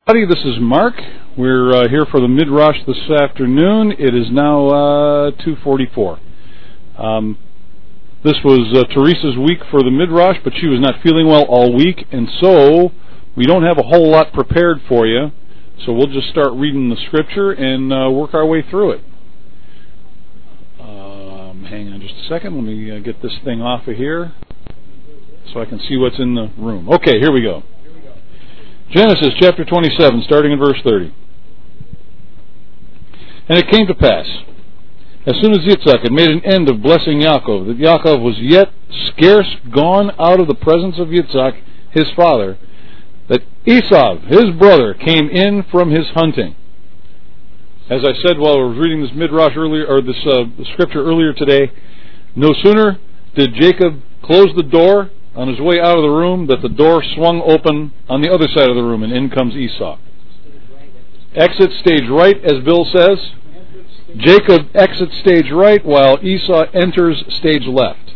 This is Mark. We're here for the Midrash this afternoon. It is now 2:44. This was Teresa's week for the Midrash, but she was not feeling well all week, and so we don't have a whole lot prepared for you. So we'll just start reading the scripture and work our way through it. Hang on just a second. Let me get this thing off of here so I can see what's in the room. Okay, here we go. Genesis chapter 27, starting in verse 30. And it came to pass, as soon as Yitzchak had made an end of blessing Yaakov, that Yaakov was yet scarce gone out of the presence of Yitzchak, his father, that Esau, his brother, came in from his hunting. As I said while I was reading this midrash earlier, or this scripture earlier today, no sooner did Jacob close the door on his way out of the room that the door swung open on the other side of the room, and in comes Esau. Exit stage right, as Bill says. Jacob exits stage right while Esau enters stage left.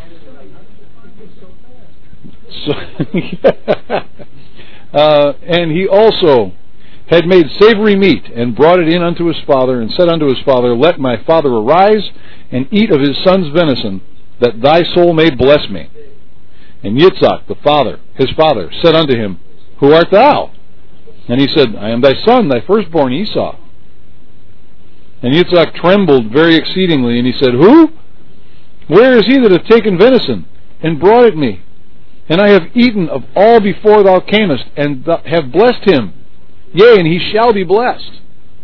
So, and he also had made savory meat and brought it in unto his father, and said unto his father, Let my father arise and eat of his son's venison, that thy soul may bless me. And Yitzchak, his father, said unto him, Who art thou? And he said, I am thy son, thy firstborn Esau. And Yitzchak trembled very exceedingly, and he said, Who? Where is he that hath taken venison, and brought it me? And I have eaten of all before thou camest, and have blessed him. Yea, and he shall be blessed.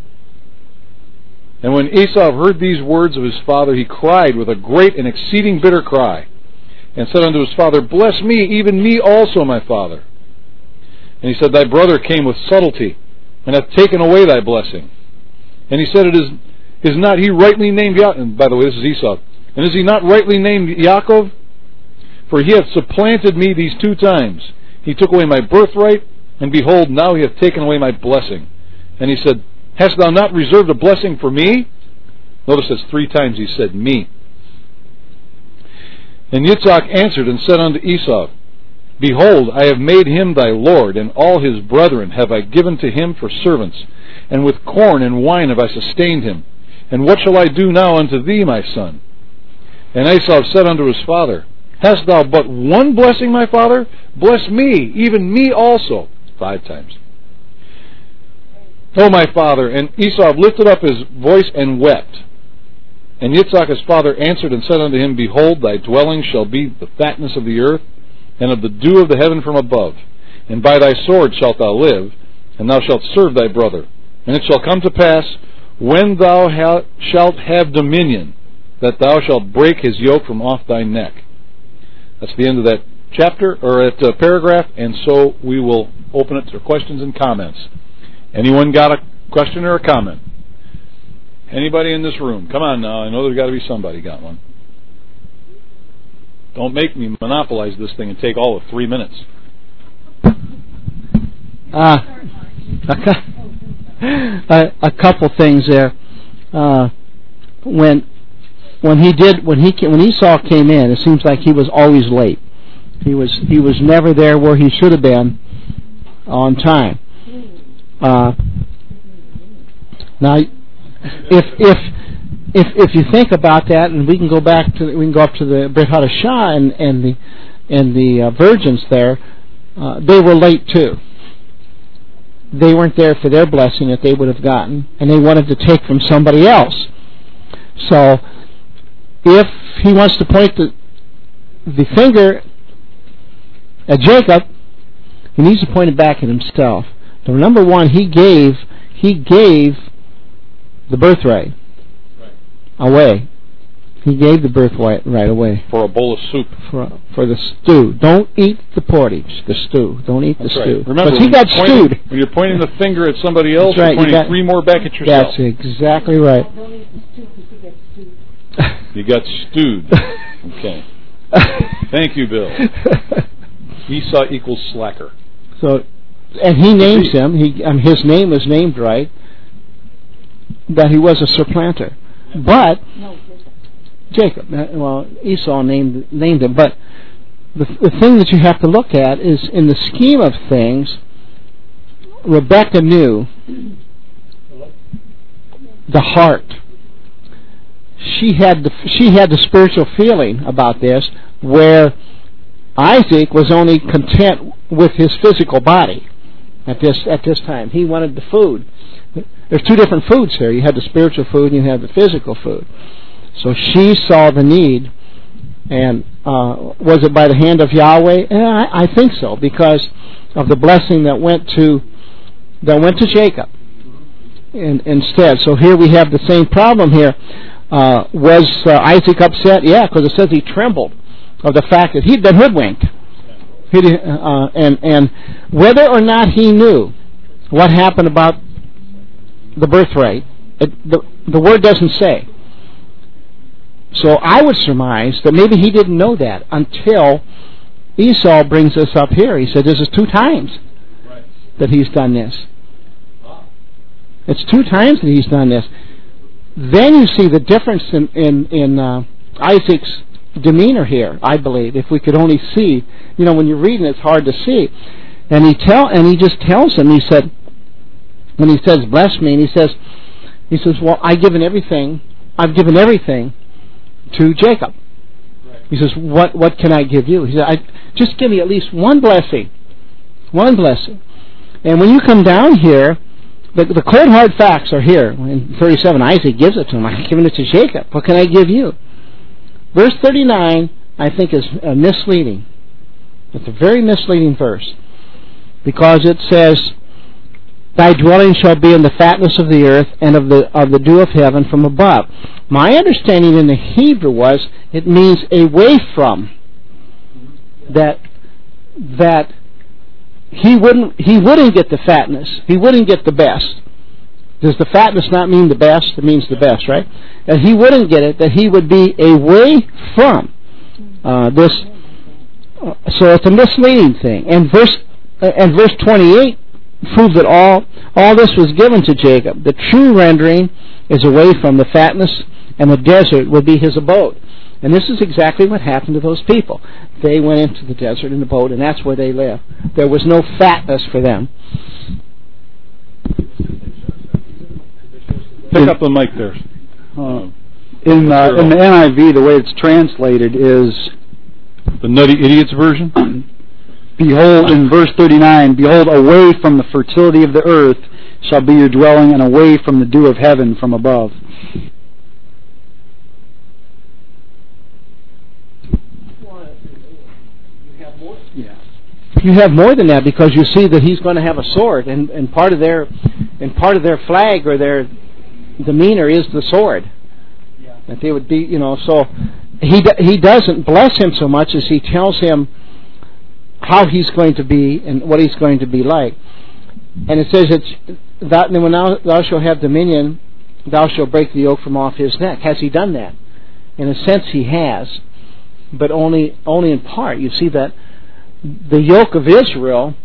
And when Esau heard these words of his father, he cried with a great and exceeding bitter cry, and said unto his father, Bless me, even me also, my father. And he said, Thy brother came with subtlety, and hath taken away thy blessing. And he said, Is not he rightly named Yaakov? And by the way, this is Esau. And is he not rightly named Yaakov? For he hath supplanted me these 2 times. He took away my birthright, and behold, now he hath taken away my blessing. And he said, Hast thou not reserved a blessing for me? Notice that's 3 times he said, me. And Yitzchak answered and said unto Esau, Behold, I have made him thy lord, and all his brethren have I given to him for servants, and with corn and wine have I sustained him. And what shall I do now unto thee, my son? And Esau said unto his father, Hast thou but one blessing, my father? Bless me, even me also. 5 times. O my father. And Esau lifted up his voice and wept. And Yitzchak his father answered and said unto him, Behold, thy dwelling shall be the fatness of the earth, and of the dew of the heaven from above. And by thy sword shalt thou live, and thou shalt serve thy brother. And it shall come to pass, when thou shalt have dominion, that thou shalt break his yoke from off thy neck. That's the end of that chapter, or that paragraph, and so we will open it to questions and comments. Anyone got a question or a comment? Anybody in this room? Come on now, I know there's got to be somebody got one. Don't make me monopolize this thing and take all of 3 minutes. A couple things there. When Esau came in, it seems like he was always late. He was never there where he should have been on time. Now, if you think about that, and we can go up to the Brit Hadashah and the virgins there, they were late too. They weren't there for their blessing that they would have gotten, and they wanted to take from somebody else. So, if he wants to point the finger at Jacob, he needs to point it back at himself. So number one, he gave the birthright away. He gave the birthright right away. For a bowl of soup. For the stew. Don't eat the porridge, the stew. Don't eat the stew. Right. Remember, he got stewed. When you're pointing the finger at somebody else, right. You're pointing 3 more back at yourself. That's exactly right. You got stewed. Okay. Thank you, Bill. Esau equals slacker. So, and he names him. His name was named right. That he was a supplanter. But Jacob. Well, Esau named him. But the thing that you have to look at is, in the scheme of things, Rebecca knew the heart. She had the spiritual feeling about this, where Isaac was only content with his physical body at this time. He wanted the food. There's two different foods here. You had the spiritual food and you had the physical food. So she saw the need, and was it by the hand of Yahweh? I think so, because of the blessing that went to Jacob instead. So here we have the same problem here. Was Isaac upset? Yeah, because it says he trembled of the fact that he'd been hoodwinked. And whether or not he knew what happened about the birthright, the word doesn't say. So I would surmise that maybe he didn't know that until Esau brings this up here. He said, this is 2 times that he's done this. It's 2 times that he's done this. Then you see the difference in Isaac's demeanor here, I believe. If we could only see, when you're reading, it's hard to see. And he just tells him. He said, when he says, "Bless me," and he says, "Well, I've given everything to Jacob." He says, "What can I give you?" He said, "Just give me at least one blessing, one blessing." And when you come down here, the cold hard facts are here. In 37, Isaac gives it to him. I've given it to Jacob. What can I give you? Verse 39, I think, is misleading. It's a very misleading verse, because it says, "Thy dwelling shall be in the fatness of the earth, and of the dew of heaven from above." My understanding in the Hebrew was it means away from. That he wouldn't get the fatness. He wouldn't get the best. Does the fatness not mean the best? It means the best, right? That he wouldn't get it. That he would be away from this. So it's a misleading thing. And verse 28 proves that all this was given to Jacob. The true rendering is away from the fatness, and the desert would be his abode. And this is exactly what happened to those people. They went into the desert in the boat, and that's where they lived. There was no fatness for them. Pick up the mic there. In the NIV, the way it's translated is the Nutty Idiots version. Behold, in verse 39, "Behold, away from the fertility of the earth shall be your dwelling, and away from the dew of heaven from above." You have more than that, because you see that he's going to have a sword, and part of their flag or their demeanor is the sword. That they would be, So he doesn't bless him so much as he tells him how he's going to be and what he's going to be like. And it says that when thou shalt have dominion, thou shalt break the yoke from off his neck. Has he done that? In a sense, he has, but only in part. You see that the yoke of Israel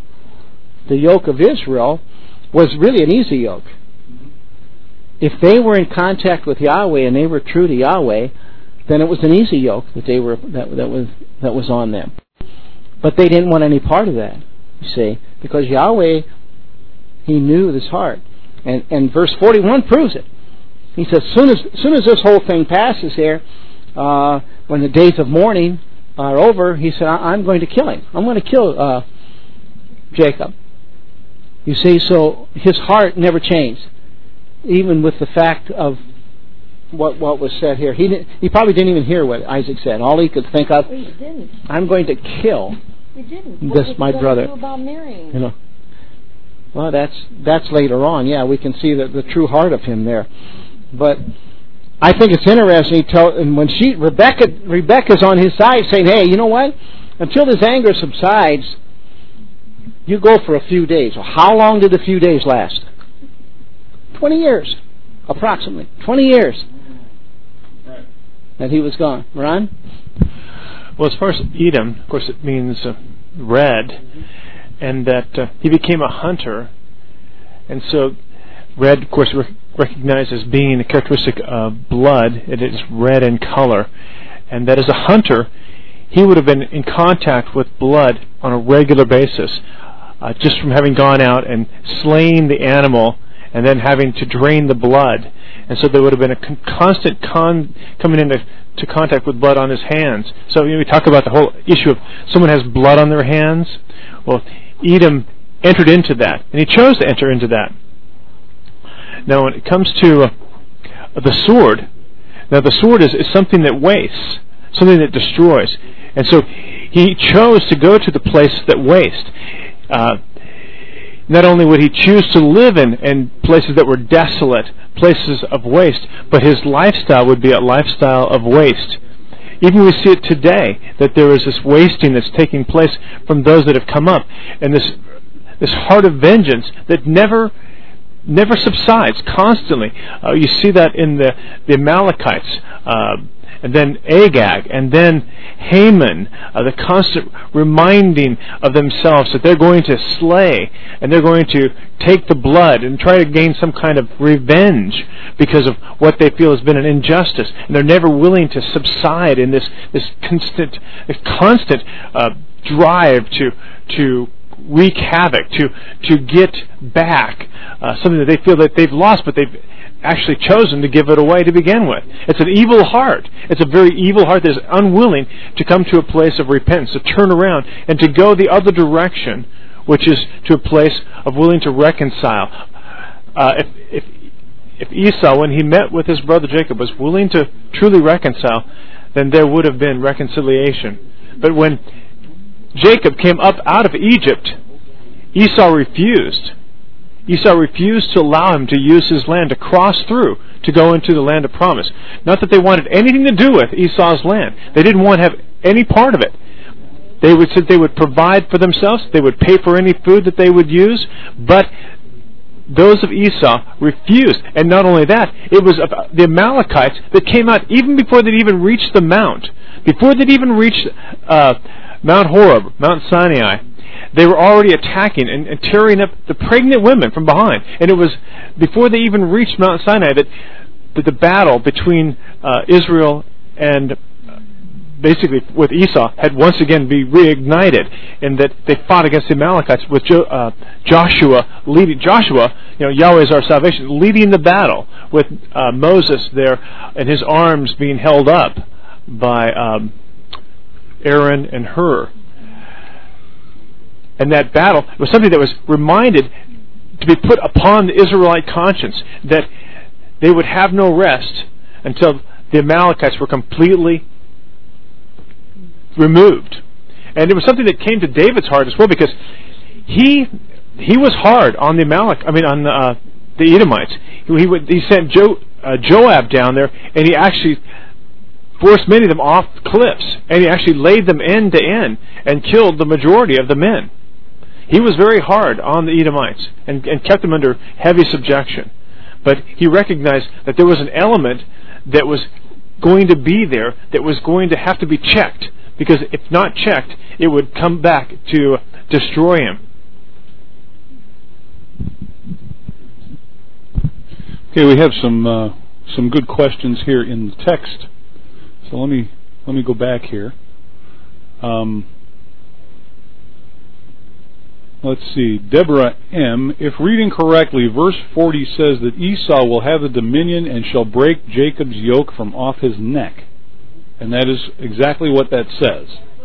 was really an easy yoke. If they were in contact with Yahweh and they were true to Yahweh, then it was an easy yoke that was on them. But they didn't want any part of that, you see, because Yahweh, he knew his heart. And verse 41 proves it. He says, soon as this whole thing passes here, when the days of mourning are over, he said, I'm going to kill him. I'm going to kill Jacob. You see, so his heart never changed, even with the fact of what was said here. He probably didn't even hear what Isaac said. All he could think of, I'm going to kill this my brother. Do about marrying? Well, that's later on. Yeah, we can see the true heart of him there. But I think it's interesting. And when Rebecca's on his side, saying, "Hey, you know what? Until this anger subsides, you go for a few days." Well, how long did the few days last? 20 years, approximately 20 years. Right. That he was gone. Ron? Well, as far as Edom, of course, it means red, and that he became a hunter, and so red, of course, recognized as being a characteristic of blood. It is red in color, and that as a hunter, he would have been in contact with blood on a regular basis. just from having gone out and slain the animal and then having to drain the blood. And so there would have been a constant coming into contact with blood on his hands. So we talk about the whole issue of someone has blood on their hands. Well, Edom entered into that, and he chose to enter into that. Now, when it comes to the sword, now the sword is something that wastes, something that destroys. And so he chose to go to the place that wastes. Not only would he choose to live in places that were desolate, places of waste, but his lifestyle would be a lifestyle of waste. Even we see it today, that there is this wasting that's taking place from those that have come up, and this heart of vengeance that never subsides, constantly. You see that in the Amalekites, and then Agag, and then Haman, the constant reminding of themselves that they're going to slay, and they're going to take the blood and try to gain some kind of revenge because of what they feel has been an injustice, and they're never willing to subside in this constant drive to wreak havoc, to get back something that they feel that they've lost, but they've actually chosen to give it away to begin with. It's an evil heart. It's a very evil heart that is unwilling to come to a place of repentance, to turn around and to go the other direction, which is to a place of willing to reconcile. If Esau, when he met with his brother Jacob, was willing to truly reconcile, then there would have been reconciliation. But when Jacob came up out of Egypt, Esau refused. Esau refused to allow him to use his land to cross through to go into the land of promise. Not that they wanted anything to do with Esau's land. They didn't want to have any part of it. They said they would provide for themselves. They would pay for any food that they would use. But those of Esau refused. And not only that, it was the Amalekites that came out even before they'd even reached the mount. Before they'd even reached Mount Horeb, Mount Sinai, they were already attacking and tearing up the pregnant women from behind. And it was before they even reached Mount Sinai that the battle between Israel and basically with Esau had once again been reignited, and that they fought against the Amalekites with Joshua leading. Joshua, Yahweh is our salvation, leading the battle with Moses there and his arms being held up by Aaron and Hur. And that battle was something that was reminded to be put upon the Israelite conscience, that they would have no rest until the Amalekites were completely removed. And it was something that came to David's heart as well, because he was hard on the the Edomites. He sent Joab down there, and he actually forced many of them off cliffs, and he actually laid them end to end and killed the majority of the men. He was very hard on the Edomites and kept them under heavy subjection. But he recognized that there was an element that was going to be there that was going to have to be checked, because if not checked, it would come back to destroy him. Okay, we have some good questions here in the text. So let me go back here. Let's see. Deborah M. If reading correctly, verse 40 says that Esau will have the dominion and shall break Jacob's yoke from off his neck. And that is exactly what that says.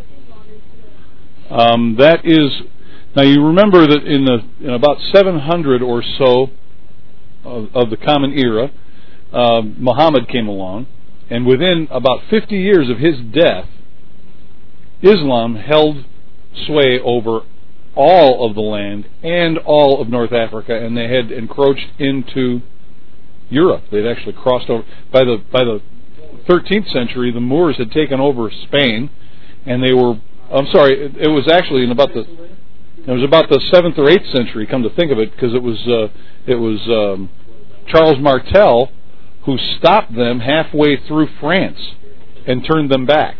That is, now you remember that in about 700 or so of the Common Era, Muhammad came along, and within about 50 years of his death, Islam held sway over all of the land and all of North Africa, and they had encroached into Europe. They'd actually crossed over. By the 13th century, the Moors had taken over Spain, and they were. I'm sorry, it was actually about the 7th or 8th century. Come to think of it, because it was Charles Martel who stopped them halfway through France and turned them back.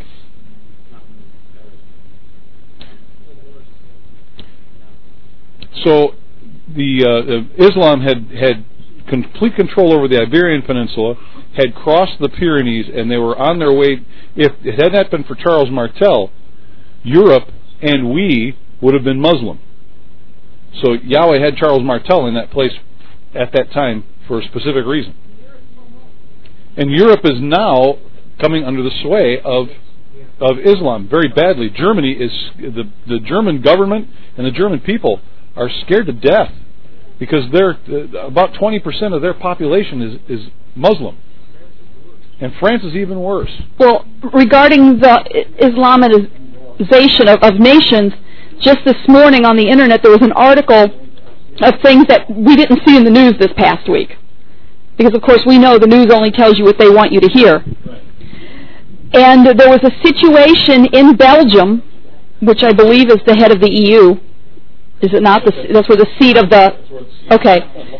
So the Islam had complete control over the Iberian Peninsula, had crossed the Pyrenees, and they were on their way. If it had not been for Charles Martel, Europe and we would have been Muslim. So Yahweh had Charles Martel in that place at that time for a specific reason. And Europe is now coming under the sway of Islam very badly. Germany is the German government and the German people are scared to death because they're about 20% of their population is Muslim. And France is even worse. Well, regarding the Islamization of nations, just this morning on the internet there was an article of things that we didn't see in the news this past week. Because, of course, we know the news only tells you what they want you to hear. Right. And there was a situation in Belgium, which I believe is the head of the EU. Is it not? That's where the seat of the... Okay.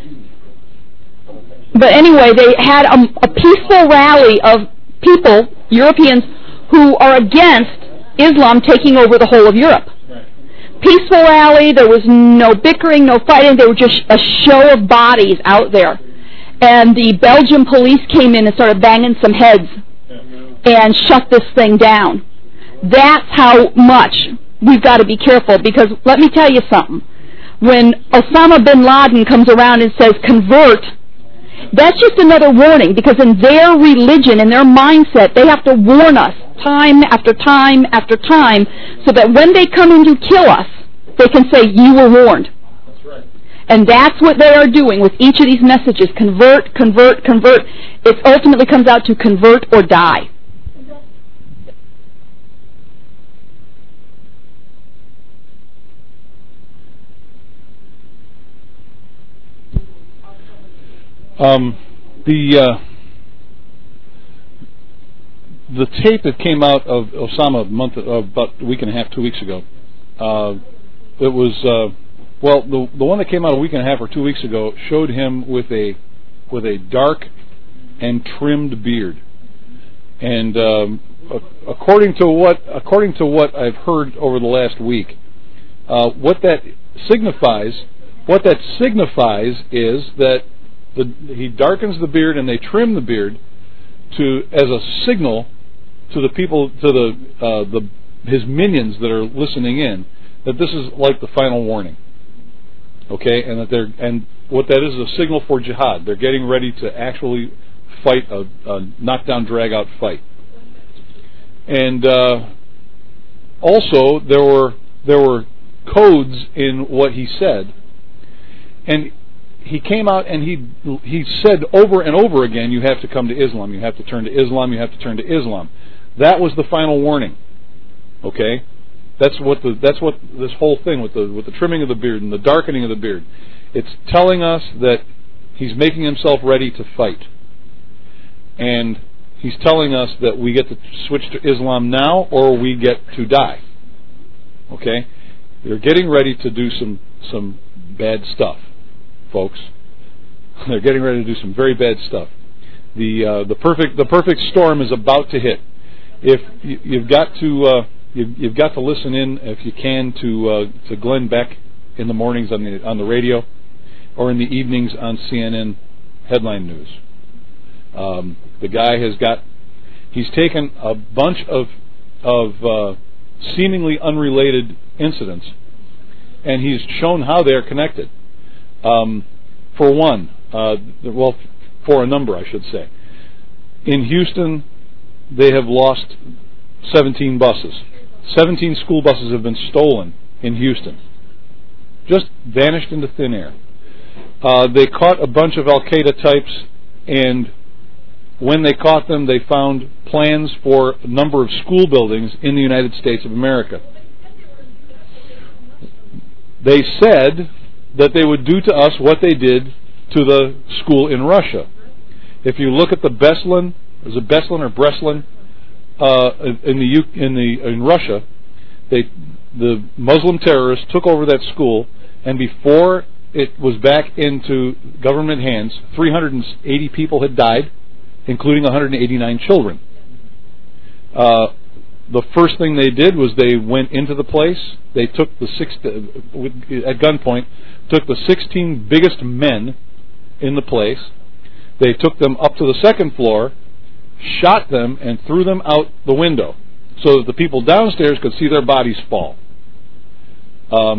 But anyway, they had a peaceful rally of people, Europeans, who are against Islam taking over the whole of Europe. Peaceful rally, there was no bickering, no fighting, there was just a show of bodies out there. And the Belgian police came in and started banging some heads and shut this thing down. That's how much we've got to be careful, because let me tell you something. When Osama bin Laden comes around and says, convert, that's just another warning, because in their religion, in their mindset, they have to warn us time after time after time, so that when they come in to kill us, they can say, you were warned. That's right. And that's what they are doing with each of these messages. Convert, convert, convert. It ultimately comes out to convert or die. The tape that came out of Osama about a week and a half, 2 weeks ago, it was the one that came out a week and a half or 2 weeks ago showed him with a dark and trimmed beard, and according to what I've heard over the last week, what that signifies is that he darkens the beard and they trim the beard as a signal to the people, to his minions that are listening in, that this is like the final warning. Okay, and what that is a signal for jihad. They're getting ready to actually fight a knockdown, drag-out fight. And also there were codes in what he said, and he came out and he said over and over again, you have to come to Islam, you have to turn to Islam, you have to turn to Islam. That was the final warning. Okay? That's what this whole thing with the trimming of the beard and the darkening of the beard. It's telling us that he's making himself ready to fight. And he's telling us that we get to switch to Islam now or we get to die. Okay? They're getting ready to do some bad stuff, folks. They're getting ready to do some very bad stuff. The perfect storm is about to hit. If you've got to listen in, if you can, to Glenn Beck in the mornings on the radio, or in the evenings on CNN headline news. The guy he's taken a bunch of seemingly unrelated incidents, and he's shown how they are connected. For a number, I should say. In Houston, they have lost 17 buses. 17 school buses have been stolen in Houston. Just vanished into thin air. They caught a bunch of Al-Qaeda types, and when they caught them, they found plans for a number of school buildings in the United States of America. They said that they would do to us what they did to the school in Russia. If you look at the Beslan, is it Beslan or Breslin, in Russia, the Muslim terrorists took over that school, and before it was back into government hands, 380 people had died, including 189 children. The first thing they did was they went into the place. They took at gunpoint, took the 16 biggest men in the place. They took them up to the second floor, shot them, and threw them out the window so that the people downstairs could see their bodies fall.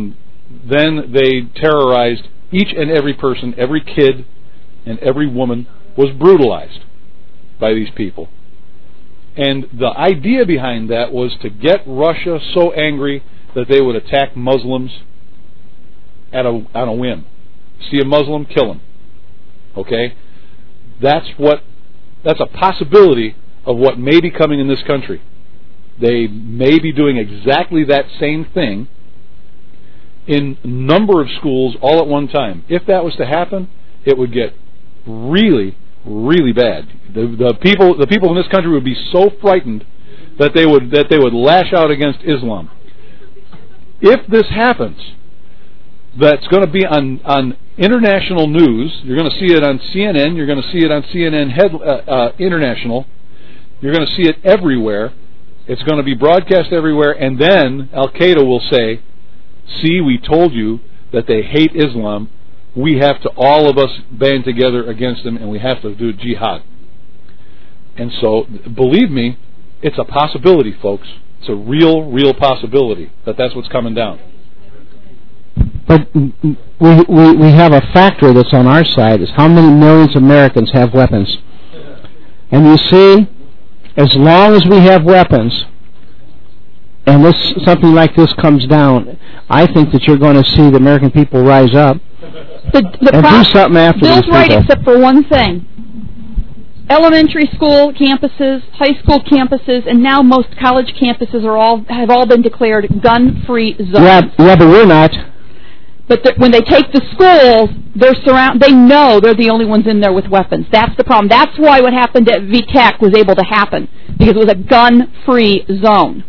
then they terrorized each and every person, every kid and every woman was brutalized by these people. And the idea behind that was to get Russia so angry that they would attack Muslims on a whim. See a Muslim, kill him. Okay? That's a possibility of what may be coming in this country. They may be doing exactly that same thing in a number of schools all at one time. If that was to happen, it would get really, really bad. The people in this country would be so frightened that they would lash out against Islam. If this happens, that's going to be on international news. You're going to see it on CNN. You're going to see it on CNN International. You're going to see it everywhere. It's going to be broadcast everywhere, and then Al-Qaeda will say, see, we told you that they hate Islam. We have to, all of us, band together against them, and we have to do jihad. And so, believe me, it's a possibility, folks. It's a real possibility that that's what's coming down. But we have a factor that's on our side, is how many millions of Americans have weapons. And you see, as long as we have weapons, and something like this comes down, I think that you're going to see the American people rise up and do something after these people. Bill's right, except for one thing. Elementary school campuses, high school campuses, and now most college campuses have all been declared gun-free zones. Yeah, but we're not. But when they take the schools, they know they're the only ones in there with weapons. That's the problem. That's why what happened at VTech was able to happen, because it was a gun-free zone.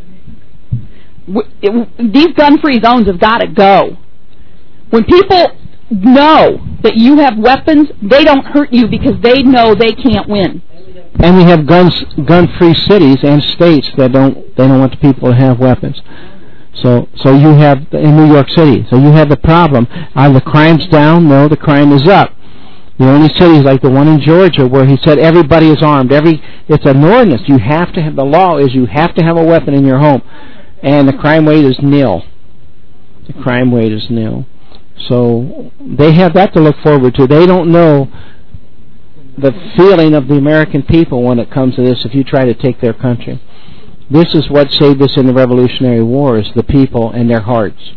These gun-free zones have got to go. When people know that you have weapons, they don't hurt you because they know they can't win. And we have gun-free cities and states that don't want the people to have weapons. So you have in New York City. So you have the problem. Are the crimes down? No, the crime is up. The only cities like the one in Georgia where he said everybody is armed. It's an ordinance. You have to have, the law is you have to have a weapon in your home, and the crime rate is nil. The crime rate is nil. So they have that to look forward to. They don't know the feeling of the American people when it comes to this. If you try to take their country. This is what saved us in the Revolutionary War, is the people and their hearts.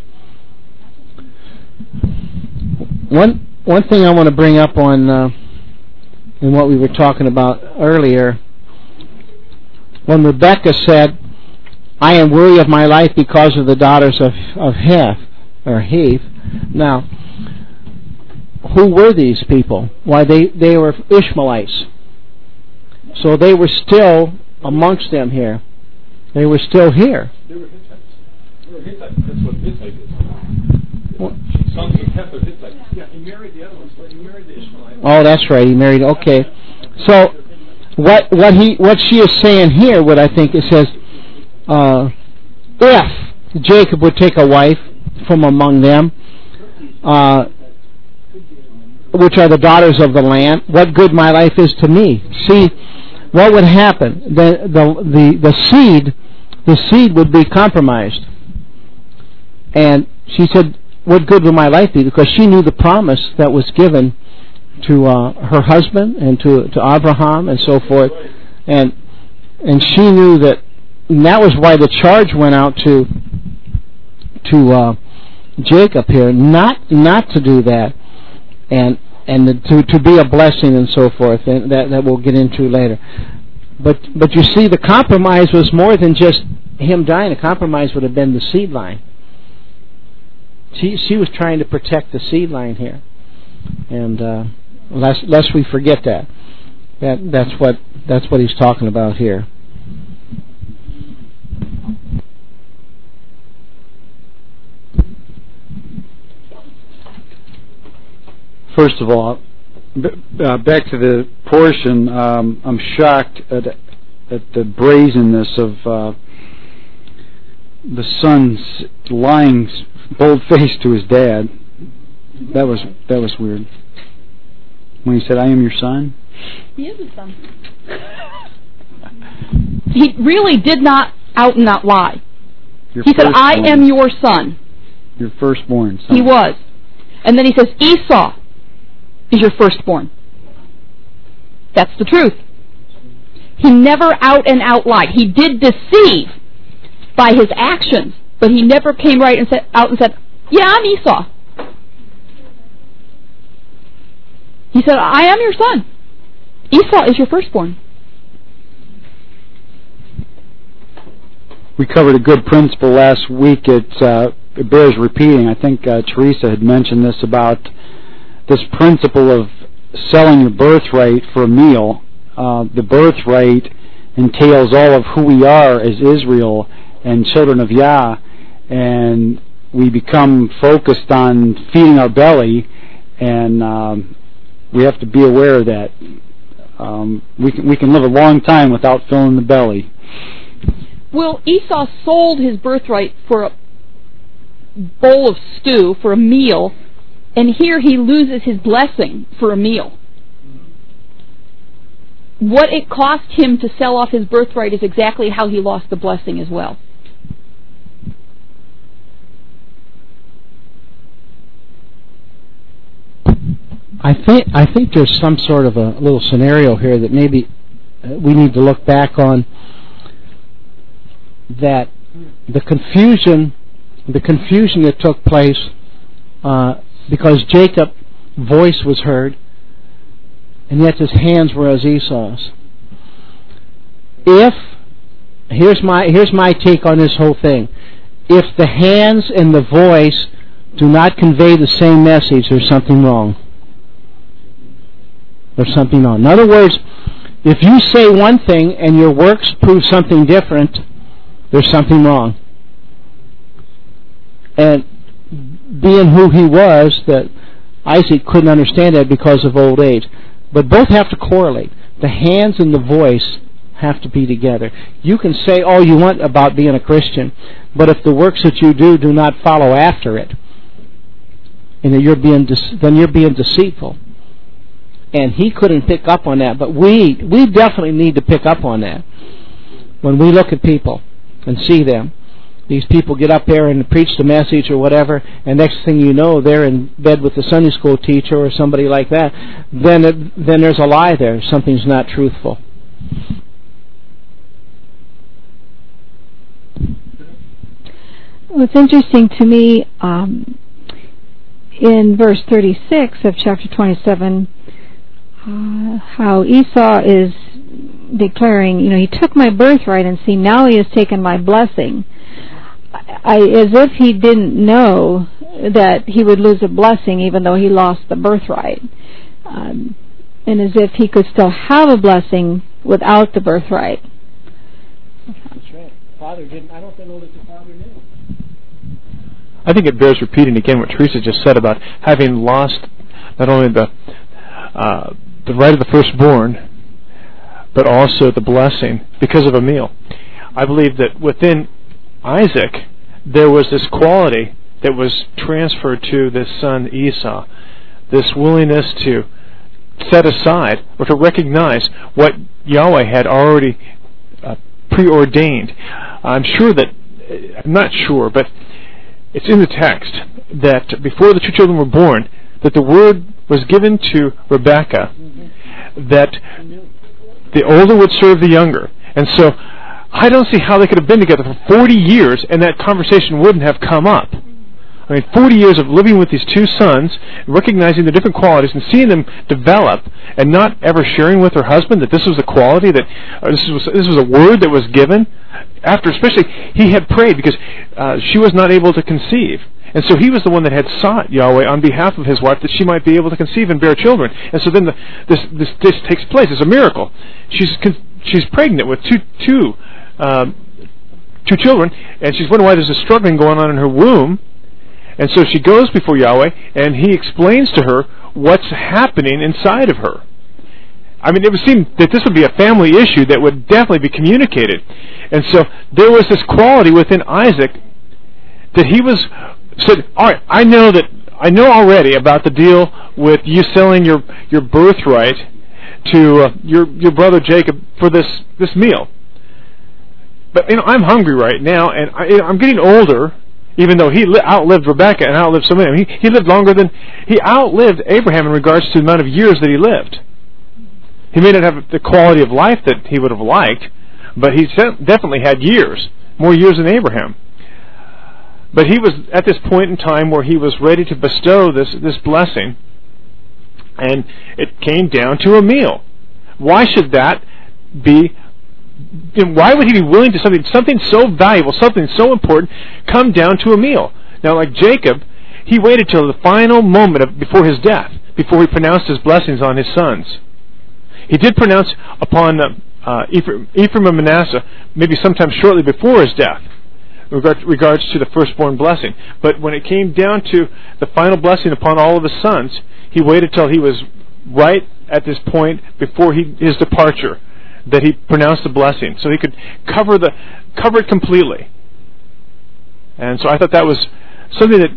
One thing I want to bring up on in what we were talking about earlier, when Rebecca said, I am weary of my life because of the daughters of Heth. Now, who were these people? Why, they were Ishmaelites. So they were still amongst them here. They were still here. They were Hittites. That's what Hittite is. Sons of Heth are Hittites. Yeah, he married the other ones, but he married the Ishmaelites. Oh, that's right. He married. Okay. So what she is saying here, what I think it says, if Jacob would take a wife from among them, which are the daughters of the land, what good my life is to me. See, what would happen? The seed would be compromised. And she said, what good would my life be? Because she knew the promise that was given to her husband and to Abraham and so forth. And she knew that, and that was why the charge went out to Jacob here, not to do that, and to be a blessing and so forth, and that we'll get into later. But you see, the compromise was more than just him dying. The compromise would have been the seed line. She was trying to protect the seed line here, and lest we forget that. That's what he's talking about here. First of all, back to the portion, I'm shocked at the brazenness of the son's lying bold-faced to his dad. That was weird. When he said, "I am your son." He is his son. He really did not out and out lie. He said, "I am your son." Your firstborn son. He was. And then he says, Esau is your firstborn. That's the truth. He never out and out lied. He did deceive by his actions, but he never came right and said, yeah, I'm Esau. He said, I am your son. Esau is your firstborn. We covered a good principle last week. It bears repeating. I think Teresa had mentioned this about this principle of selling your birthright for a meal. The birthright entails all of who we are as Israel and children of Yah, and we become focused on feeding our belly, and we have to be aware of that. We can live a long time without filling the belly. Well, Esau sold his birthright for a bowl of stew, for a meal, and here he loses his blessing for a meal. What it cost him to sell off his birthright is exactly how he lost the blessing as well. I think there's some sort of a little scenario here that maybe we need to look back on, that the confusion that took place because Jacob's voice was heard, and yet his hands were as Esau's. Here's my take on this whole thing. If the hands and the voice do not convey the same message, there's something wrong. There's something wrong. In other words, if you say one thing and your works prove something different, there's something wrong. And being who he was, that Isaac couldn't understand that because of old age. But both have to correlate. The hands and the voice have to be together. You can say all you want about being a Christian, but if the works that you do not follow after it, and then you're being deceitful. And he couldn't pick up on that, but we definitely need to pick up on that. When we look at people and see them, these people get up there and preach the message or whatever, and next thing you know, they're in bed with the Sunday school teacher or somebody like that. Then there's a lie there. Something's not truthful. What's interesting to me, in verse 36 of chapter 27, how Esau is declaring, he took my birthright, and see, now he has taken my blessing. As if he didn't know that he would lose a blessing even though he lost the birthright. And as if he could still have a blessing without the birthright. That's right. Father didn't. I don't know that the father knew. I think it bears repeating again what Teresa just said about having lost not only the right of the firstborn, but also the blessing because of a meal. I believe that within Isaac, there was this quality that was transferred to this son Esau, this willingness to set aside or to recognize what Yahweh had already preordained. I'm not sure, but it's in the text that before the two children were born, that the word was given to Rebekah that the older would serve the younger. And so I don't see how they could have been together for 40 years and that conversation wouldn't have come up. I mean, 40 years of living with these two sons, recognizing the different qualities and seeing them develop, and not ever sharing with her husband that this was a quality, that this was a word that was given. After, especially, he had prayed because she was not able to conceive. And so he was the one that had sought Yahweh on behalf of his wife that she might be able to conceive and bear children. And so then this takes place. It's a miracle. She's pregnant with two children, and she's wondering why there's a struggling going on in her womb. And so she goes before Yahweh, and he explains to her what's happening inside of her. I mean, it would seem that this would be a family issue that would definitely be communicated. And so there was this quality within Isaac that he said, all right, I know already about the deal with you selling your birthright to your brother Jacob for this meal. But I'm hungry right now, and I'm getting older, Even though he outlived Rebekah and outlived so many, he lived longer than he outlived Abraham in regards to the amount of years that he lived. He may not have the quality of life that he would have liked, but he definitely had years, more years than Abraham. But he was at this point in time where he was ready to bestow this blessing, and it came down to a meal. Why should that be? Why would he be willing to something so valuable, something so important, come down to a meal? Now, like Jacob, he waited till the final moment before his death, before he pronounced his blessings on his sons. He did pronounce upon Ephraim and Manasseh maybe sometime shortly before his death, regards to the firstborn blessing. But when it came down to the final blessing upon all of his sons, he waited till he was right at this point before his departure, that he pronounced the blessing, so he could cover it completely. And so I thought that was something that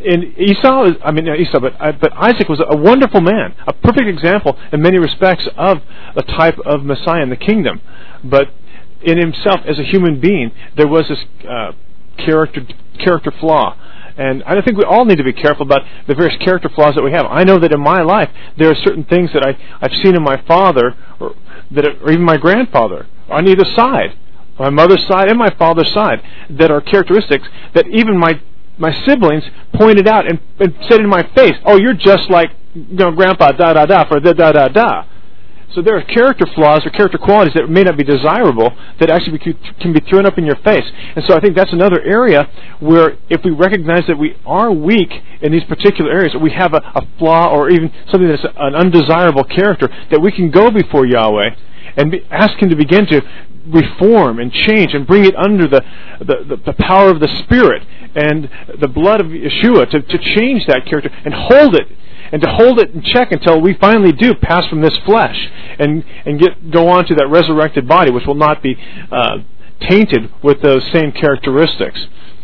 but Isaac was a wonderful man, a perfect example in many respects of a type of Messiah in the kingdom. But in himself, as a human being, there was this character flaw. And I think we all need to be careful about the various character flaws that we have. I know that in my life, there are certain things that I've seen in my father, or even my grandfather, on either side, my mother's side and my father's side, that are characteristics that even my siblings pointed out and said in my face, "Oh, you're just like Grandpa da-da-da for da-da-da-da." So there are character flaws or character qualities that may not be desirable that actually can be thrown up in your face. And so I think that's another area where if we recognize that we are weak in these particular areas, or we have a flaw or even something that's an undesirable character, that we can go before Yahweh and ask Him to begin to reform and change and bring it under the power of the Spirit and the blood of Yeshua to change that character and hold it. And to hold it in check until we finally do pass from this flesh and go on to that resurrected body, which will not be tainted with those same characteristics.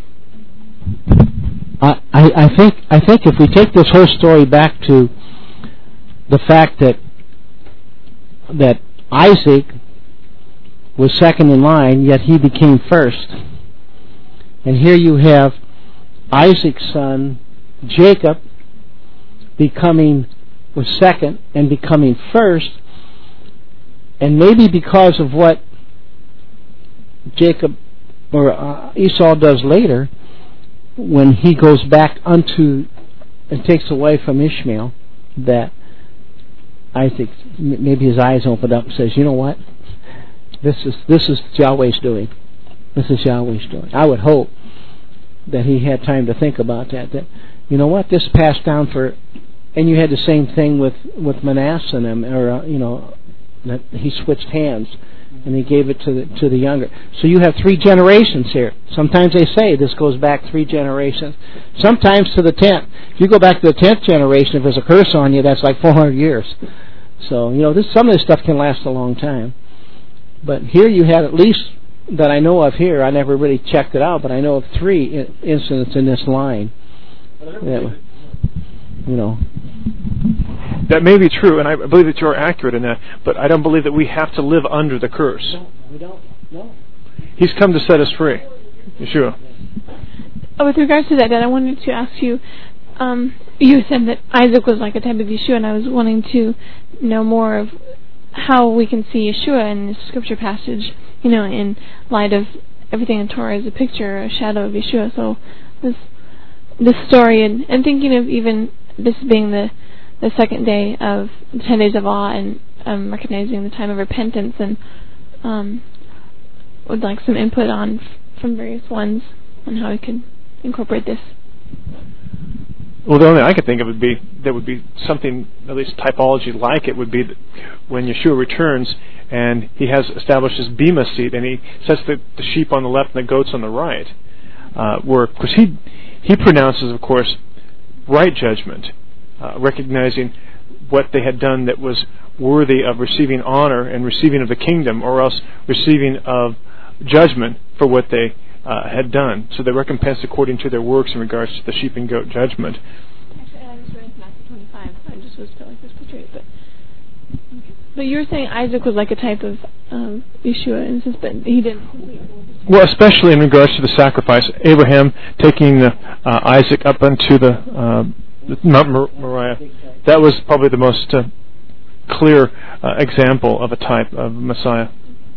I think if we take this whole story back to the fact that Isaac was second in line, yet he became first, and here you have Isaac's son Jacob was second and becoming first, and maybe because of what Jacob or Esau does later, when he goes back unto and takes away from Ishmael, that Isaac, maybe his eyes opened up and says, "You know what? This is Yahweh's doing. This is Yahweh's doing." I would hope that he had time to think about that. That, you know what, this passed down for. And you had the same thing with Manasseh and him, that he switched hands and he gave it to the younger. So you have 3 generations here. Sometimes they say this goes back 3 generations. Sometimes to the 10th. If you go back to the 10th generation, if there's a curse on you, that's like 400 years. So some of this stuff can last a long time. But here you had, at least that I know of here, I never really checked it out, but I know of 3 incidents in this line. That may be true, and I believe that you're accurate in that, but I don't believe that we have to live under the curse. No, we don't. No. He's come to set us free. Yeshua. With regards to that, I wanted to ask you, you said that Isaac was like a type of Yeshua, and I was wanting to know more of how we can see Yeshua in this scripture passage, in light of everything in Torah is a picture, a shadow of Yeshua. So this story, and thinking of even this being the second day of the 10 days of awe, and recognizing the time of repentance, and would like some input from various ones on how we could incorporate this. Well, the only thing I could think of would be something, at least typology like it, would be that when Yeshua returns and he has established his bema seat and he sets the sheep on the left and the goats on the right, where, of course, he pronounces, of course, right judgment, recognizing what they had done that was worthy of receiving honor and receiving of the kingdom, or else receiving of judgment for what they had done. So they recompensed according to their works in regards to the sheep and goat judgment. Actually, I just read Matthew 25. I just was felt like this portrayed, but you were saying Isaac was like a type of Yeshua, in a sense, but he didn't. Well, especially in regards to the sacrifice, Abraham taking Isaac up onto the Mount Moriah, that was probably the most clear example of a type of Messiah.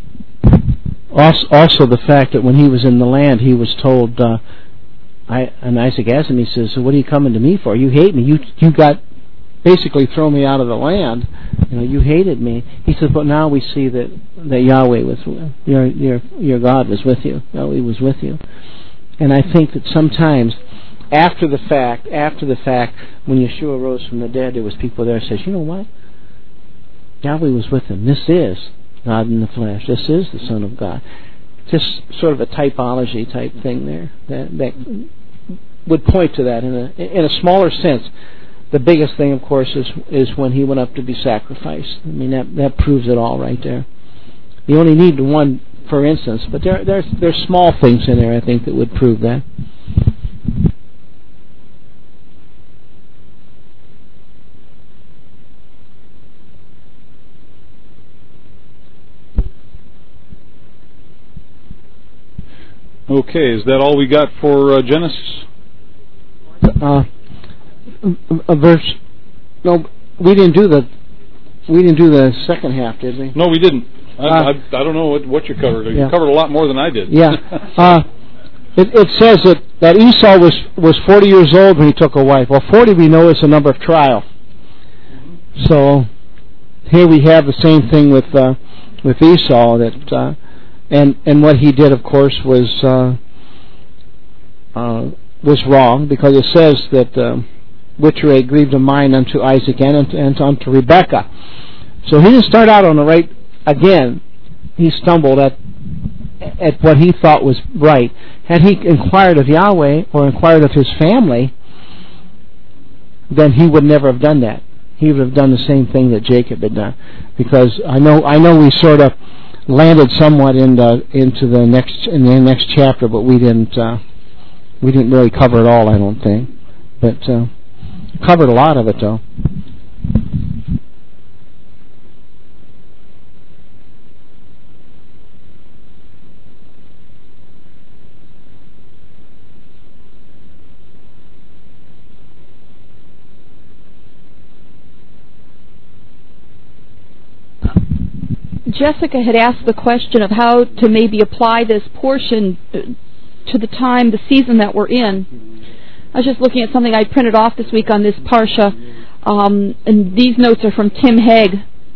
Also, the fact that when he was in the land, he was told, and Isaac asked him, he says, "So what are you coming to me for? You hate me. You got basically thrown me out of the land. You hated me." He says, "But now we see that Yahweh was your God was with you. Yahweh was with you." And I think that sometimes after the fact, when Yeshua rose from the dead, there was people there who says, "You know what? Yahweh was with him. This is God in the flesh. This is the Son of God." Just sort of a typology type thing there that would point to that in a smaller sense. The biggest thing, of course, is when he went up to be sacrificed. I mean, that proves it all right there. You only need one, for instance, but there's small things in there, I think, that would prove that. Okay, is that all we got for Genesis? A verse. No, we didn't do the second half, did we? No, we didn't. I don't know what you covered. You covered a lot more than I did. Yeah. It says that Esau was 40 years old when he took a wife. Well, 40 we know is the number of trial. So here we have the same thing with Esau, that and what he did, of course, was wrong, because it says that Witcherate grieved a mind unto Isaac and unto Rebekah. So he didn't start out on the right again. He stumbled at what he thought was right. Had he inquired of Yahweh or inquired of his family, then he would never have done that. He would have done the same thing that Jacob had done. Because I know we sort of landed somewhat into the next chapter, but we didn't really cover it all, I don't think. But covered a lot of it, though. Jessica had asked the question of how to maybe apply this portion to the season that we're in. I was just looking at something I printed off this week on this Parsha, and these notes are from Tim Hegg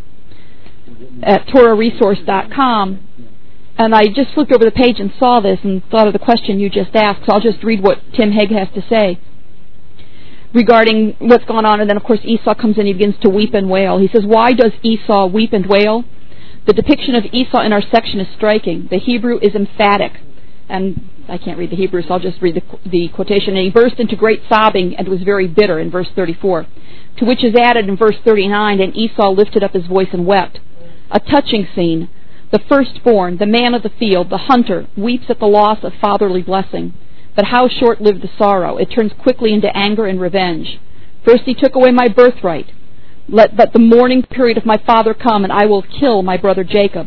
at TorahResource.com. And I just flipped over the page and saw this and thought of the question you just asked, so I'll just read what Tim Hegg has to say regarding what's going on. And then, of course, Esau comes in, he begins to weep and wail. He says, "Why does Esau weep and wail? The depiction of Esau in our section is striking. The Hebrew is emphatic." And I can't read the Hebrew, so I'll just read the quotation. "And he burst into great sobbing and was very bitter," in verse 34. To which is added in verse 39, "And Esau lifted up his voice and wept." A touching scene. The firstborn, the man of the field, the hunter, weeps at the loss of fatherly blessing. But how short-lived the sorrow. It turns quickly into anger and revenge. "First he took away my birthright. Let but the mourning period of my father come, and I will kill my brother Jacob."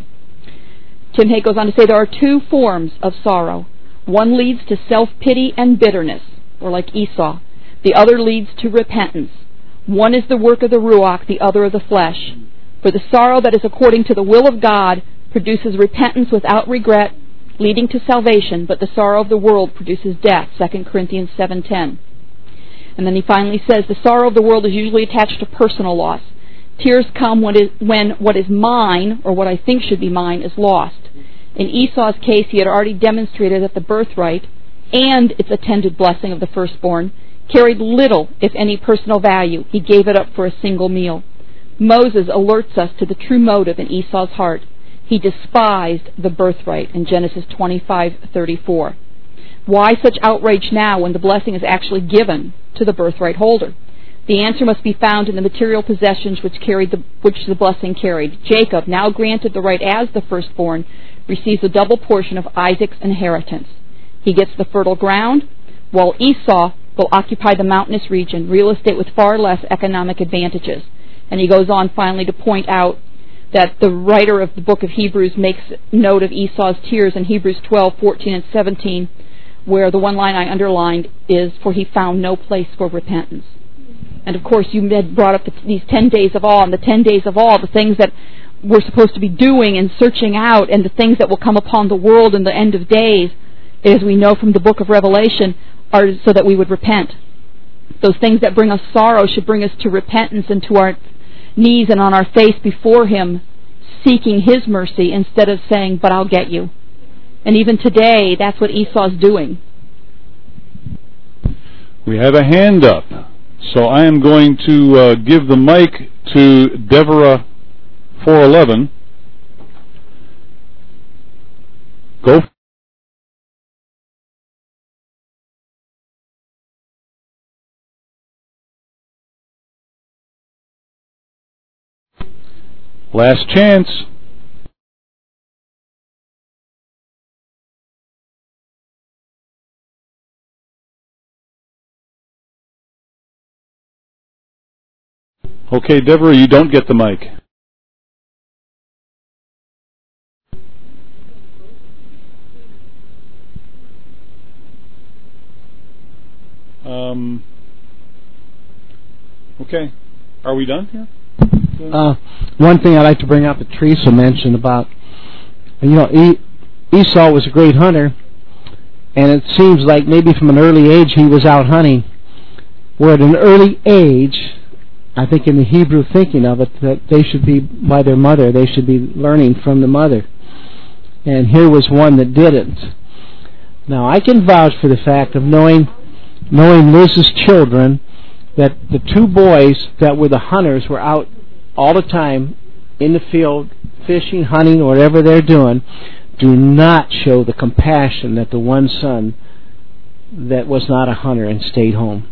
Tim Hay goes on to say there are two forms of sorrow. One leads to self-pity and bitterness, or like Esau. The other leads to repentance. One is the work of the Ruach, the other of the flesh. For the sorrow that is according to the will of God produces repentance without regret, leading to salvation, but the sorrow of the world produces death, 2 Corinthians 7:10. And then he finally says, the sorrow of the world is usually attached to personal loss. Tears come when what is mine, or what I think should be mine, is lost. In Esau's case, he had already demonstrated that the birthright and its attended blessing of the firstborn carried little, if any, personal value. He gave it up for a single meal. Moses alerts us to the true motive in Esau's heart. He despised the birthright in Genesis 25:34. Why such outrage now when the blessing is actually given to the birthright holder? The answer must be found in the material possessions which the blessing carried. Jacob, now granted the right as the firstborn, receives a double portion of Isaac's inheritance. He gets the fertile ground, while Esau will occupy the mountainous region, real estate with far less economic advantages. And he goes on finally to point out that the writer of the book of Hebrews makes note of Esau's tears in Hebrews 12:14 and 17, where the one line I underlined is, "For he found no place for repentance." And of course, you had brought up these 10 days of awe, and the 10 days of awe, the things that we're supposed to be doing and searching out, and the things that will come upon the world in the end of days, as we know from the book of Revelation, are so that we would repent. Those things that bring us sorrow should bring us to repentance and to our knees and on our face before Him, seeking His mercy instead of saying, "But I'll get you." And even today, that's what Esau's doing. We have a hand up. So I am going to give the mic to Deborah 411. Go. Last chance. Okay, Deborah, you don't get the mic. Okay. Are we done here? One thing I'd like to bring up that Teresa mentioned about, Esau was a great hunter, and it seems like maybe from an early age he was out hunting, where at an early age, I think in the Hebrew thinking of it, that they should be by their mother, they should be learning from the mother. And here was one that didn't. Now, I can vouch for the fact of knowing Liz's children, that the two boys that were the hunters were out all the time in the field, fishing, hunting, or whatever they're doing, do not show the compassion that the one son that was not a hunter and stayed home.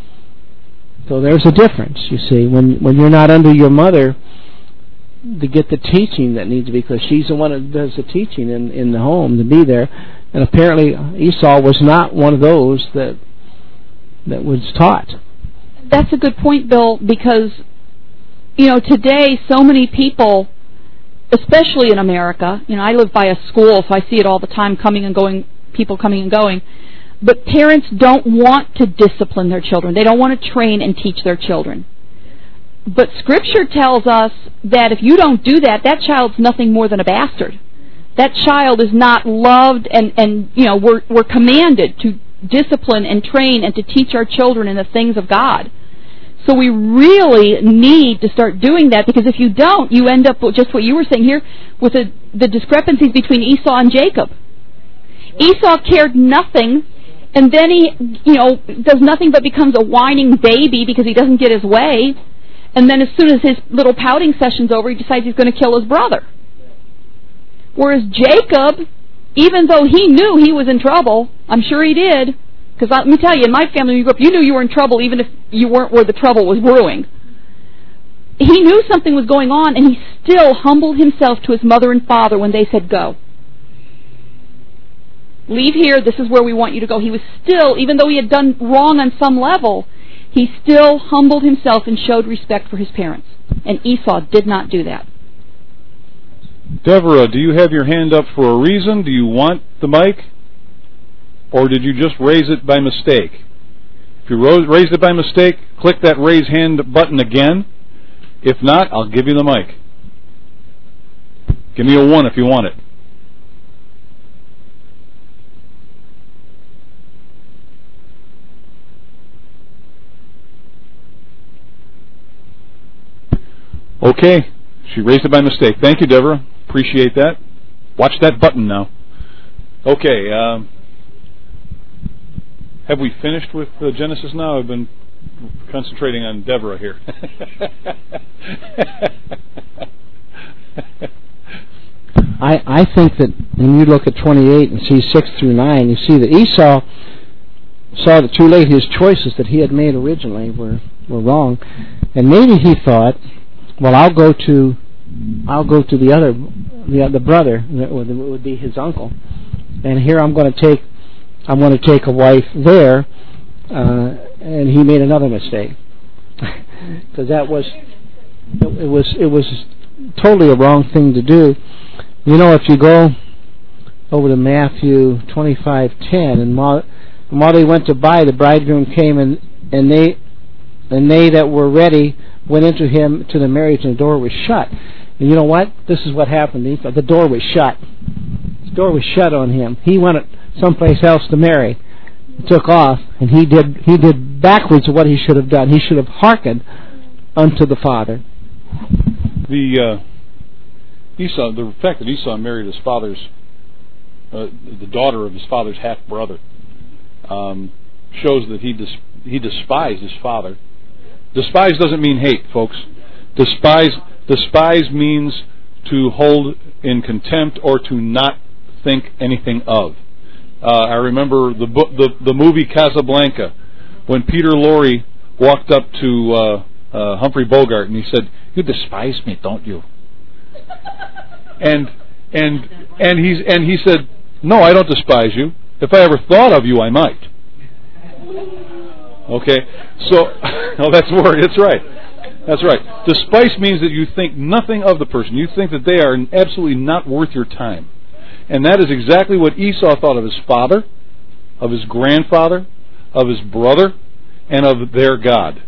So there's a difference, you see, when you're not under your mother to get the teaching that needs to be, because she's the one that does the teaching in the home to be there. And apparently Esau was not one of those that was taught. That's a good point, Bill, because, today so many people, especially in America, I live by a school, so I see it all the time, people coming and going, but parents don't want to discipline their children. They don't want to train and teach their children. But Scripture tells us that if you don't do that, that child's nothing more than a bastard. That child is not loved, and we're commanded to discipline and train and to teach our children in the things of God. So we really need to start doing that, because if you don't, you end up with just what you were saying here, with the discrepancies between Esau and Jacob. Esau cared nothing, and then he, does nothing but becomes a whining baby because he doesn't get his way. And then as soon as his little pouting session's over, he decides he's going to kill his brother. Whereas Jacob, even though he knew he was in trouble, I'm sure he did, because let me tell you, in my family, when you grew up, you knew you were in trouble even if you weren't where the trouble was brewing. He knew something was going on, and he still humbled himself to his mother and father when they said, "Go. Leave here, this is where we want you to go." He was still, even though he had done wrong on some level, he still humbled himself and showed respect for his parents. And Esau did not do that. Deborah, do you have your hand up for a reason? Do you want the mic? Or did you just raise it by mistake? If you raised it by mistake, click that raise hand button again. If not, I'll give you the mic. Give me a 1 if you want it. Okay, she raised it by mistake. Thank you, Deborah. Appreciate that. Watch that button now. Okay, have we finished with Genesis now? I've been concentrating on Deborah here. I think that when you look at 28 and see 6 through 9, you see that Esau saw that too late his choices that he had made originally were wrong, and maybe he thought, well, I'll go to the other brother, that would be his uncle, and here I'm going to take a wife there, and he made another mistake, because that was It was totally a wrong thing to do. You know, if you go over to Matthew 25:10, and while they went to buy, the bridegroom came, and they that were ready went into him to the marriage, and the door was shut. And you know what? This is what happened. The door was shut. The door was shut on him. He went someplace else to marry. He took off, and he did backwards of what he should have done. He should have hearkened unto the father. The fact that Esau married his father's, the daughter of his father's half brother, shows that he despised his father. Despise doesn't mean hate, folks. Despise means to hold in contempt or to not think anything of. I remember the movie Casablanca, when Peter Lorre walked up to Humphrey Bogart and he said, "You despise me, don't you?" And he said, "No, I don't despise you. If I ever thought of you, I might." Okay, so that's the word. That's right. That's right. Despise means that you think nothing of the person. You think that they are absolutely not worth your time. And that is exactly what Esau thought of his father, of his grandfather, of his brother, and of their God.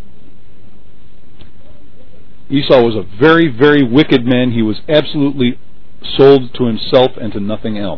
Esau was a very, very wicked man. He was absolutely sold to himself and to nothing else.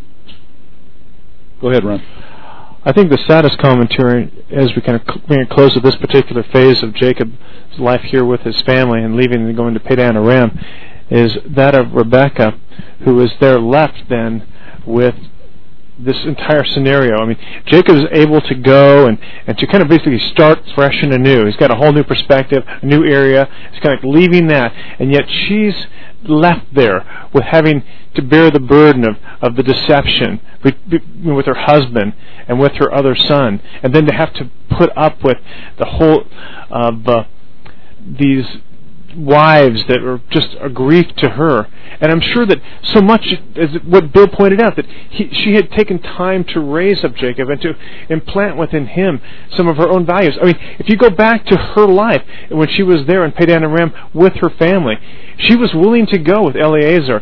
Go ahead, Ron. I think the saddest commentary, as we kind of bring it close to this particular phase of Jacob's life here with his family and leaving and going to Padan Aram, is that of Rebekah, who is there left then with this entire scenario. I mean, Jacob is able to go and to kind of basically start fresh and anew. He's got a whole new perspective, a new area. He's kind of leaving that, and yet she's left there with having to bear the burden of the deception with her husband and with her other son, and then to have to put up with the whole of these wives that were just a grief to her. And I'm sure that so much, as what Bill pointed out, that she had taken time to raise up Jacob and to implant within him some of her own values. I mean, if you go back to her life, when she was there in Padan Aram with her family, she was willing to go with Eliezer.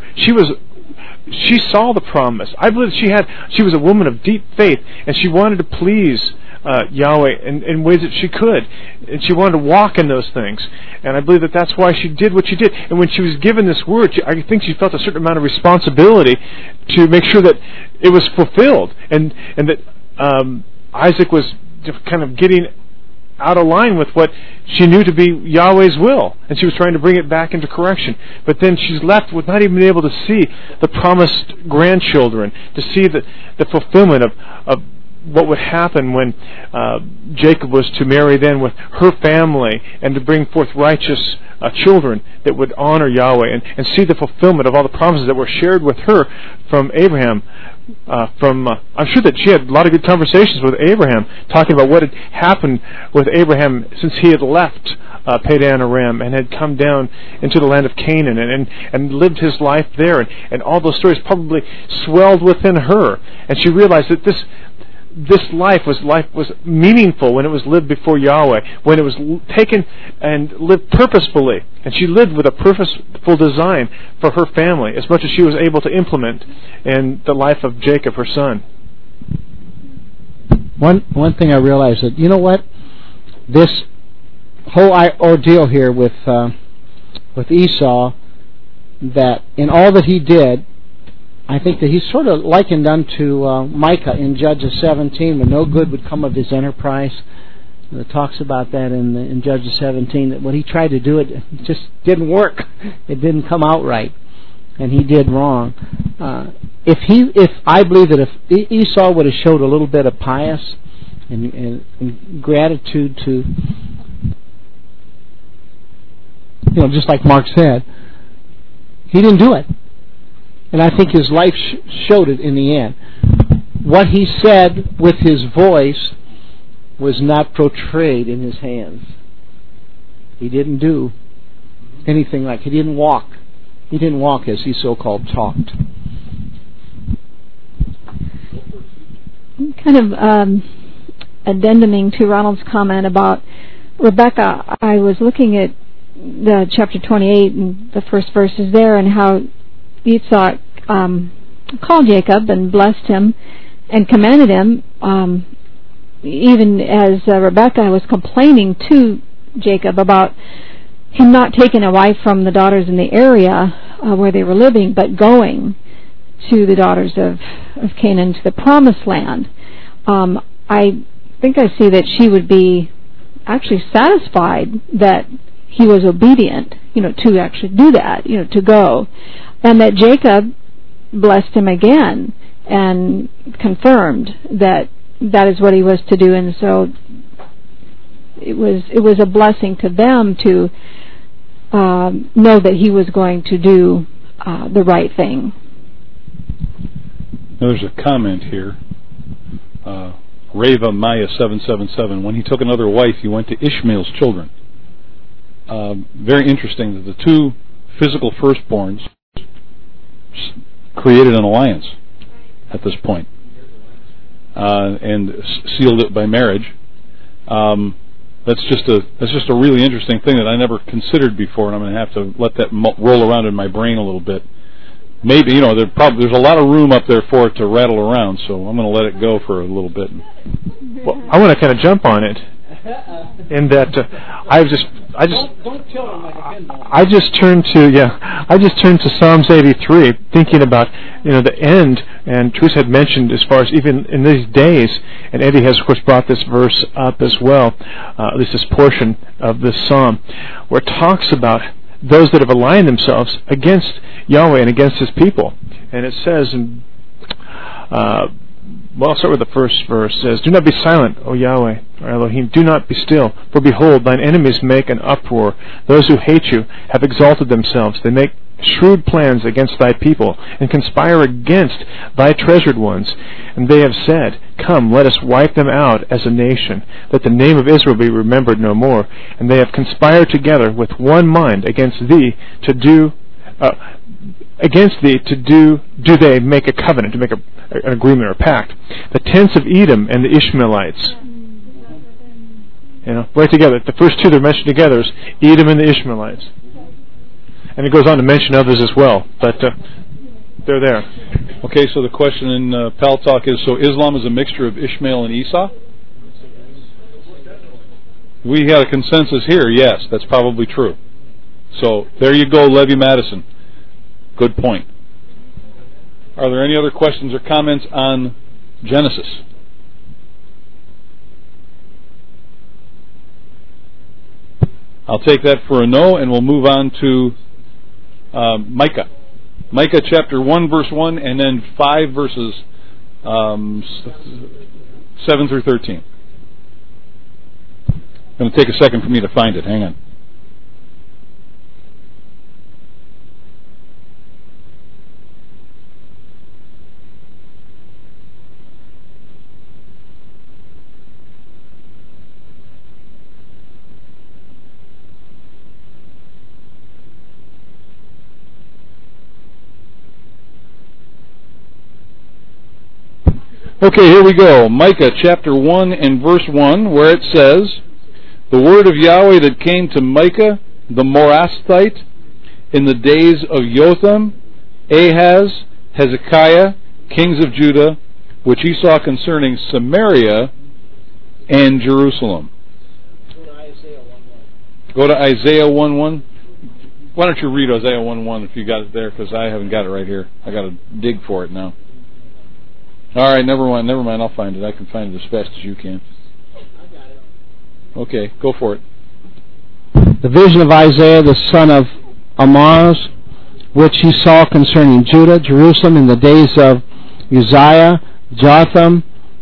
She saw the promise. I believe she was a woman of deep faith, and she wanted to please Yahweh in ways that she could, and she wanted to walk in those things. And I believe that that's why she did what she did. And when she was given this word, I think she felt a certain amount of responsibility to make sure that it was fulfilled, and that Isaac was kind of getting out of line with what she knew to be Yahweh's will, and she was trying to bring it back into correction. But then she's left with not even being able to see the promised grandchildren, to see the fulfillment of what would happen when Jacob was to marry then with her family and to bring forth righteous children that would honor Yahweh, and see the fulfillment of all the promises that were shared with her from Abraham. I'm sure that she had a lot of good conversations with Abraham, talking about what had happened with Abraham since he had left Padan Aram and had come down into the land of Canaan and lived his life there, and all those stories probably swelled within her, and she realized that this life was meaningful when it was lived before Yahweh, when it was taken and lived purposefully, and she lived with a purposeful design for her family, as much as she was able to implement in the life of Jacob, her son. One thing I realized, that you know what, this whole ordeal here with Esau, that in all that he did, I think that he's sort of likened unto Micah in Judges 17, when no good would come of his enterprise. It talks about that in Judges 17, that when he tried to do it, it just didn't work. It didn't come out right, and he did wrong. If I believe that if Esau would have showed a little bit of pious and gratitude to, just like Mark said, he didn't do it. And I think his life showed it in the end. What he said with his voice was not portrayed in his hands. He didn't do anything like, he didn't walk. He didn't walk as he so-called talked. Kind of addenduming to Ronald's comment about Rebecca, I was looking at the chapter 28 and the first verses there, and how Yitzhak called Jacob and blessed him and commanded him, even as Rebekah was complaining to Jacob about him not taking a wife from the daughters in the area where they were living, but going to the daughters of Canaan, to the promised land. I think I see that she would be actually satisfied that he was obedient, to actually do that, to go. And that Jacob blessed him again and confirmed that is what he was to do. And so it was a blessing to them to know that he was going to do the right thing. Now there's a comment here. Reva Maya 777. When he took another wife, he went to Ishmael's children. Very interesting that the two physical firstborns created an alliance at this point, and sealed it by marriage. That's just a really interesting thing that I never considered before, and I'm going to have to let that roll around in my brain a little bit. Maybe there's a lot of room up there for it to rattle around, so I'm going to let it go for a little bit. Well, I want to kind of jump on it, in that I just turned to Psalms 83, thinking about the end, and Teresa had mentioned as far as even in these days, and Eddie has of course brought this verse up as well, at least this portion of this psalm, where it talks about those that have aligned themselves against Yahweh and against His people. And it says, I'll start with the first verse. It says, "Do not be silent, O Yahweh, or Elohim. Do not be still. For behold, thine enemies make an uproar. Those who hate you have exalted themselves. They make shrewd plans against thy people, and conspire against thy treasured ones. And they have said, Come, let us wipe them out as a nation, that the name of Israel be remembered no more. And they have conspired together with one mind against thee to do they make a covenant, to make an agreement or pact. The tents of Edom and the Ishmaelites." Right together. The first two that are mentioned together is Edom and the Ishmaelites. And it goes on to mention others as well, but they're there. Okay, so the question in Pal Talk is, so Islam is a mixture of Ishmael and Esau? We got a consensus here, yes, that's probably true. So there you go, Levy Madison. Good point. Are there any other questions or comments on Genesis? I'll take that for a no, and we'll move on to Micah. Micah chapter 1, verse 1, and then 5 verses 7 through 13. It's going to take a second for me to find it. Hang on. Okay, here we go. Micah chapter 1 and verse 1, where it says, "The word of Yahweh that came to Micah the Morasthite in the days of Jotham, Ahaz, Hezekiah, kings of Judah, which he saw concerning Samaria and Jerusalem." Go to Isaiah 1:1. Why don't you read Isaiah 1:1 if you got it there, because I haven't got it right here. I got to dig for it now. All right, never mind. I'll find it. I can find it as fast as you can. I got it. Okay, go for it. The vision of Isaiah, the son of Amoz, which he saw concerning Judah, Jerusalem, in the days of Uzziah, Jotham,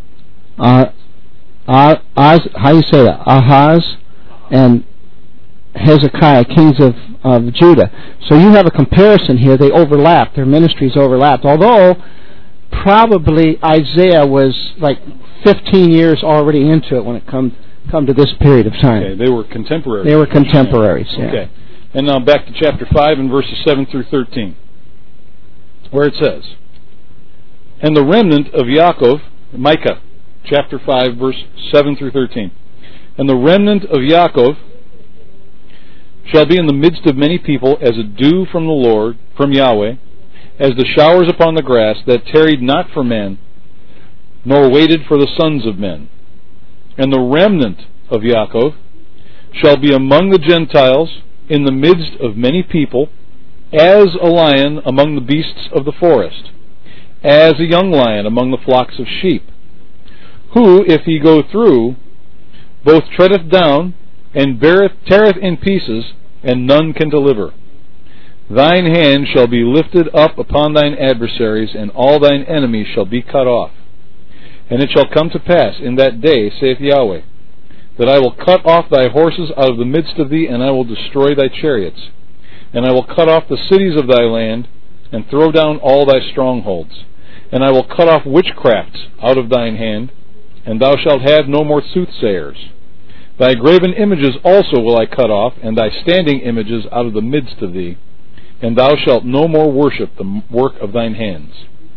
how do you say that? Ahaz, and Hezekiah, kings of Judah. So you have a comparison here. They overlap. Their ministries overlapped. Although probably Isaiah was like 15 years already into it when it come to this period of time. Okay, they were contemporaries. They were contemporaries, yeah. Okay. And now back to chapter 5 and verses 7 through 13, where it says, "And the remnant of Yaakov," Micah chapter 5, verse 7 through 13, "And the remnant of Yaakov shall be in the midst of many people as a dew from the Lord, from Yahweh, as the showers upon the grass, that tarried not for men, nor waited for the sons of men. And the remnant of Yaakov shall be among the Gentiles, in the midst of many people, as a lion among the beasts of the forest, as a young lion among the flocks of sheep, who, if he go through, both treadeth down, and teareth in pieces, and none can deliver. Thine hand shall be lifted up upon thine adversaries, and all thine enemies shall be cut off. And it shall come to pass in that day, saith Yahweh, that I will cut off thy horses out of the midst of thee, and I will destroy thy chariots. And I will cut off the cities of thy land, and throw down all thy strongholds. And I will cut off witchcrafts out of thine hand, and thou shalt have no more soothsayers. Thy graven images also will I cut off, and thy standing images out of the midst of thee, and thou shalt no more worship the work of thine hands.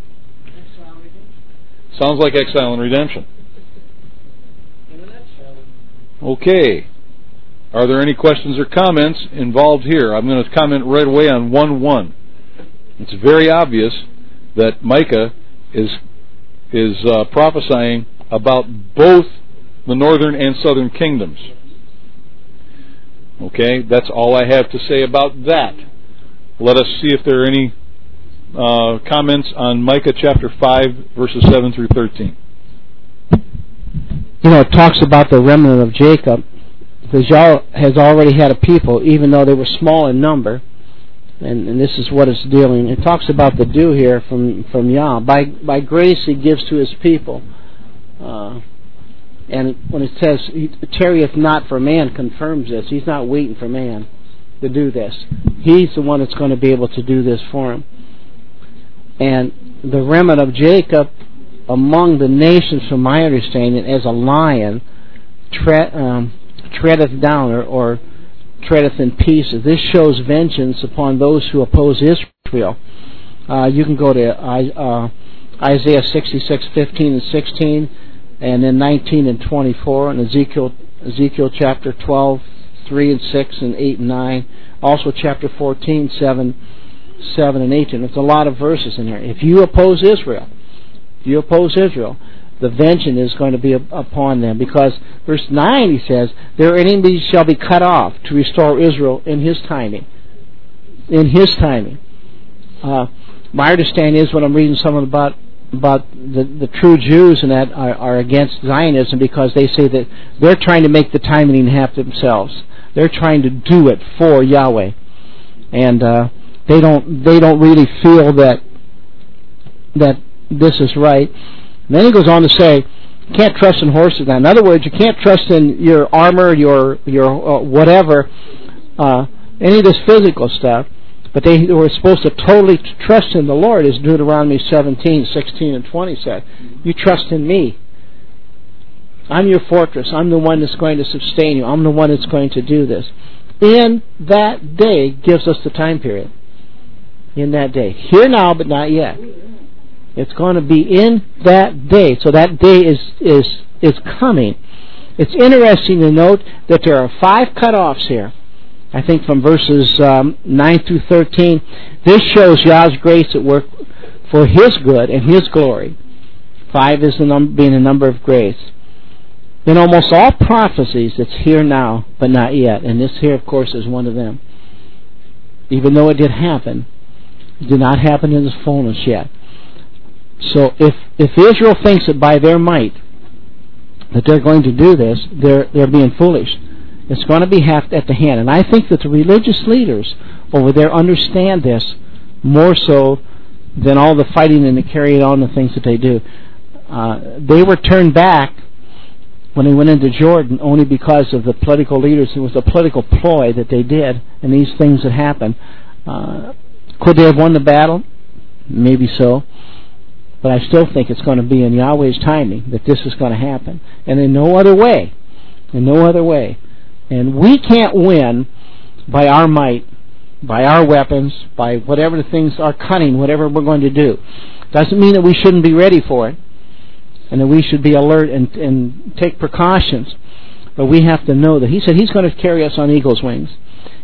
Sounds like exile and redemption. Okay. Are there any questions or comments involved here? I'm going to comment right away on 1:1. It's very obvious that Micah is prophesying about both the northern and southern kingdoms. Okay, that's all I have to say about that. Let us see if there are any comments on Micah chapter 5, verses 7 through 13. It talks about the remnant of Jacob, because Yah has already had a people, even though they were small in number, and this is what it's dealing. It talks about the dew here from Yah. By grace he gives to his people. And when it says, tarrieth not for man, confirms this. He's not waiting for man to do this. He's the one that's going to be able to do this for him. And the remnant of Jacob among the nations, from my understanding, as a lion, treadeth down or treadeth in pieces. This shows vengeance upon those who oppose Israel. You can go to Isaiah 66:15 and 16, and then 19 and 24, and Ezekiel chapter 12, 3 and 6 and 8 and 9. Also chapter 14, 7 and 18. It's a lot of verses in here. If you oppose Israel, the vengeance is going to be upon them, because verse 9 he says, their enemies shall be cut off, to restore Israel in his timing. In his timing. My understanding is, when I'm reading something about the true Jews and that are against Zionism, because they say that they're trying to make the timing happen themselves. They're trying to do it for Yahweh, and they don't really feel that this is right. And then he goes on to say, you can't trust in horses. Now, in other words, you can't trust in your armor, your whatever, any of this physical stuff. But they were supposed to totally trust in the Lord, as Deuteronomy 17, 16, and 20 said. You trust in me. I'm your fortress. I'm the one that's going to sustain you. I'm the one that's going to do this. In that day gives us the time period. In that day. Here now, but not yet. It's going to be in that day. So that day is coming. It's interesting to note that there are 5 cutoffs here. I think from verses 9 through 13. This shows Yah's grace at work for His good and His glory. 5 is being the number of grace. In almost all prophecies, it's here now, but not yet. And this here, of course, is one of them. Even though it did happen, it did not happen in its fullness yet. So if Israel thinks that by their might that they're going to do this, they're being foolish. It's going to be at the hand. And I think that the religious leaders over there understand this more so than all the fighting and the carrying on the things that they do. They were turned back when they went into Jordan only because of the political leaders. It was a political ploy that they did, and these things that happened. Could they have won the battle? Maybe so. But I still think it's going to be in Yahweh's timing that this is going to happen. And in no other way. In no other way. And we can't win by our might, by our weapons, by whatever the things are cunning, whatever we're going to do. Doesn't mean that we shouldn't be ready for it, and that we should be alert and take precautions. But we have to know that He said He's going to carry us on eagle's wings.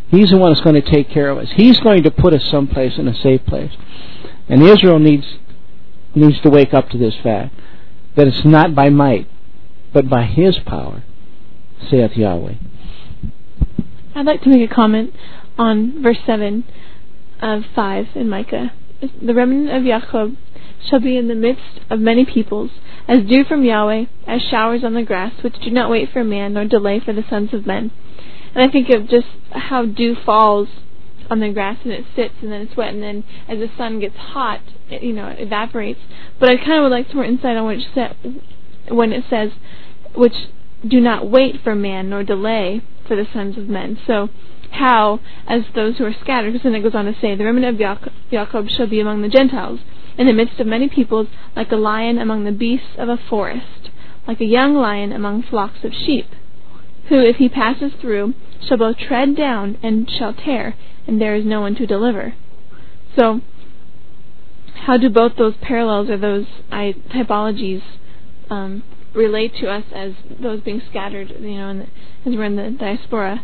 He's the one that's going to take care of us. He's going to put us someplace in a safe place. And Israel needs to wake up to this fact, that it's not by might, but by His power, saith Yahweh. I'd like to make a comment on verse 7 of 5 in Micah. The remnant of Jacob shall be in the midst of many peoples, as dew from Yahweh, as showers on the grass, which do not wait for man, nor delay for the sons of men. And I think of just how dew falls on the grass and it sits and then it's wet, and then as the sun gets hot, it evaporates. But I kind of would like some more insight on when it says, which do not wait for man, nor delay for the sons of men. So how, as those who are scattered, because then it goes on to say, the remnant of Jacob shall be among the Gentiles, in the midst of many peoples, like a lion among the beasts of a forest, like a young lion among flocks of sheep, who, if he passes through, shall both tread down and shall tear, and there is no one to deliver. So, how do both those parallels or those typologies relate to us as those being scattered, as we're in the diaspora?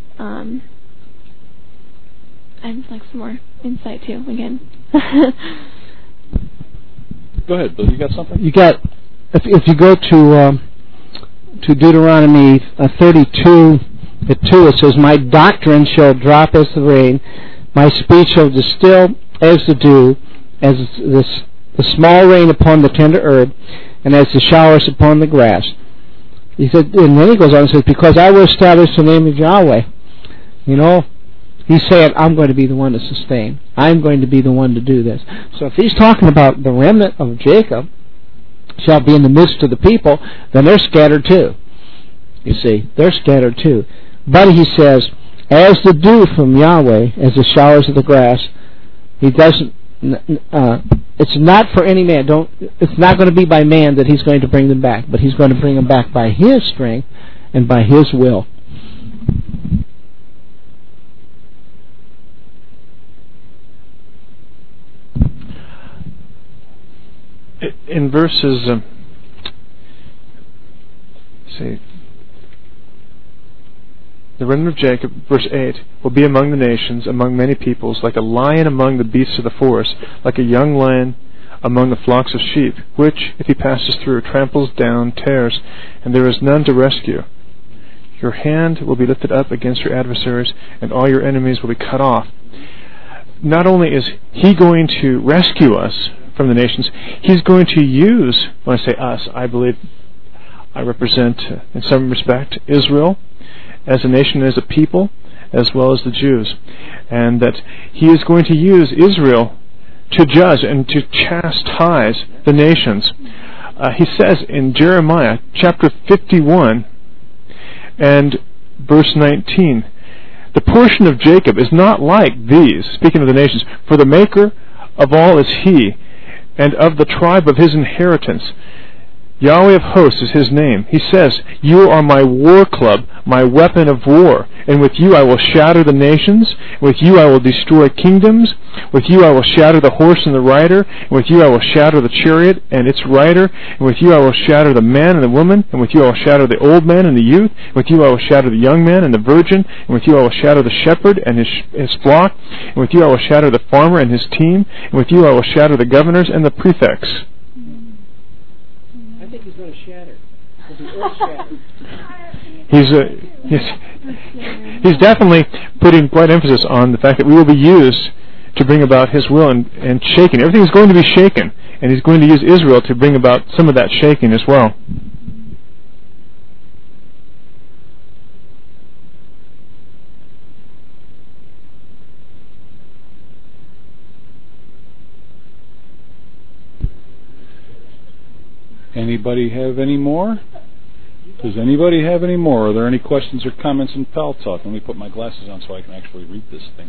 I'd like some more insight too, again. Go ahead, Bill. You got something? You got, if you go to Deuteronomy 32, at 2, it says, my doctrine shall drop as the rain, my speech shall distill as the dew, as the small rain upon the tender herb, and as the showers upon the grass. He said, and then he goes on and says, because I will establish the name of Yahweh. He's saying, I'm going to be the one to sustain. I'm going to be the one to do this. So if he's talking about the remnant of Jacob shall be in the midst of the people, then they're scattered too. You see, they're scattered too. But he says, as the dew from Yahweh, as the showers of the grass, he doesn't, it's not for any man. It's not going to be by man that he's going to bring them back, but he's going to bring them back by His strength and by His will. In verses, the remnant of Jacob, verse 8, will be among the nations, among many peoples, like a lion among the beasts of the forest, like a young lion among the flocks of sheep, which, if he passes through, tramples down, tears, and there is none to rescue. Your hand will be lifted up against your adversaries, and all your enemies will be cut off. Not only is He going to rescue us from the nations, He's going to use, when I say us, I believe I represent, in some respect, Israel, as a nation, as a people, as well as the Jews. And that He is going to use Israel to judge and to chastise the nations. He says in Jeremiah chapter 51 and verse 19, the portion of Jacob is not like these, speaking of the nations, for the maker of all is He, and of the tribe of His inheritance. Yahweh of hosts is His name. He says, you are my war club, my weapon of war, and with you I will shatter the nations, with you I will destroy kingdoms, with you I will shatter the horse and the rider, and with you I will shatter the chariot and its rider, and with you I will shatter the man and the woman, and with you I will shatter the old man and the youth, and with you I will shatter the young man and the virgin, and with you I will shatter the shepherd and his flock, and with you I will shatter the farmer and his team, and with you I will shatter the governors and the prefects. I think He's going to shatter. The earth shatter. He's definitely putting quite emphasis on the fact that we will be used to bring about His will and shaking. Everything is going to be shaken, and He's going to use Israel to bring about some of that shaking as well. Anybody have any more? Does anybody have any more? Are there any questions or comments in Pal Talk? Let me put my glasses on so I can actually read this thing.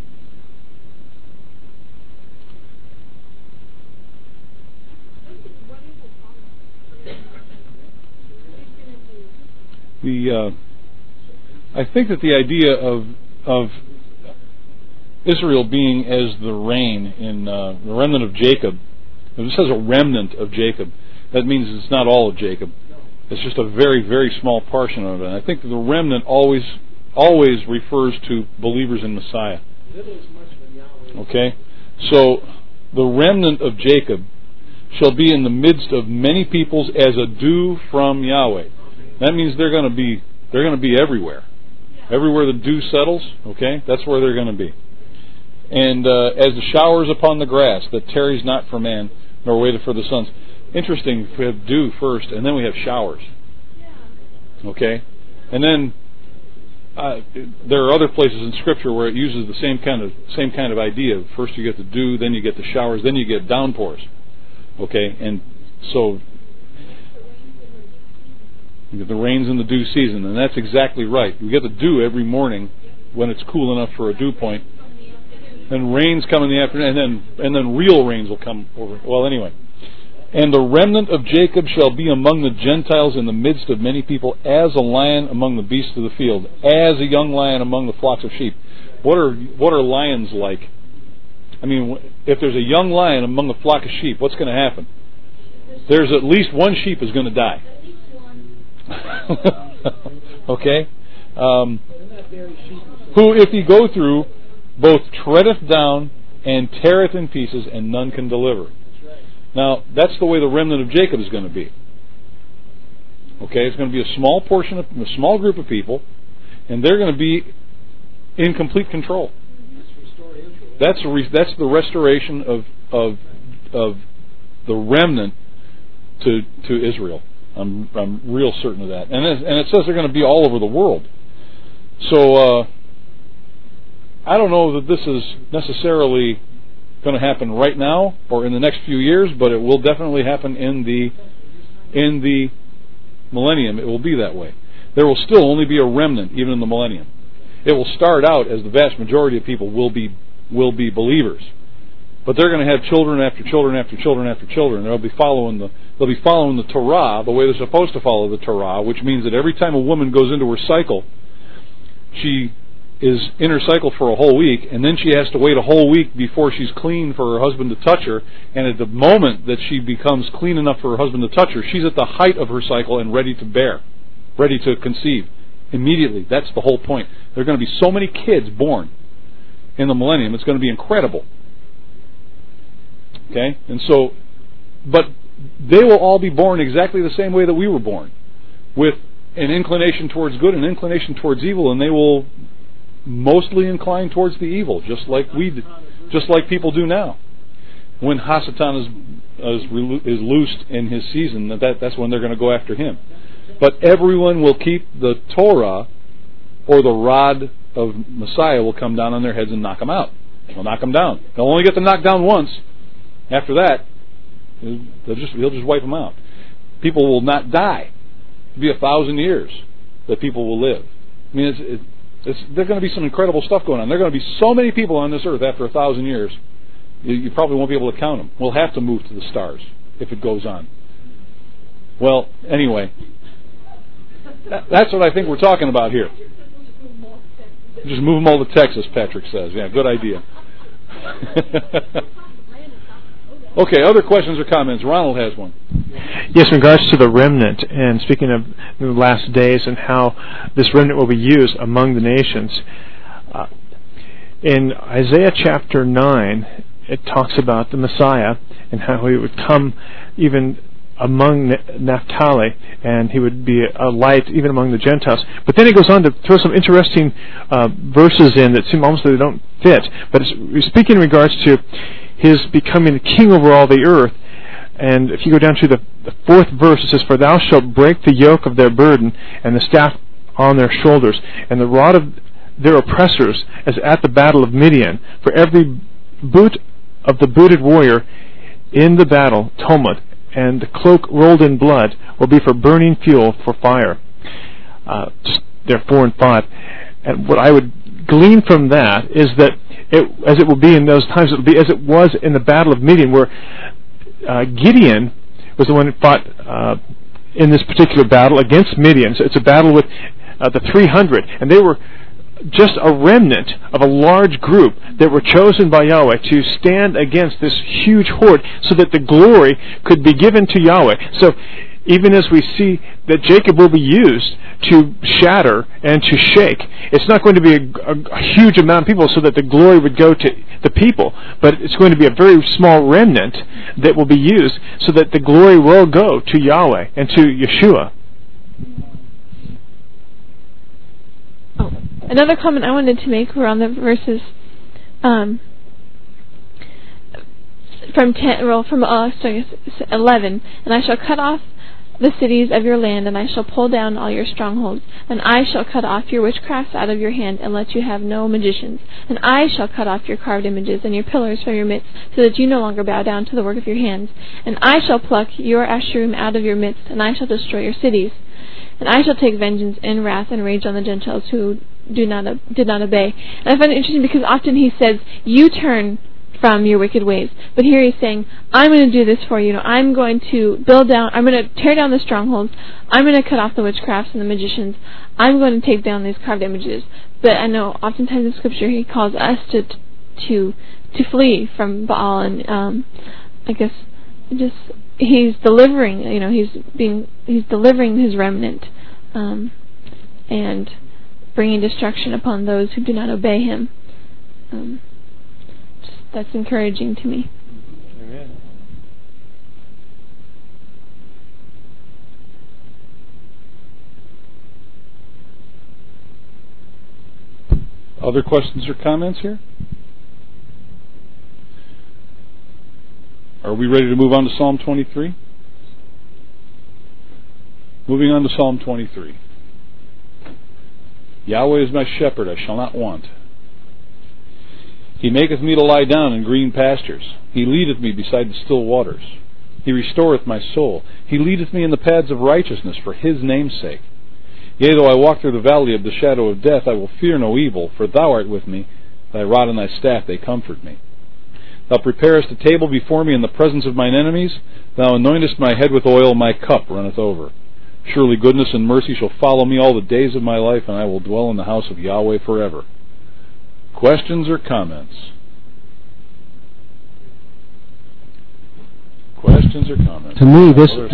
I think that the idea of Israel being as the rain in the remnant of Jacob, if it says a remnant of Jacob, that means it's not all of Jacob. It's just a very, very small portion of it. And I think the remnant always always refers to believers in Messiah. Okay? So, the remnant of Jacob shall be in the midst of many peoples as a dew from Yahweh. That means they're going to be everywhere. Everywhere the dew settles, okay, that's where they're going to be. And as the showers upon the grass, that tarries not for man, nor waiteth for the sons. Interesting, we have dew first, and then we have showers. Okay? And then there are other places in Scripture where it uses the same kind of idea. First you get the dew, then you get the showers, then you get downpours. Okay? And so you get the rains in the dew season, and that's exactly right. You get the dew every morning when it's cool enough for a dew point. Then rains come in the afternoon, and then real rains will come over. Well, anyway. And the remnant of Jacob shall be among the Gentiles in the midst of many people, as a lion among the beasts of the field, as a young lion among the flocks of sheep. What are lions like? I mean, if there's a young lion among the flock of sheep, what's going to happen? There's at least one sheep is going to die. Okay? Who, if he go through, both treadeth down and teareth in pieces, and none can deliver. Now, that's the way the remnant of Jacob is going to be. Okay? It's going to be a small portion of a small group of people, and they're going to be in complete control. That's the restoration of the remnant to Israel. I'm real certain of that. And it says they're going to be all over the world. So I don't know that this is necessarily going to happen right now or in the next few years, but it will definitely happen in the millennium. It will be that way. There will still only be a remnant even in the millennium. It will start out as the vast majority of people will be believers, but they're going to have children after children after children after children. They'll be following the Torah the way they're supposed to follow the Torah, which means that every time a woman goes into her cycle, she is in her cycle for a whole week, and then she has to wait a whole week before she's clean for her husband to touch her. And at the moment that she becomes clean enough for her husband to touch her, she's at the height of her cycle and ready to bear, ready to conceive immediately. That's the whole point. There are going to be so many kids born in the millennium. It's going to be incredible. Okay? And so, but they will all be born exactly the same way that we were born, with an inclination towards good and an inclination towards evil, and they will mostly incline towards the evil, just like people do now. When Hasatan is loosed in his season, that's when they're going to go after him. But everyone will keep the Torah, or the rod of Messiah will come down on their heads and knock them out. They'll knock them down. They'll only get them knocked down once. After that, he'll just wipe them out. People will not die. It'll be 1,000 years that people will live. I mean, there's going to be some incredible stuff going on. There are going to be so many people on this earth after 1,000 years, you probably won't be able to count them. We'll have to move to the stars if it goes on. Well, anyway, that's what I think we're talking about here. Just move them all to Texas, Patrick says. Yeah, good idea. Okay, other questions or comments? Ronald has one. Yes, in regards to the remnant, and speaking of the last days and how this remnant will be used among the nations. In Isaiah chapter 9, it talks about the Messiah and how he would come even among Naphtali, and he would be a light even among the Gentiles. But then he goes on to throw some interesting verses in that seem almost that they don't fit. But it's speaking in regards to his becoming the king over all the earth. And if you go down to the 4th verse, it says, "For thou shalt break the yoke of their burden, and the staff on their shoulders, and the rod of their oppressors, as at the battle of Midian. For every boot of the booted warrior in the battle, tumult, and the cloak rolled in blood will be for burning fuel for fire." Just there 4 and 5. And what I would glean from that is that as it will be in those times, it will be as it was in the battle of Midian, where Gideon was the one who fought in this particular battle against Midian. So it's a battle with the 300, and they were just a remnant of a large group that were chosen by Yahweh to stand against this huge horde so that the glory could be given to Yahweh. So even as we see that Jacob will be used to shatter and to shake, it's not going to be a huge amount of people so that the glory would go to the people, but it's going to be a very small remnant that will be used so that the glory will go to Yahweh and to Yeshua. Oh, another comment I wanted to make were on the verses from 11, and I shall cut off the cities of your land, and I shall pull down all your strongholds, and I shall cut off your witchcrafts out of your hand, and let you have no magicians, and I shall cut off your carved images and your pillars from your midst, so that you no longer bow down to the work of your hands, and I shall pluck your Asherim out of your midst, and I shall destroy your cities, and I shall take vengeance in wrath and rage on the Gentiles who did not obey. And I find it interesting because often he says, you turn from your wicked ways. But here he's saying, I'm going to do this for you. I'm going to I'm going to tear down the strongholds. I'm going to cut off the witchcrafts and the magicians. I'm going to take down these carved images. But I know oftentimes in Scripture he calls us to flee from Baal, and I guess just he's delivering. He's delivering his remnant, and bringing destruction upon those who do not obey him. That's encouraging to me. Amen. Other questions or comments here? Are we ready to move on to Psalm 23? Moving on to Psalm 23. Yahweh is my shepherd, I shall not want. He maketh me to lie down in green pastures. He leadeth me beside the still waters. He restoreth my soul. He leadeth me in the paths of righteousness for his name's sake. Yea, though I walk through the valley of the shadow of death, I will fear no evil, for thou art with me. Thy rod and thy staff, they comfort me. Thou preparest a table before me in the presence of mine enemies. Thou anointest my head with oil, my cup runneth over. Surely goodness and mercy shall follow me all the days of my life, and I will dwell in the house of Yahweh forever. Questions or comments? Questions or comments? To me, this is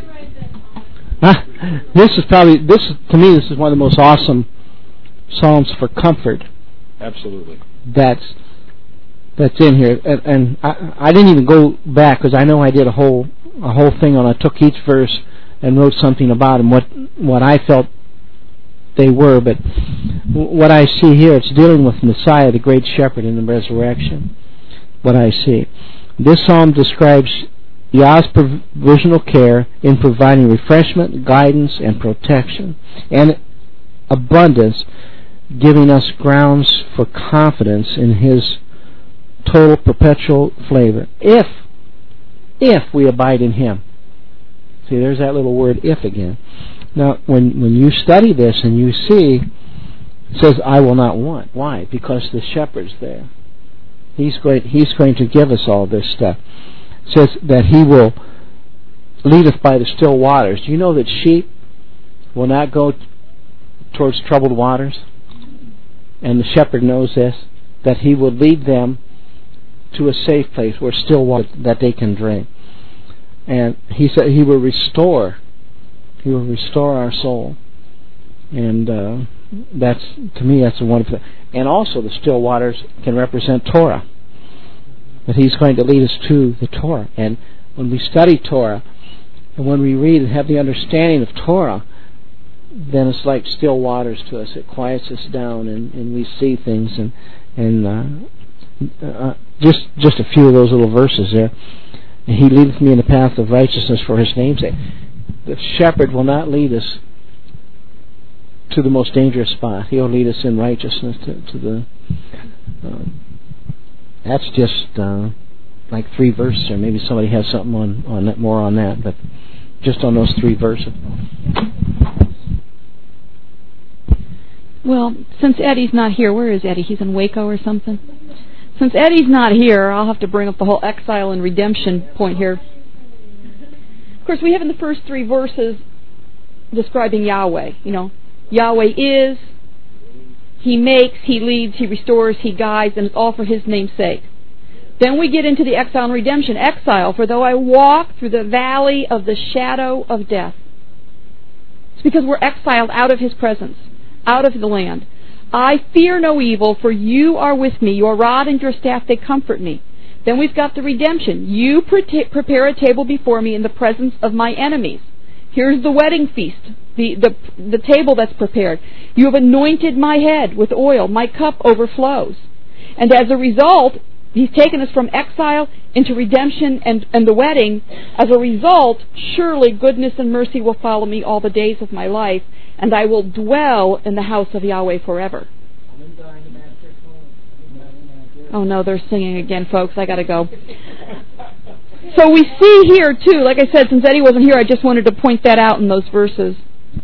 one of the most awesome psalms for comfort. Absolutely. That's in here, and I didn't even go back because I know I did a whole thing on. I took each verse and wrote something about them, what I felt they were, but what I see here, it's dealing with Messiah, the great shepherd in the resurrection. What I see. This psalm describes Yah's provisional care in providing refreshment, guidance, and protection, and abundance, giving us grounds for confidence in his total perpetual favor. If we abide in him. See, there's that little word if again. Now, when you study this and you see, it says, I will not want. Why? Because the shepherd's there. He's going to give us all this stuff. It says that he will leadeth by the still waters. Do you know that sheep will not go towards troubled waters? And the shepherd knows this, that he will lead them to a safe place where still water that they can drink. And he said he will restore our soul. And that's, to me, that's a wonderful thing. And also the still waters can represent Torah. That he's going to lead us to the Torah. And when we study Torah, and when we read and have the understanding of Torah, then it's like still waters to us. It quiets us down, and we see things. And just a few of those little verses there. And he leadeth me in the path of righteousness for his name's sake. The shepherd will not lead us to the most dangerous spot. He'll lead us in righteousness to the... that's just like 3 verses there. Maybe somebody has something on that, more on that, but just on those 3 verses. Well, since Eddie's not here, where is Eddie? He's in Waco or something? Since Eddie's not here, I'll have to bring up the whole exile and redemption point here. Of course, we have in the first 3 verses describing Yahweh. Yahweh is, he makes, he leads, he restores, he guides, and it's all for his name's sake. Then we get into the exile and redemption. Exile, for though I walk through the valley of the shadow of death. It's because we're exiled out of His presence, out of the land. I fear no evil, for you are with me. Your rod and your staff, they comfort me. Then we've got the redemption. You prepare a table before me in the presence of my enemies. Here's the wedding feast, the table that's prepared. You have anointed my head with oil. My cup overflows. And as a result, He's taken us from exile into redemption and the wedding. As a result, surely goodness and mercy will follow me all the days of my life, and I will dwell in the house of Yahweh forever. Oh no, they're singing again, folks. I gotta go. So we see here, too, like I said, since Eddie wasn't here, I just wanted to point that out in those verses.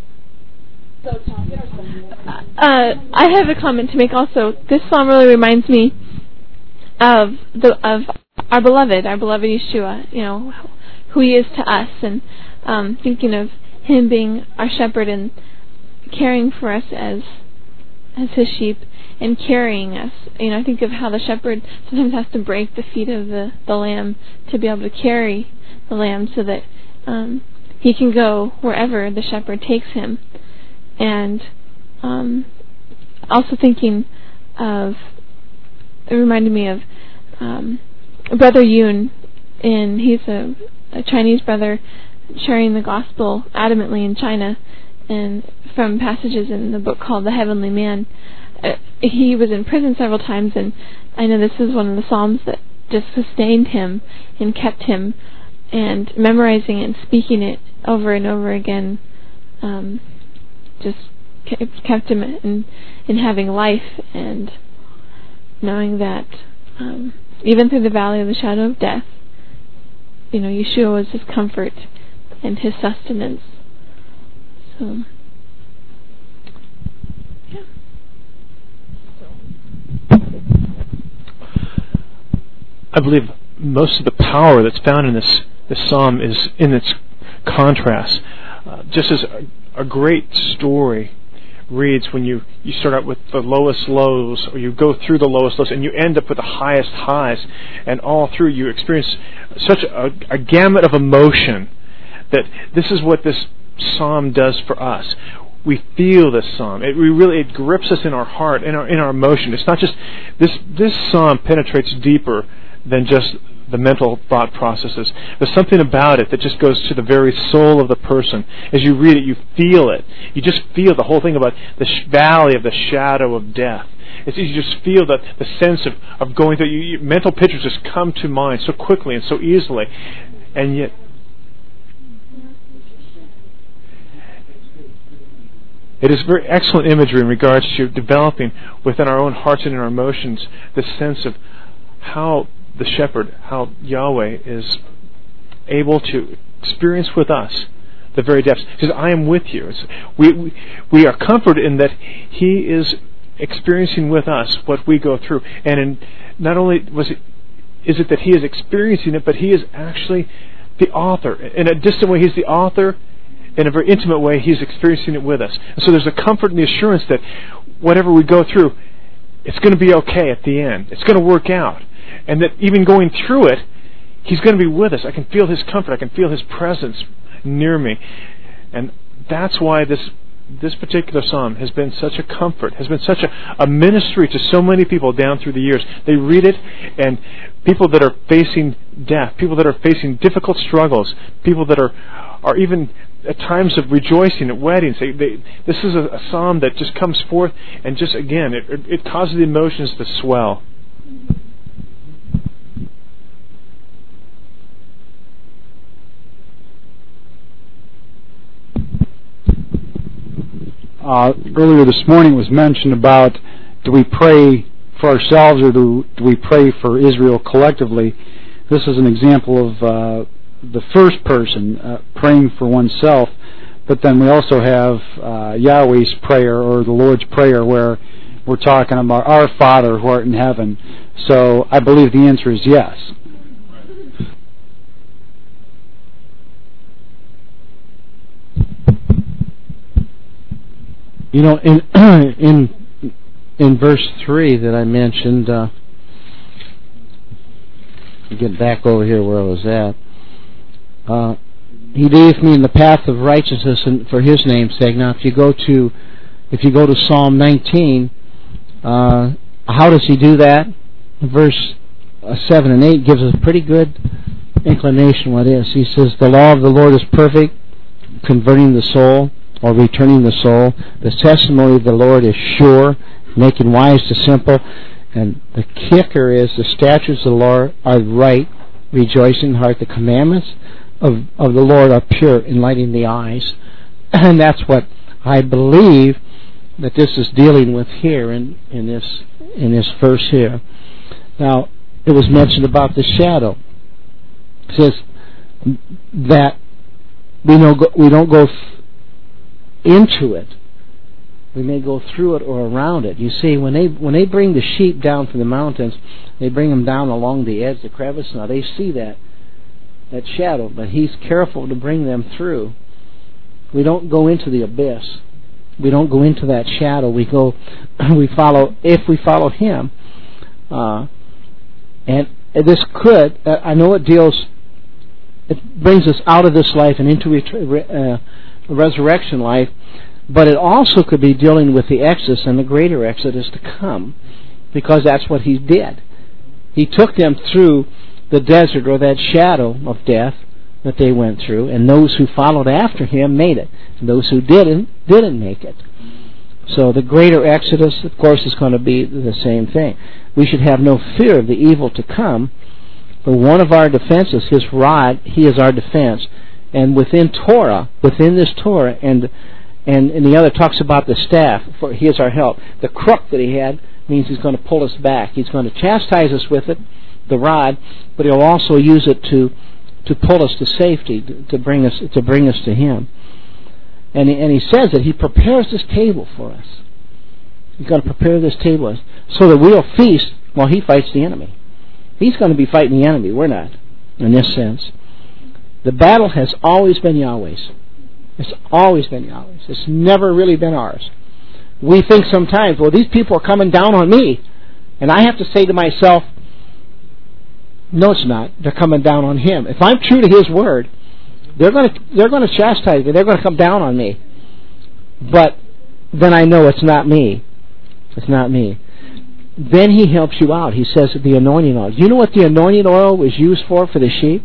I have a comment to make also. This psalm really reminds me of our beloved Yeshua, you know, who He is to us, and thinking of Him being our shepherd and caring for us as His sheep and carrying us. You know, I think of how the shepherd sometimes has to break the feet of the lamb to be able to carry the lamb so that he can go wherever the shepherd takes him. And also thinking of, it reminded me of Brother Yoon, and he's a Chinese brother sharing the gospel adamantly in China, and from passages in the book called The Heavenly Man. He was in prison several times, and I know this is one of the psalms that just sustained him and kept him, and memorizing it and speaking it over and over again just kept him in having life, and knowing that even through the valley of the shadow of death, you know, Yeshua was his comfort and his sustenance. So, yeah. I believe most of the power that's found in this psalm is in its contrast. Just as a great story reads when you start out with the lowest lows, or you go through the lowest lows, and you end up with the highest highs, and all through you experience such a gamut of emotion, that this is what this psalm does for us. We feel this psalm. It grips us in our heart, in our emotion. It's not just this psalm penetrates deeper than just the mental thought processes. There's something about it that just goes to the very soul of the person. As you read it, you feel it. You just feel the whole thing about the valley of the shadow of death. You just feel the sense of going through. Mental pictures just come to mind so quickly and so easily, and yet it is very excellent imagery in regards to developing within our own hearts and in our emotions this sense of how the shepherd, how Yahweh is able to experience with us the very depths. He says, I am with you. We are comforted in that He is experiencing with us what we go through. And not only is it that He is experiencing it, but He is actually the author. In a distant way, He's the author. In a very intimate way, He's experiencing it with us. And so there's a comfort and the assurance that whatever we go through, it's going to be okay at the end. It's going to work out. And that even going through it, He's going to be with us. I can feel His comfort. I can feel His presence near me. And that's why this particular psalm has been such a comfort, has been such a ministry to so many people down through the years. They read it, and people that are facing death, people that are facing difficult struggles, people that are even at times of rejoicing at weddings. This is a psalm that just comes forth and just, again, it causes the emotions to swell. Earlier this morning it was mentioned about, do we pray for ourselves or do we pray for Israel collectively? This is an example of the first person praying for oneself, but then we also have Yahweh's prayer, or the Lord's Prayer, where we're talking about our Father who art in heaven. So I believe the answer is yes. You know, in verse 3 that I mentioned, Get back over here where I was at. He leadeth me in the path of righteousness for His name's sake. Now, if you go to Psalm 19, how does He do that? Verse 7 and 8 gives us a pretty good inclination what it is. He says, "The law of the Lord is perfect, converting the soul," or returning the soul. "The testimony of the Lord is sure, making wise the simple." And the kicker is, "The statutes of the Lord are right, rejoicing the heart. The commandments of the Lord are pure, enlightening the eyes." And that's what I believe that this is dealing with here in this verse here. Now, it was mentioned about the shadow. It says that we don't go into it. We may go through it or around it. You see, when they bring the sheep down from the mountains, they bring them down along the edge, the crevice. Now they see that shadow, but He's careful to bring them through. We don't go into the abyss. We don't go into that shadow. We follow Him. And this could, I know it brings us out of this life and into resurrection life, but it also could be dealing with the Exodus and the greater Exodus to come, because that's what He did. He took them through the desert, or that shadow of death that they went through, and those who followed after Him made it. And those who didn't make it. So the greater Exodus, of course, is going to be the same thing. We should have no fear of the evil to come, for one of our defenses, His rod, He is our defense. And within this Torah, and the other talks about the staff, for He is our help. The crook that He had means He's going to pull us back. He's going to chastise us with it, the rod, but He'll also use it to pull us to safety, to bring us to Him. And He says that He prepares this table for us. He's going to prepare this table so that we'll feast while He fights the enemy. He's going to be fighting the enemy. We're not, in this sense. The battle has always been Yahweh's. It's always been Yahweh's. It's never really been ours. We think sometimes, well, these people are coming down on me. And I have to say to myself, no, it's not. They're coming down on Him. If I'm true to His word, they're going to chastise me. They're going to come down on me. But then I know it's not me. It's not me. Then He helps you out. He says the anointing oil. Do you know what the anointing oil was used for the sheep?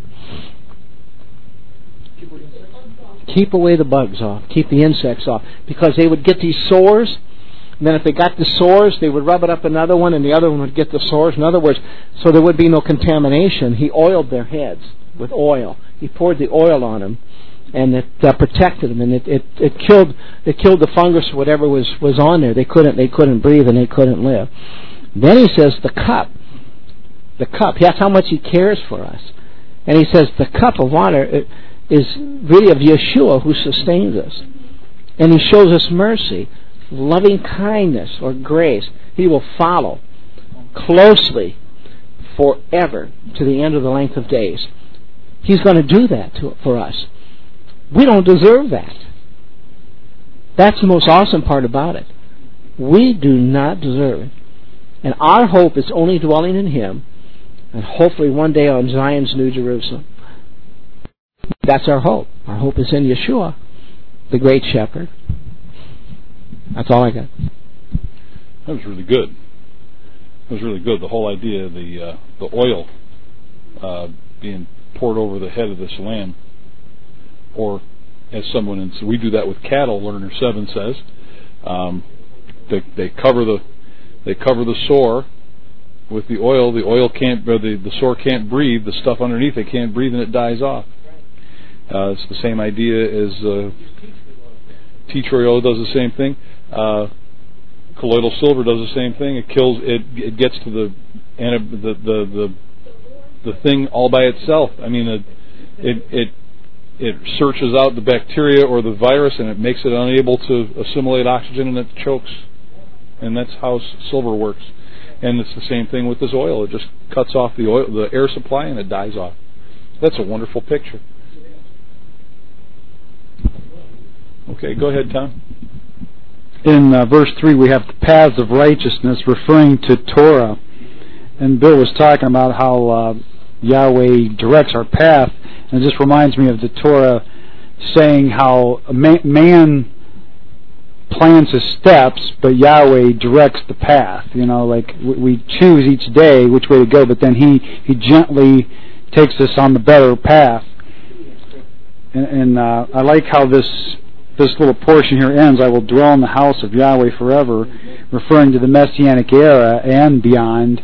Keep away the bugs off. Keep the insects off. Because they would get these sores. And then if they got the sores, they would rub it up another one, and the other one would get the sores. In other words, so there would be no contamination. He oiled their heads with oil. He poured the oil on them, and it protected them, and it killed the fungus or whatever was on there. They couldn't breathe, and they couldn't live. Then He says the cup. That's how much He cares for us. And He says the cup of water is really of Yeshua, who sustains us. And He shows us mercy, loving kindness, or grace. He will follow closely forever to the end of the length of days. He's going to do that for us. We don't deserve that. That's the most awesome part about it. We do not deserve it. And our hope is only dwelling in Him, and hopefully one day on Zion's New Jerusalem. That's our hope. Our hope is in Yeshua, the great shepherd. That's all I got. That was really good. The whole idea of the oil being poured over the head of this lamb, or as someone we do that with cattle. Learner 7 says they cover the sore with the oil. The oil can't, or the sore can't breathe. The stuff underneath it can't breathe, and it dies off. It's the same idea as tea tree oil does the same thing. Colloidal silver does the same thing. It kills. It gets to the thing all by itself. I mean, it searches out the bacteria or the virus, and it makes it unable to assimilate oxygen, and it chokes. And that's how silver works. And it's the same thing with this oil. It just cuts off the air supply, and it dies off. That's a wonderful picture. Okay, go ahead, Tom. In verse 3, we have the paths of righteousness, referring to Torah. And Bill was talking about how Yahweh directs our path. And it just reminds me of the Torah saying how man plans his steps, but Yahweh directs the path. Like we choose each day which way to go, but then He gently takes us on the better path. And I like how this little portion here ends. I will dwell in the house of Yahweh forever, referring to the Messianic era and beyond.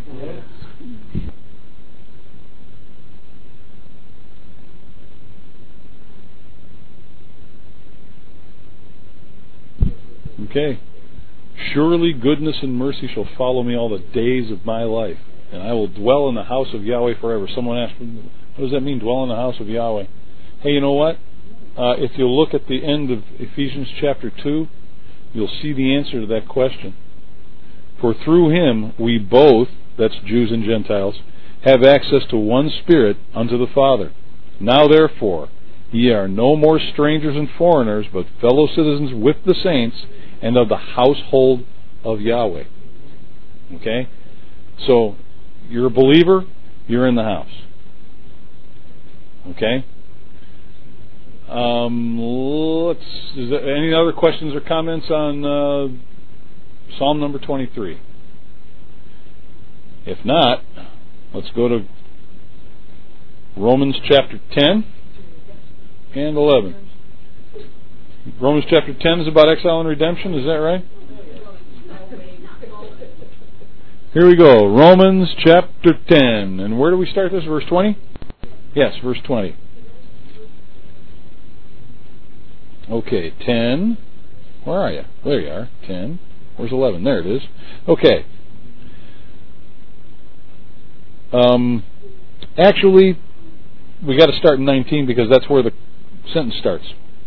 Okay. Surely goodness and mercy shall follow me all the days of my life, and I will dwell in the house of Yahweh forever. Someone asked me, what does that mean, dwell in the house of Yahweh? Hey, you know what? If you look at the end of Ephesians chapter 2, you'll see the answer to that question. For through Him we both, that's Jews and Gentiles, have access to one Spirit unto the Father. Now therefore, ye are no more strangers and foreigners, but fellow citizens with the saints, and of the household of Yahweh. Okay? So, you're a believer, you're in the house. Okay? Is there any other questions or comments on Psalm number 23? If not, let's go to Romans chapter 10 and 11. Romans chapter 10 is about exile and redemption, is that right? Here we go, Romans chapter 10. And where do we start this? Verse 20? Yes, verse 20. Okay, 10. Where are you? There you are, 10. Where's 11? There it is. Okay. Actually, we got to start in 19 because that's where the sentence starts.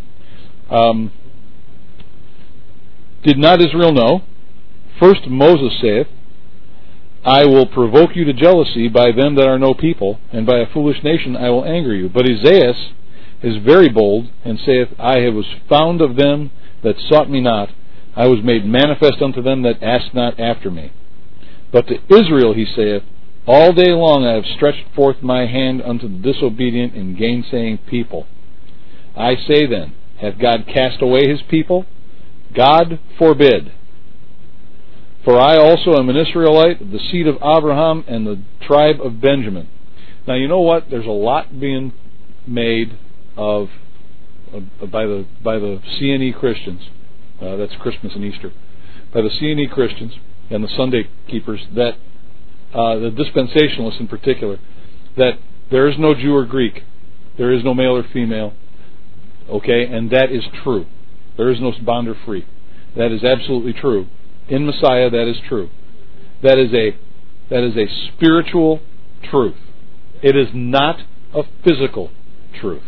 Did not Israel know? First Moses saith, I will provoke you to jealousy by them that are no people, and by a foolish nation I will anger you. But Isaiah is very bold, and saith, I was found of them that sought me not. I was made manifest unto them that asked not after me. But to Israel he saith, all day long I have stretched forth my hand unto the disobedient and gainsaying people. I say then, hath God cast away His people? God forbid. For I also am an Israelite, the seed of Abraham, and the tribe of Benjamin. Now you know what? There's a lot being made of by the C&E Christians. That's Christmas and Easter. By the C&E Christians and the Sunday keepers, that the dispensationalists in particular, that there is no Jew or Greek, there is no male or female. Okay, and that is true. There is no bond or free. That is absolutely true. In Messiah, that is true. That is a spiritual truth. It is not a physical truth.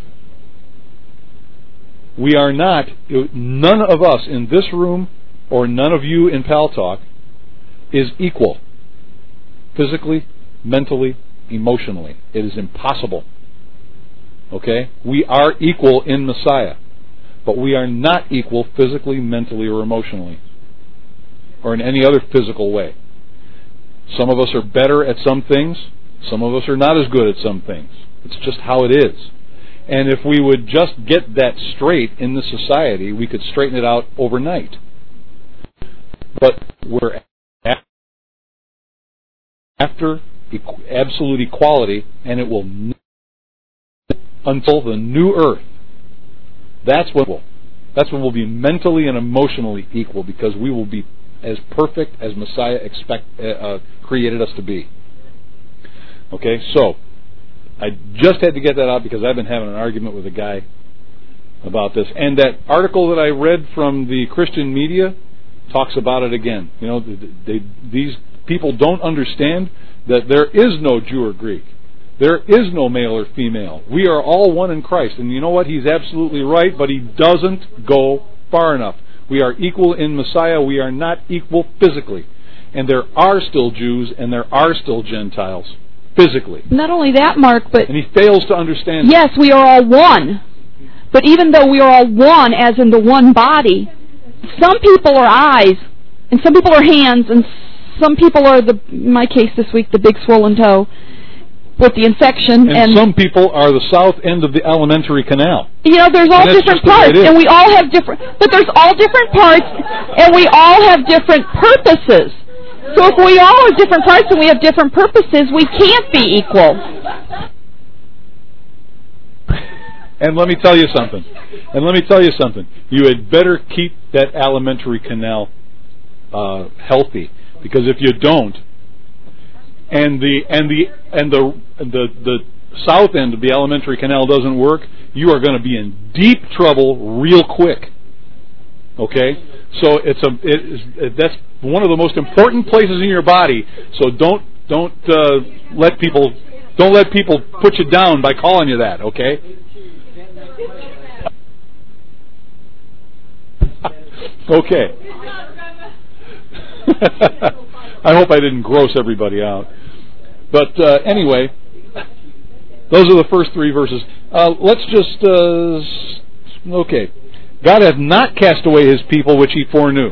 We are not, none of us in this room or none of you in Pal Talk is equal. Physically, mentally, emotionally. It is impossible. Okay? We are equal in Messiah. But we are not equal physically, mentally, or emotionally. Or in any other physical way. Some of us are better at some things. Some of us are not as good at some things. It's just how it is. And if we would just get that straight in the society, we could straighten it out overnight. But we're after absolute equality, and it will until the new earth. That's when we'll be mentally and emotionally equal, because we will be as perfect as Messiah created us to be. Okay, so I just had to get that out because I've been having an argument with a guy about this, and that article that I read from the Christian media talks about it again. You know, these people don't understand that there is no Jew or Greek. There is no male or female. We are all one in Christ. And you know what? He's absolutely right, but he doesn't go far enough. We are equal in Messiah. We are not equal physically. And there are still Jews and there are still Gentiles physically. Not only that, Mark, but... And he fails to understand yes, we are all one. But even though we are all one, as in the one body, some people are eyes, and some people are hands, and some people are, in my case this week, the big swollen toe. with the infection. And some people are the south end of the alimentary canal. You know, there's all different parts, and we all have different. But there's all different parts, and we all have different purposes. So if we all have different parts and we have different purposes, we can't be equal. And let me tell you something. You had better keep that alimentary canal healthy, because if you don't, and the south end of the alimentary canal doesn't work, you are going to be in deep trouble real quick. Okay, so that's one of the most important places in your body. So don't let people put you down by calling you that. Okay. Okay. I hope I didn't gross everybody out. But anyway, those are the first three verses. Let's just okay. God hath not cast away his people which he foreknew.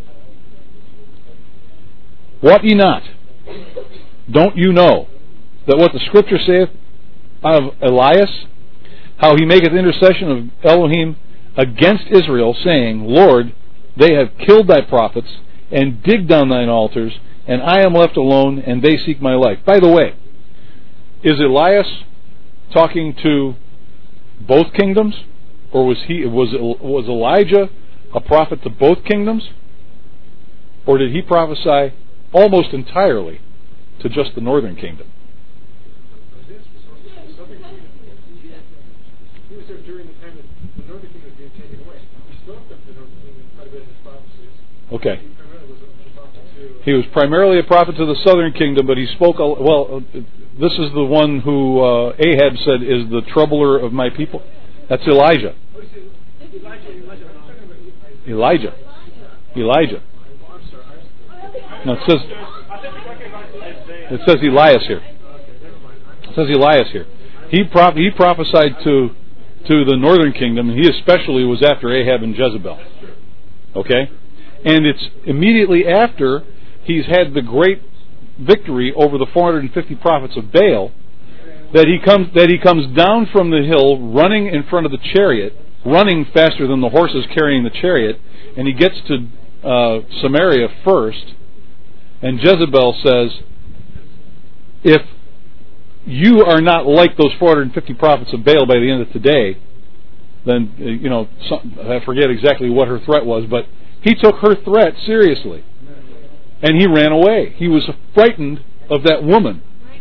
Wot ye not? Don't you know that what the Scripture saith of Elias, how he maketh intercession of Elohim against Israel, saying, Lord, they have killed thy prophets, and digged down thine altars, and I am left alone, and they seek my life. By the way, is Elias talking to both kingdoms? Or was Elijah a prophet to both kingdoms? Or did he prophesy almost entirely to just the northern kingdom? He was there during the time that the northern kingdom was being taken away. He spoke of the northern kingdom quite a bit in his prophecies. Okay. He was primarily a prophet to the southern kingdom, but he spoke, this is the one who Ahab said is the troubler of my people. That's Elijah. Elijah. No, it says Elias here. It says Elias here. He prophesied to the northern kingdom, and he especially was after Ahab and Jezebel. Okay? And it's immediately after he's had the great victory over the 450 prophets of Baal that he comes down from the hill running in front of the chariot, running faster than the horses carrying the chariot, and he gets to Samaria first, and Jezebel says, if you are not like those 450 prophets of Baal by the end of today, then, I forget exactly what her threat was, but he took her threat seriously. And he ran away. He was frightened of that woman.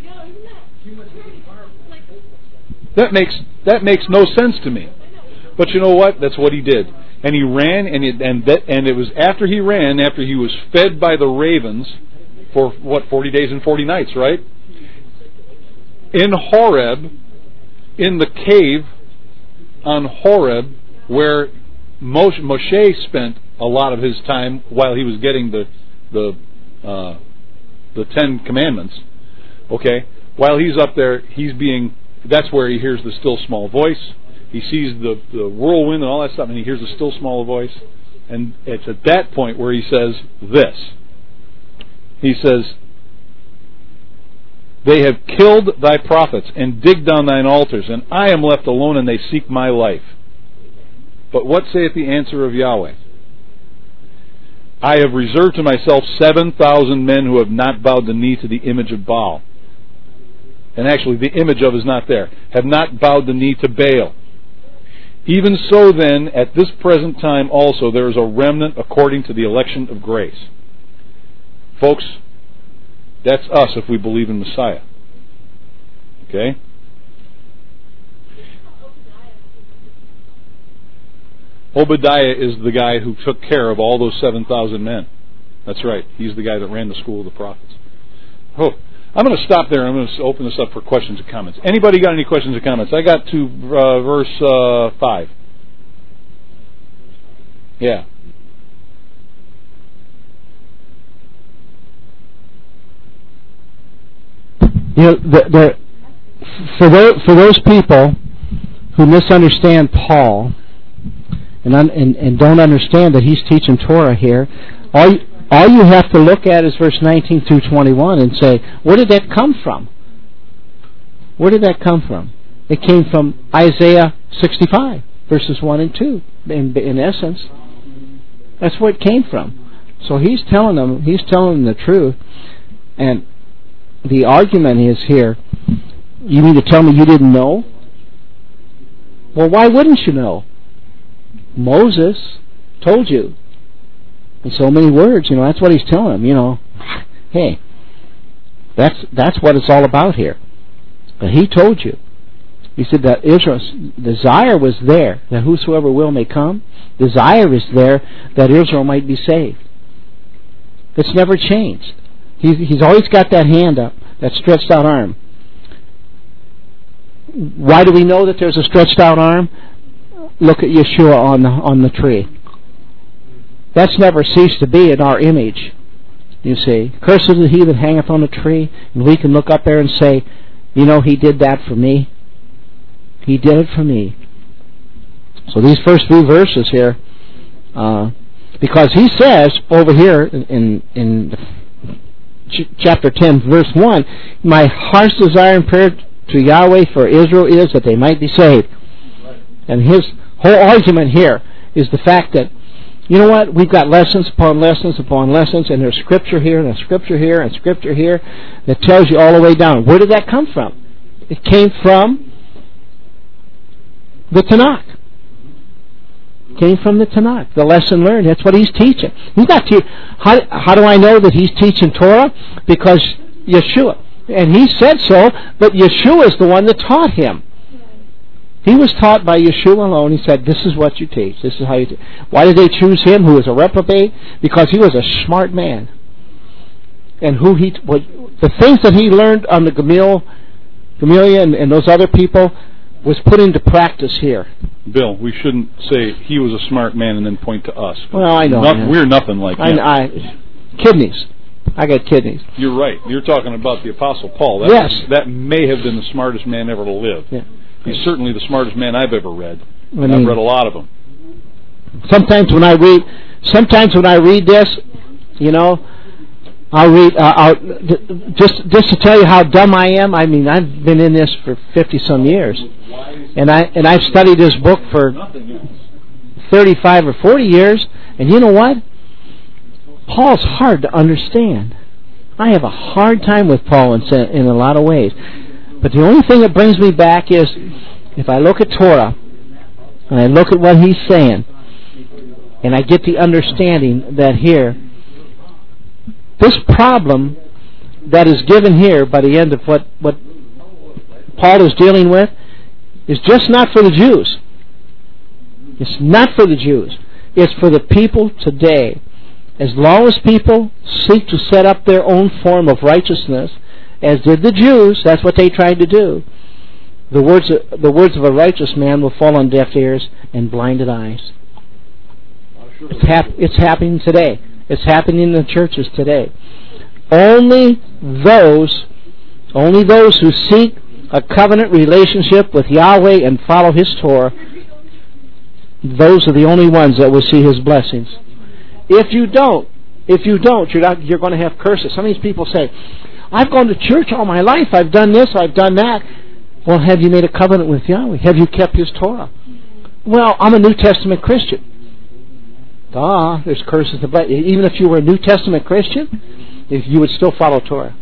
That makes no sense to me. But you know what? That's what he did. And he ran, and it was after he ran, after he was fed by the ravens for 40 days and 40 nights, right? In Horeb, in the cave on Horeb, where Moshe spent a lot of his time while he was getting the 10 Commandments. Okay, while he's up there, that's where he hears the still small voice. He sees the whirlwind and all that stuff, and he hears the still small voice. And it's at that point where he says this. He says, they have killed thy prophets and digged down thine altars, and I am left alone, and they seek my life. But what saith the answer of Yahweh? I have reserved to myself 7,000 men who have not bowed the knee to the image of Baal. And actually, the image of is not there. Have not bowed the knee to Baal. Even so then, at this present time also, there is a remnant according to the election of grace. Folks, that's us if we believe in Messiah. Okay? Obadiah is the guy who took care of all those 7,000 men. That's right. He's the guy that ran the school of the prophets. Oh, I'm going to stop there. I'm going to open this up for questions and comments. Anybody got any questions or comments? I got to verse 5. Yeah. For those people who misunderstand Paul and don't understand that he's teaching Torah here, all you have to look at is verse 19 through 21 and say, where did that come from? Where did that come from? It came from Isaiah 65, verses 1 and 2, in essence. That's where it came from. So he's telling them the truth. And the argument is here, you mean to tell me you didn't know? Well, why wouldn't you know? Moses told you. In so many words, that's what he's telling them, Hey, that's what it's all about here. But he told you. He said that Israel's desire was there, that whosoever will may come. Desire is there that Israel might be saved. It's never changed. He's always got that hand up, that stretched out arm. Why do we know that there's a stretched out arm? Look at Yeshua on the tree. That's never ceased to be in our image. You see, cursed is he that hangeth on a tree, and we can look up there and say, he did that for me. He did it for me. So these first few verses here, because he says over here in chapter 10, verse 1, my heart's desire and prayer to Yahweh for Israel is that they might be saved. And his whole argument here is the fact that, we've got lessons upon lessons upon lessons, and there's scripture here, and there's scripture here, and scripture here, that tells you all the way down. Where did that come from? It came from the Tanakh. Came from the Tanakh, the lesson learned. That's what he's teaching. He's not teaching. How do I know that he's teaching Torah? Because Yeshua. And he said so, but Yeshua is the one that taught him. He was taught by Yeshua alone. He said, this is what you teach. This is how you teach. Why did they choose him, who was a reprobate? Because he was a smart man. And the things that he learned on the Gamaliel and those other people was put into practice here. Bill, we shouldn't say he was a smart man and then point to us. Well, I know. We're nothing like him. Kidneys. I got kidneys. You're right. You're talking about the Apostle Paul. That may have been the smartest man ever to live. Yeah. He's certainly the smartest man I've ever read. I've read a lot of them. Sometimes when I read this, I'll read just to tell you how dumb I am. I mean, I've been in this for 50-some years, and I've studied this book for 35 or 40 years. And you know what? Paul's hard to understand. I have a hard time with Paul in a lot of ways. But the only thing that brings me back is if I look at Torah and I look at what he's saying, and I get the understanding that here, this problem that is given here by the end of what Paul is dealing with is just not for the Jews. It's not for the Jews. It's for the people today. As long as people seek to set up their own form of righteousness, as did the Jews, that's what they tried to do, the words of a righteous man will fall on deaf ears and blinded eyes. It's happening today. It's happening in the churches today. Only those who seek a covenant relationship with Yahweh and follow His Torah, those are the only ones that will see His blessings. If you don't, you're going to have curses. Some of these people say, I've gone to church all my life. I've done this, I've done that. Well, have you made a covenant with Yahweh? Have you kept His Torah? Well, I'm a New Testament Christian. There's curses to bless. Even if you were a New Testament Christian, if you would still follow Torah.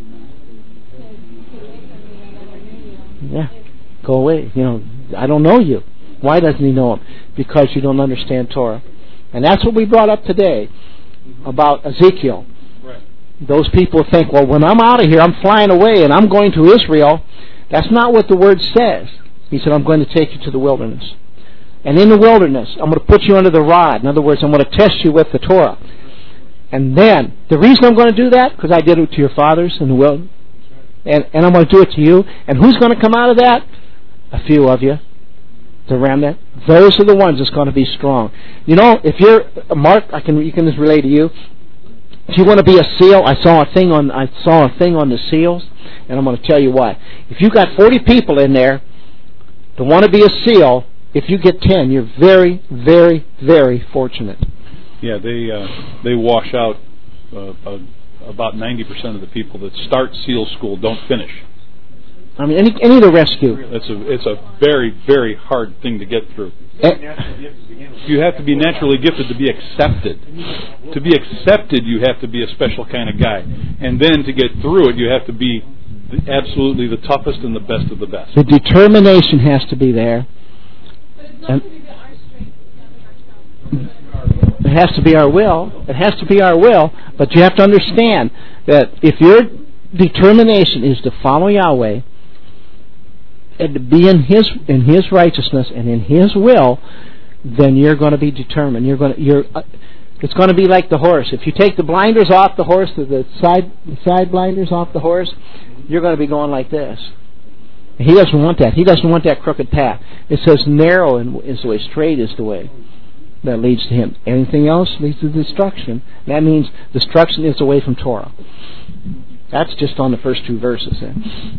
Yeah, go away. I don't know you. Why doesn't He know Him? Because you don't understand Torah. And that's what we brought up today about Ezekiel. Right. Those people think, well, when I'm out of here, I'm flying away and I'm going to Israel. That's not what the Word says. He said, I'm going to take you to the wilderness. And in the wilderness, I'm going to put you under the rod. In other words, I'm going to test you with the Torah. And then, the reason I'm going to do that, because I did it to your fathers in the wilderness. And I'm going to do it to you. And who's going to come out of that? A few of you. The remnant. Those are the ones that's going to be strong. If you're Mark, you can just relate to you. If you want to be a seal, I saw a thing on the seals, and I'm going to tell you what. If you got 40 people in there that want to be a seal, if you get 10, you're very, very, very fortunate. Yeah, they wash out about 90% of the people that start SEAL school don't finish. I mean, any of the rescue. It's a very, very hard thing to get through. You have to be naturally gifted to be accepted. To be accepted, you have to be a special kind of guy. And then to get through it, you have to be absolutely the toughest and the best of the best. The determination has to be there. And it has to be our will. It has to be our will. But you have to understand that if your determination is to follow Yahweh and to be in His righteousness and in His will, then you're going to be determined. It's going to be like the horse. If you take the blinders off the horse, the side blinders off the horse, you're going to be going like this. He doesn't want that. He doesn't want that crooked path. It says narrow is the way, straight is the way that leads to Him. Anything else leads to destruction. That means destruction is away from Torah. That's just on the first two verses there.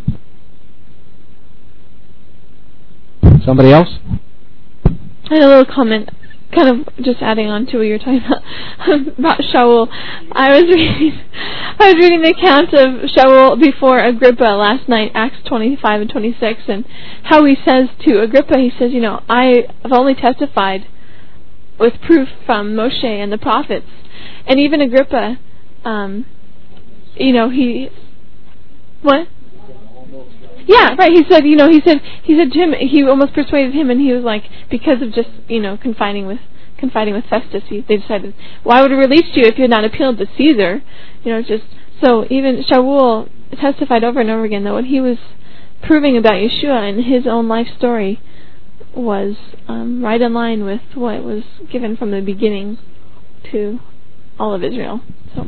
Somebody else? I had a little comment, kind of just adding on to what you were talking about Shaul. I was reading the account of Shaul before Agrippa last night, Acts 25 and 26, and how he says to Agrippa, he says, I have only testified with proof from Moshe and the prophets. And even Agrippa, what? Yeah, right. He said Jim. He almost persuaded him, and he was like, because of just confiding with Festus, they decided, why would we release you if you had not appealed to Caesar? So even Shaul testified over and over again that what he was proving about Yeshua in his own life story was right in line with what was given from the beginning to all of Israel. So.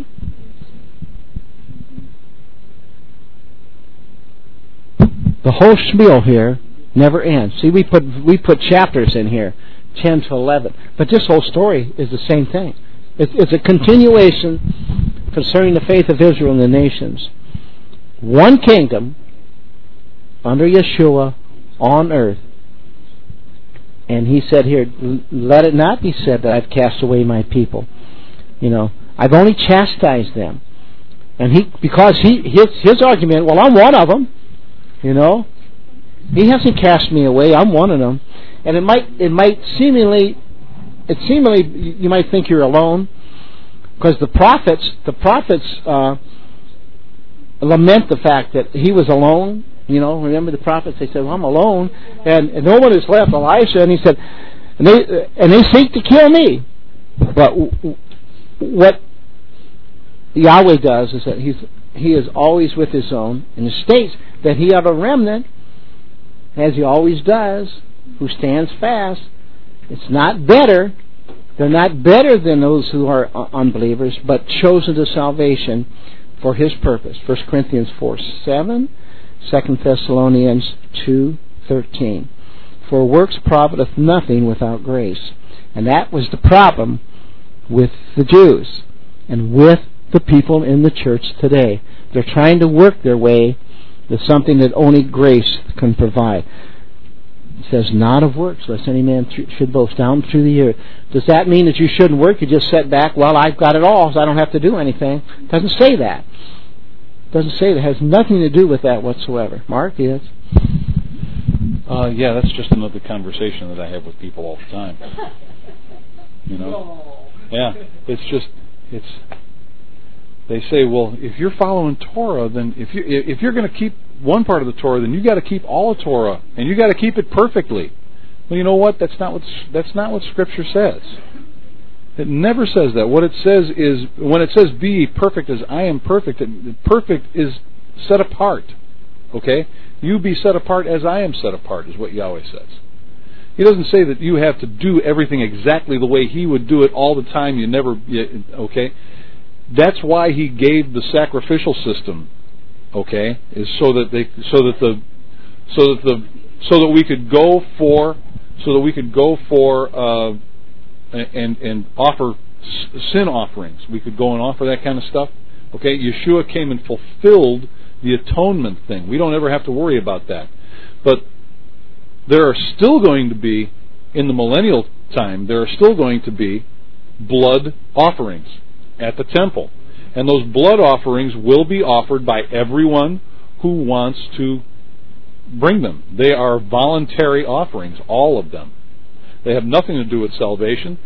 The whole spiel here never ends. See, we put chapters in here, 10 to 11, but this whole story is the same thing. It's a continuation concerning the faith of Israel and the nations. One kingdom under Yeshua on earth. And he said here, let it not be said that I've cast away my people. I've only chastised them. And because his argument, well, I'm one of them. He hasn't cast me away. I'm one of them. And it might seemingly you might think you're alone, because the prophets lament the fact that he was alone. Remember the prophets? They said, well, I'm alone, and no one is left. Elisha, and he said, and they seek to kill me. But what Yahweh does is that He is always with His own, and it states that He have a remnant, as He always does, who stands fast. It's not better. They're not better than those who are unbelievers, but chosen to salvation for His purpose. 1 Corinthians 4:7, 2 Thessalonians 2:13. For works profiteth nothing without grace. And that was the problem with the Jews and with the people in the church today. They're trying to work their way to something that only grace can provide. It says, not of works, lest any man should boast, down through the year. Does that mean that you shouldn't work? You just sit back, well, I've got it all, so I don't have to do anything. It doesn't say that. It doesn't say that. It has nothing to do with that whatsoever. Mark, yes? Yeah, that's just another conversation that I have with people all the time. Yeah, they say, well, if you're following Torah, then if you're going to keep one part of the Torah, then you got to keep all of Torah, and you got to keep it perfectly. Well, you know what? That's not what Scripture says. It never says that. What it says is, when it says be perfect as I am perfect, perfect is set apart. Okay? You be set apart as I am set apart, is what Yahweh says. He doesn't say that you have to do everything exactly the way He would do it all the time. Okay? That's why He gave the sacrificial system. Okay, is so that we could go for and offer sin offerings. We could go and offer that kind of stuff. Okay, Yeshua came and fulfilled the atonement thing. We don't ever have to worry about that. But there are still going to be, in the millennial time, there are still going to be blood offerings at the temple. And those blood offerings will be offered by everyone who wants to bring them. They are voluntary offerings, all of them. They have nothing to do with salvation.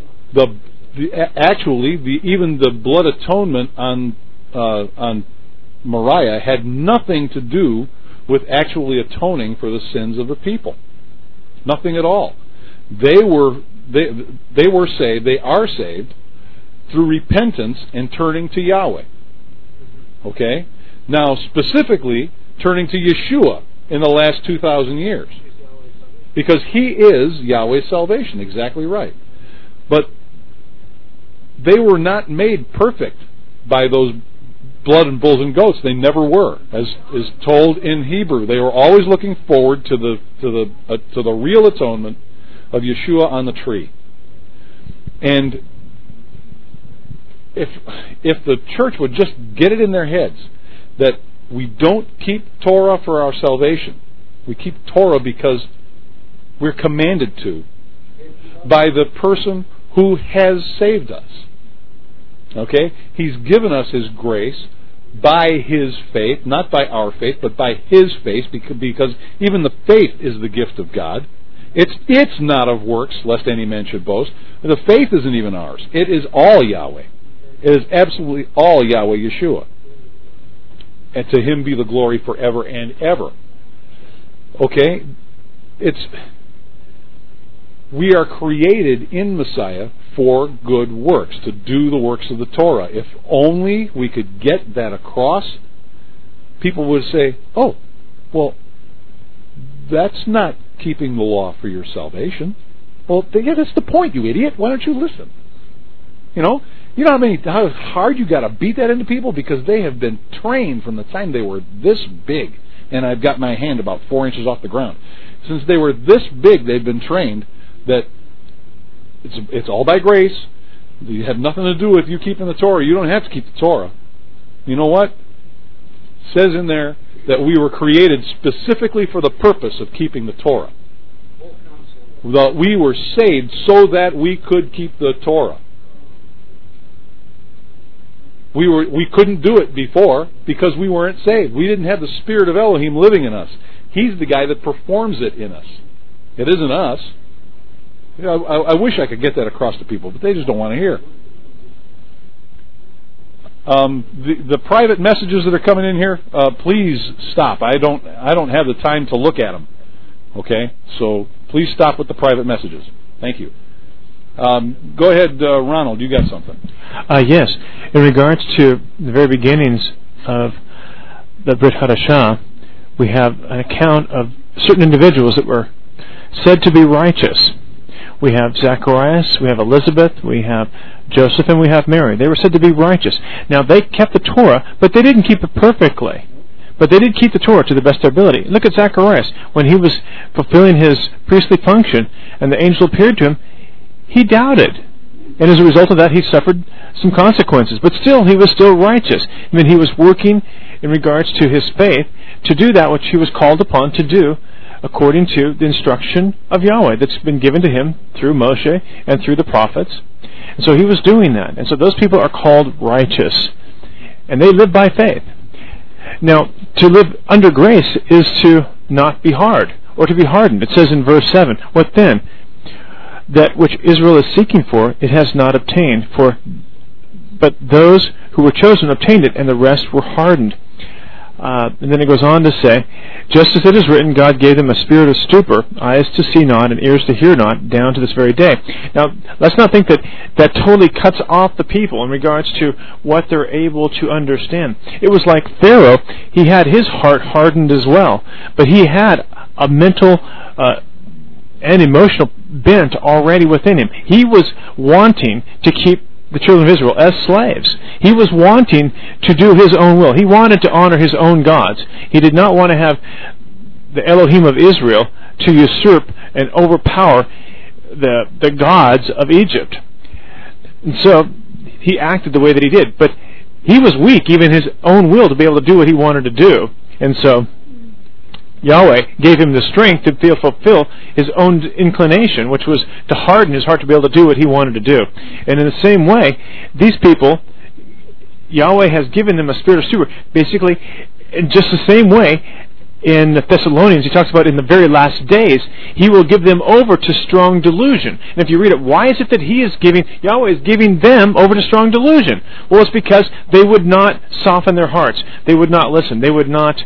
Even the blood atonement on Moriah had nothing to do with actually atoning for the sins of the people. Nothing at all. They were saved. They are saved through repentance and turning to Yahweh. Okay? Now, specifically, turning to Yeshua in the last 2,000 years. Because He is Yahweh's salvation. Exactly right. But they were not made perfect by those blood and bulls and goats. They never were, as is told in Hebrew. They were always looking forward to the real atonement of Yeshua on the tree. And if the church would just get it in their heads that we don't keep Torah for our salvation, we keep Torah because we're commanded to by the person who has saved us. Okay? He's given us His grace by His faith, not by our faith, but by His faith, because even the faith is the gift of God. It's not of works, lest any man should boast. The faith isn't even ours. It is all Yahweh. It is absolutely all Yahweh Yeshua. And to Him be the glory forever and ever. Okay? We are created in Messiah for good works, to do the works of the Torah. If only we could get that across, people would say, oh, well, that's not keeping the law for your salvation. Well, yeah, that's the point, you idiot. Why don't you listen? You know how hard you got to beat that into people, because they have been trained from the time they were this big, and I've got my hand about 4 inches off the ground. Since they were this big, they've been trained that it's all by grace. You have nothing to do with you keeping the Torah. You don't have to keep the Torah. You know what? It says in there that we were created specifically for the purpose of keeping the Torah. We were saved so that we could keep the Torah. We couldn't do it before because we weren't saved. We didn't have the Spirit of Elohim living in us. He's the guy that performs it in us. It isn't us. I wish I could get that across to people, but they just don't want to hear. The private messages that are coming in here, please stop. I don't have the time to look at them. Okay, so please stop with the private messages. Thank you. Go ahead, Ronald. You got something? Yes. In regards to the very beginnings of the Brit Hadashah, we have an account of certain individuals that were said to be righteous. We have Zacharias, we have Elizabeth, we have Joseph, and we have Mary. They were said to be righteous. Now, they kept the Torah, but they didn't keep it perfectly. But they did keep the Torah to the best of their ability. Look at Zacharias. When he was fulfilling his priestly function and the angel appeared to him, he doubted. And as a result of that, he suffered some consequences. But still, he was still righteous. I mean, he was working in regards to his faith to do that which he was called upon to do according to the instruction of Yahweh that's been given to him through Moshe and through the prophets. And so he was doing that. And so those people are called righteous. And they live by faith. Now, to live under grace is to not be hard or to be hardened. It says in verse 7, what then? That which Israel is seeking for, it has not obtained. But those who were chosen obtained it, and the rest were hardened. And then it goes on to say, just as it is written, God gave them a spirit of stupor, eyes to see not, and ears to hear not, down to this very day. Now, let's not think that totally cuts off the people in regards to what they're able to understand. It was like Pharaoh. He had his heart hardened as well, but he had a mental and emotional bent already within him. He was wanting to keep the children of Israel as slaves. He was wanting to do his own will. He wanted to honor his own gods. He did not want to have the Elohim of Israel to usurp and overpower the gods of Egypt. And so he acted the way that he did. But he was weak, even his own will, to be able to do what he wanted to do. And so Yahweh gave him the strength to fulfill his own inclination, which was to harden his heart to be able to do what he wanted to do. And in the same way, these people, Yahweh has given them a spirit of stupor. Basically, in just the same way, in Thessalonians, he talks about in the very last days, he will give them over to strong delusion. And if you read it, why is it that Yahweh is giving them over to strong delusion? Well, it's because they would not soften their hearts. They would not listen. They would not,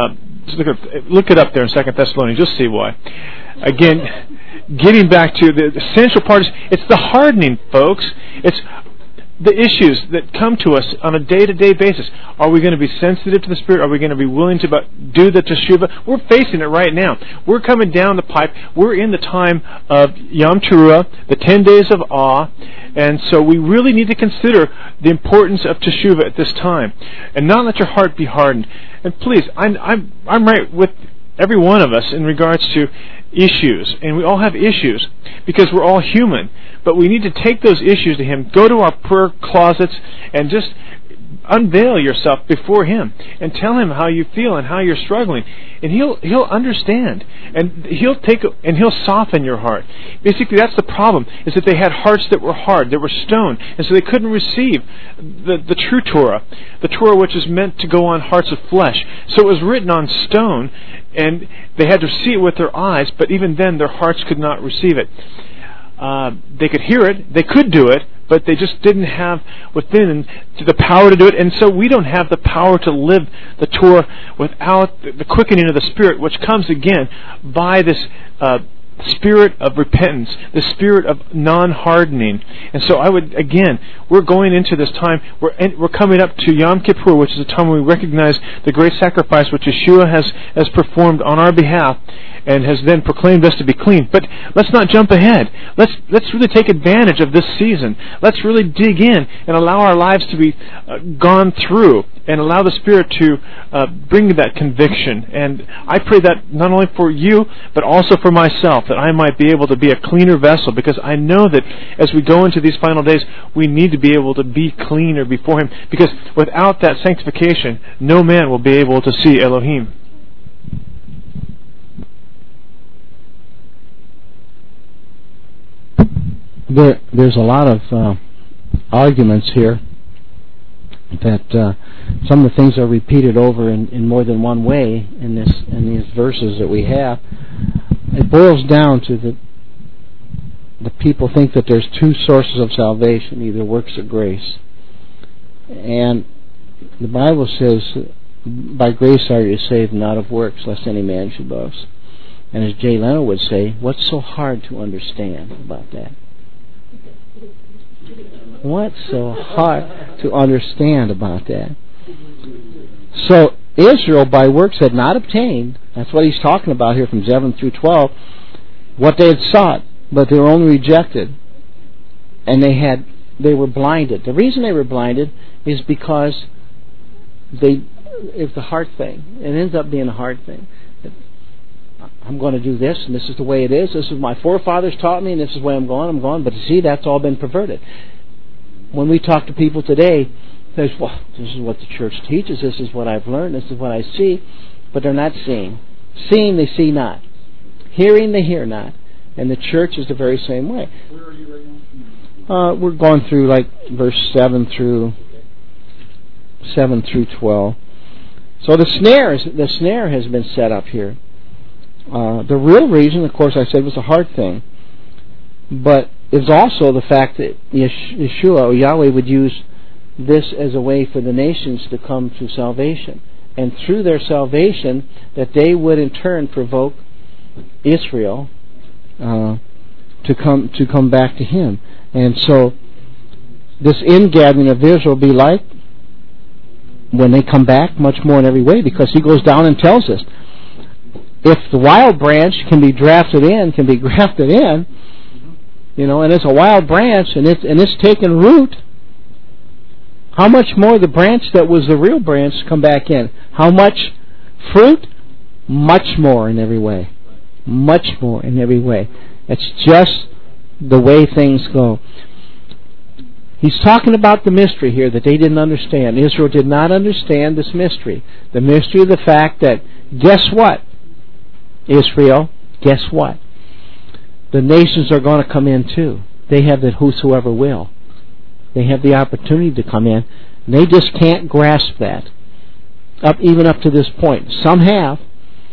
look it up there in 2 Thessalonians, you'll see why. Again, getting back to the essential part, it's the hardening, folks. It's the issues that come to us on a day-to-day basis. Are we going to be sensitive to the Spirit? Are we going to be willing to do the teshuvah? We're facing it right now. We're coming down the pipe. We're in the time of Yom Teruah, the 10 days of awe, and so we really need to consider the importance of teshuvah at this time, and not let your heart be hardened. And please, I'm right with every one of us in regards to issues, and we all have issues because we're all human, but we need to take those issues to Him, go to our prayer closets and just unveil yourself before Him and tell Him how you feel and how you're struggling, and He'll understand, and He'll soften your heart. Basically, that's the problem, is that they had hearts that were hard, that were stone, and so they couldn't receive the true Torah, the Torah which is meant to go on hearts of flesh. So it was written on stone, and they had to see it with their eyes, but even then their hearts could not receive it. They could hear it, they could do it, but they just didn't have within the power to do it, and so we don't have the power to live the Torah without the quickening of the Spirit, which comes again by this spirit of repentance, the spirit of non-hardening. And so we're going into this time, we're coming up to Yom Kippur, which is a time when we recognize the great sacrifice which Yeshua has performed on our behalf and has then proclaimed us to be clean. But let's not jump ahead. Let's really take advantage of this season. Let's really dig in and allow our lives to be gone through, and allow the Spirit to bring that conviction. And I pray that not only for you, but also for myself, that I might be able to be a cleaner vessel, because I know that as we go into these final days, we need to be able to be cleaner before Him, because without that sanctification, no man will be able to see Elohim. There's a lot of arguments here that some of the things are repeated over in more than one way in these verses that we have. It boils down to the people think that there's two sources of salvation, either works or grace. And the Bible says, by grace are you saved, not of works, lest any man should boast. And as Jay Leno would say, what's so hard to understand about that? What's so hard to understand about that? So Israel by works had not obtained, that's what he's talking about here from 7 through 12, what they had sought, but they were only rejected. And they were blinded. The reason they were blinded is because it's the heart thing. It ends up being a heart thing. I'm going to do this, and this is the way it is. This is what my forefathers taught me, and this is the way I'm going. But you see, that's all been perverted. When we talk to people today, they say, well, this is what the church teaches, this is what I've learned, this is what I see, but they're not seeing. Seeing, they see not. Hearing, they hear not. And the church is the very same way. Where are you right now? We're going through like verse 7 through 12. So the snare has been set up here. The real reason, of course, I said was a hard thing, but it's also the fact that Yeshua or Yahweh would use this as a way for the nations to come to salvation, and through their salvation, that they would in turn provoke Israel to come back to Him. And so this ingathering of Israel will be like when they come back, much more in every way, because He goes down and tells us, if the wild branch can be grafted in, and it's a wild branch and it's taken root, how much more the branch that was the real branch come back in? How much fruit? Much more in every way. Much more in every way. It's just the way things go. He's talking about the mystery here that they didn't understand. Israel did not understand this mystery. The mystery of the fact that, guess what? Israel, guess what? The nations are going to come in too. They have the whosoever will. They have the opportunity to come in. And they just can't grasp that. Even up to this point. Some have,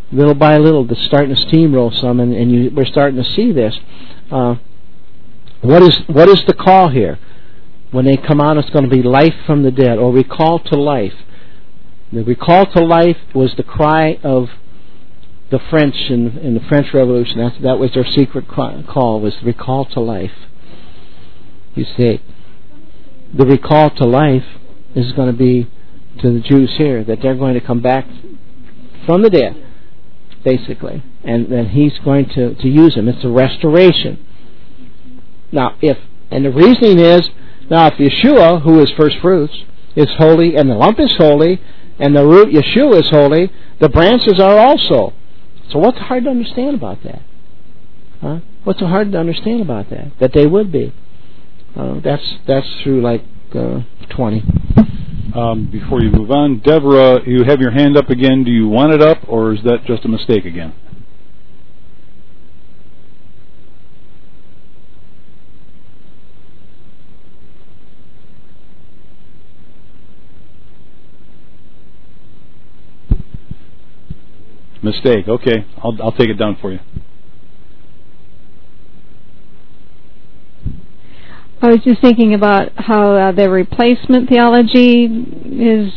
little by little, it's starting to steamroll some, and we're starting to see this. What is the call here? When they come out, it's going to be life from the dead, or recall to life. The recall to life was the cry of the French in the French Revolution. That was their secret call, was recall to life. You see, the recall to life is going to be to the Jews here, that they're going to come back from the dead, basically, and then he's going to use them. It's a restoration. Now, and the reasoning is, now if Yeshua, who is first fruits, is holy, and the lump is holy, and the root Yeshua is holy, the branches are also. So what's hard to understand about that? Huh? What's so hard to understand about that? That they would be. That's through 20. Before you move on, Deborah, you have your hand up again. Do you want it up, or is that just a mistake again? Mistake. Okay, I'll take it down for you. I was just thinking about how the replacement theology is,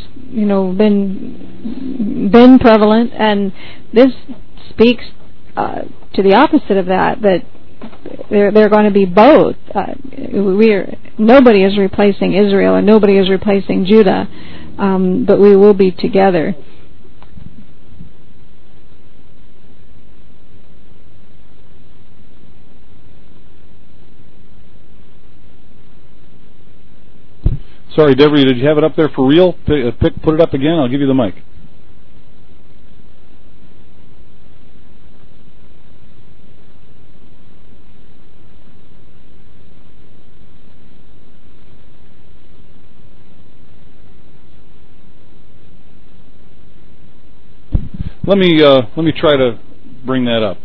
been prevalent, and this speaks to the opposite of that. That they're going to be both. Nobody is replacing Israel, and nobody is replacing Judah, but we will be together. Sorry, Deborah, did you have it up there for real? Put it up again. I'll give you the mic. Let me try to bring that up.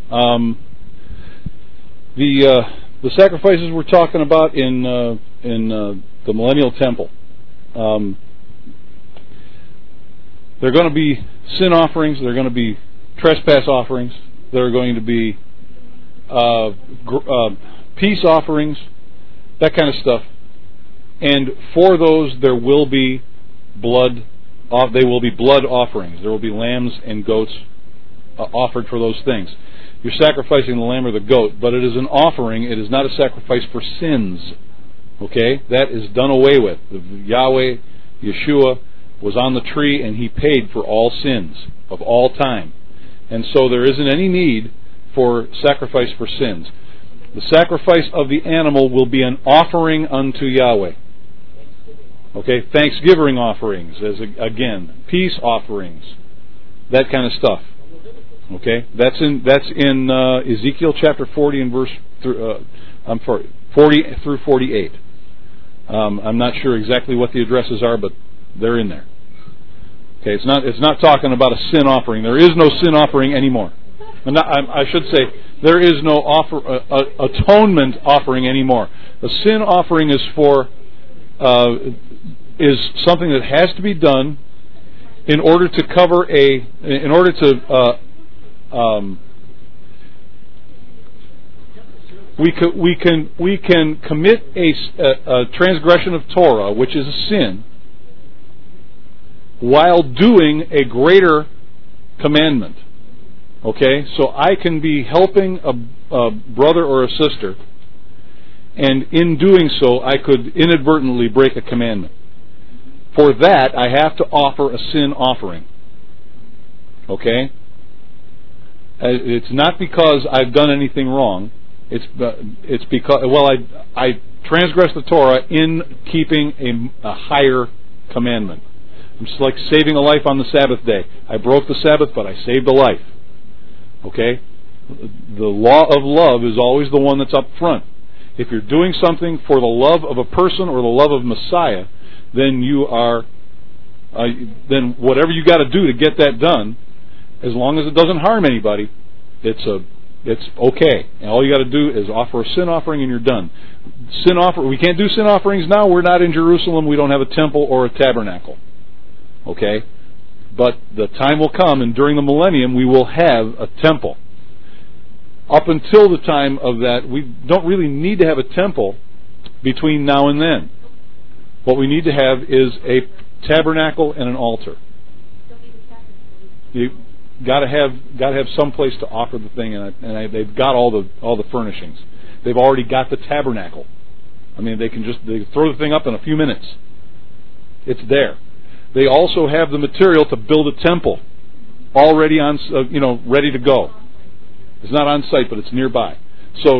The sacrifices we're talking about in the Millennial Temple. They're going to be sin offerings. They're going to be trespass offerings. They're going to be peace offerings, that kind of stuff. And for those, there will be blood. They will be blood offerings. There will be lambs and goats offered for those things. You're sacrificing the lamb or the goat, but it is an offering. It is not a sacrifice for sins. Okay? That is done away with. Yahweh, Yeshua, was on the tree and He paid for all sins of all time. And so there isn't any need for sacrifice for sins. The sacrifice of the animal will be an offering unto Yahweh. Okay? Thanksgiving offerings, again, peace offerings, that kind of stuff. Okay? That's in Ezekiel chapter 40 and verse 40 through 48. I'm not sure exactly what the addresses are, but they're in there. Okay, it's not talking about a sin offering. There is no sin offering anymore. I should say there is no atonement offering anymore. A sin offering is something that has to be done in order to cover we can commit a transgression of Torah, which is a sin, while doing a greater commandment. Okay? So I can be helping a brother or a sister, and in doing so, I could inadvertently break a commandment. For that, I have to offer a sin offering. Okay? It's not because I've done anything wrong. It's because, I transgressed the Torah in keeping a higher commandment. It's like saving a life on the Sabbath day. I broke the Sabbath, but I saved a life. Okay? The law of love is always the one that's up front. If you're doing something for the love of a person or the love of Messiah, then you are, then whatever you got to do to get that done, as long as it doesn't harm anybody, it's okay. And all you got to do is offer a sin offering, and you're done. We can't do sin offerings now. We're not in Jerusalem. We don't have a temple or a tabernacle. Okay, But the time will come, and during the millennium, we will have a temple. Up until the time of that, we don't really need to have a temple between now and then. What we need to have is a tabernacle and an altar. You got to have some place to offer the thing, and they've got all the furnishings. They've already got the tabernacle. I mean, they throw the thing up in a few minutes. It's there. They also have the material to build a temple, already ready to go. It's not on site, but it's nearby. So,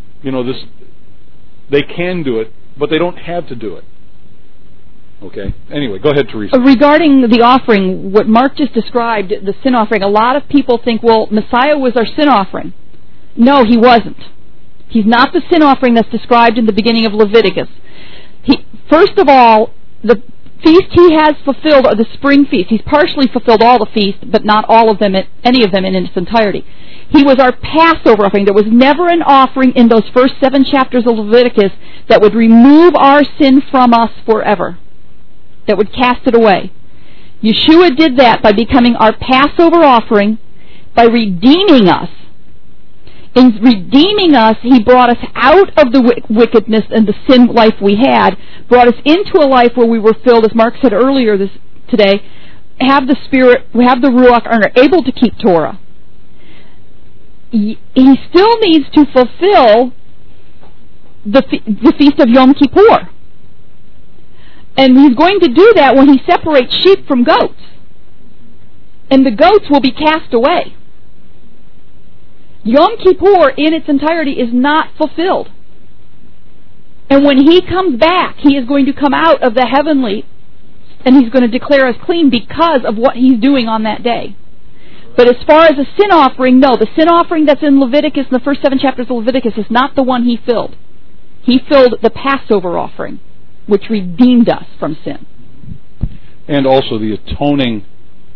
they can do it, but they don't have to do it. Okay. Anyway, go ahead, Teresa. Regarding the offering, what Mark just described, the sin offering, a lot of people think, well, Messiah was our sin offering. No, he wasn't. He's not the sin offering that's described in the beginning of Leviticus. First of all, the feast he has fulfilled are the spring feast. He's partially fulfilled all the feasts, but not all of them, any of them in its entirety. He was our Passover offering. There was never an offering in those first 7 chapters of Leviticus that would remove our sin from us forever, that would cast it away. Yeshua did that by becoming our Passover offering, by redeeming us. In redeeming us, he brought us out of the wickedness and the sin life we had, brought us into a life where we were filled, as Mark said earlier today, have the Spirit, we have the Ruach, and are able to keep Torah. He still needs to fulfill the Feast of Yom Kippur. And he's going to do that when he separates sheep from goats. And the goats will be cast away. Yom Kippur in its entirety is not fulfilled. And when he comes back, he is going to come out of the heavenly, and he's going to declare us clean because of what he's doing on that day. But as far as a sin offering, no, the sin offering that's in Leviticus, in the first 7 chapters of Leviticus, is not the one he filled. He filled the Passover offering, which redeemed us from sin. And also the atoning,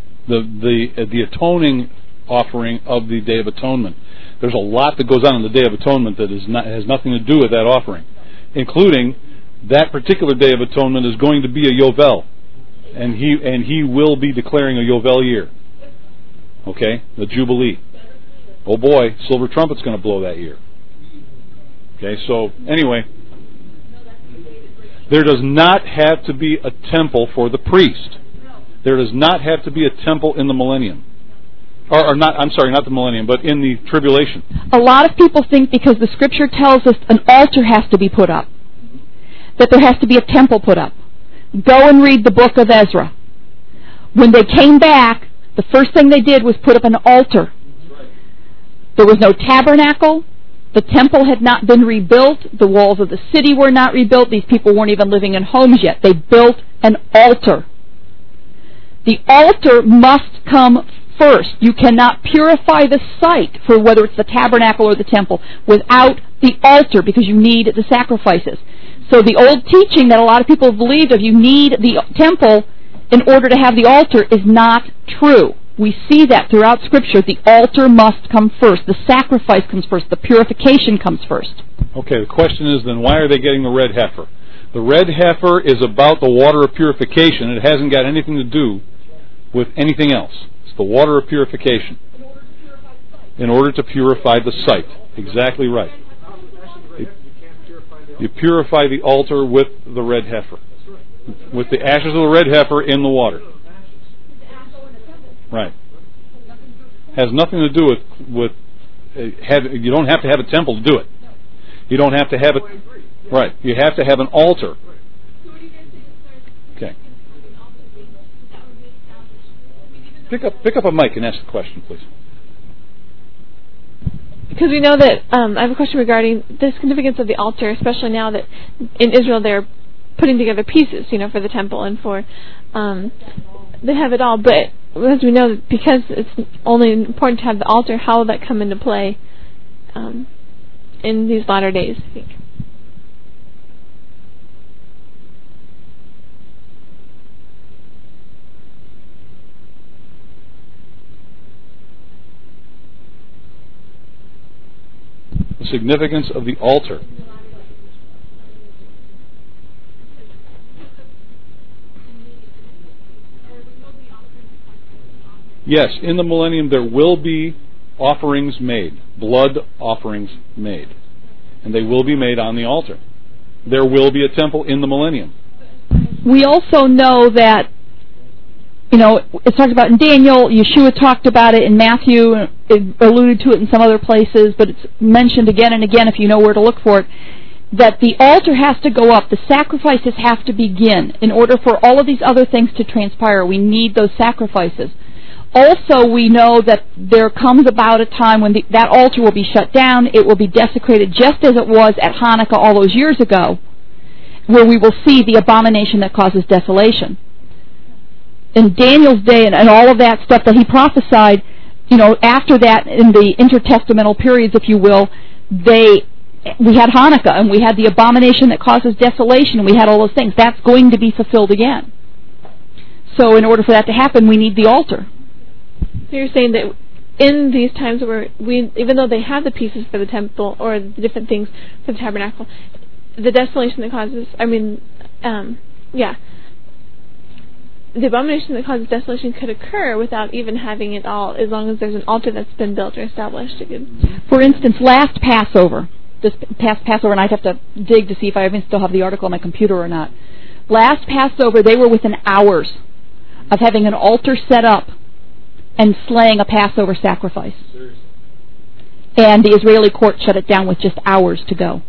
the atoning offering of the Day of Atonement. There's a lot that goes on the Day of Atonement that has nothing to do with that offering, including that particular Day of Atonement is going to be a Yovel, and he will be declaring a Yovel year. Okay, the Jubilee. Oh boy, silver trumpet's going to blow that year. Okay, so anyway, there does not have to be a temple for the priest. There does not have to be a temple in the millennium. Or not, I'm sorry, not the millennium, but in the tribulation. A lot of people think because the Scripture tells us an altar has to be put up, that there has to be a temple put up. Go and read the book of Ezra. When they came back, the first thing they did was put up an altar. There was no tabernacle. The temple had not been rebuilt. The walls of the city were not rebuilt. These people weren't even living in homes yet. They built an altar. The altar must come first. You cannot purify the site for whether it's the tabernacle or the temple without the altar, because you need the sacrifices. So the old teaching that a lot of people have believed of you need the temple in order to have the altar is not true. We see that throughout Scripture. The altar must come first. The sacrifice comes first. The purification comes first. Okay, the question is then, why are they getting the red heifer? The red heifer is about the water of purification. It hasn't got anything to do with anything else. It's the water of purification. In order to purify the site. Exactly right. You purify the altar with the red heifer. With the ashes of the red heifer in the water. Right. Has nothing to do with you don't have to have a temple to do it. You don't have to have it. Right. You have to have an altar. Okay. Pick up a mic and ask the question, please. Because we know that I have a question regarding the significance of the altar, especially now that in Israel they're putting together pieces, for the temple and for they have it all. But as we know, because it's only important to have the altar, how will that come into play in these latter days, I think? The significance of the altar. Yes, in the millennium there will be offerings made, blood offerings made. And they will be made on the altar. There will be a temple in the millennium. We also know that, it's talked about in Daniel, Yeshua talked about it in Matthew, it alluded to it in some other places, but it's mentioned again and again if you know where to look for it, that the altar has to go up, the sacrifices have to begin. In order for all of these other things to transpire, we need those sacrifices. Also, we know that there comes about a time when that altar will be shut down, it will be desecrated just as it was at Hanukkah all those years ago, where we will see the abomination that causes desolation. In Daniel's day and all of that stuff that he prophesied, after that, in the intertestamental periods, if you will, we had Hanukkah, and we had the abomination that causes desolation, and we had all those things. That's going to be fulfilled again. So in order for that to happen, we need the altar. So you're saying that in these times where even though they have the pieces for the temple or the different things for the tabernacle, the desolation that causes, the abomination that causes desolation could occur without even having it all, as long as there's an altar that's been built or established. For instance, last Passover, this past Passover, and I'd have to dig to see if I even still have the article on my computer or not. Last Passover, they were within hours of having an altar set up and slaying a Passover sacrifice. And the Israeli court shut it down with just hours to go.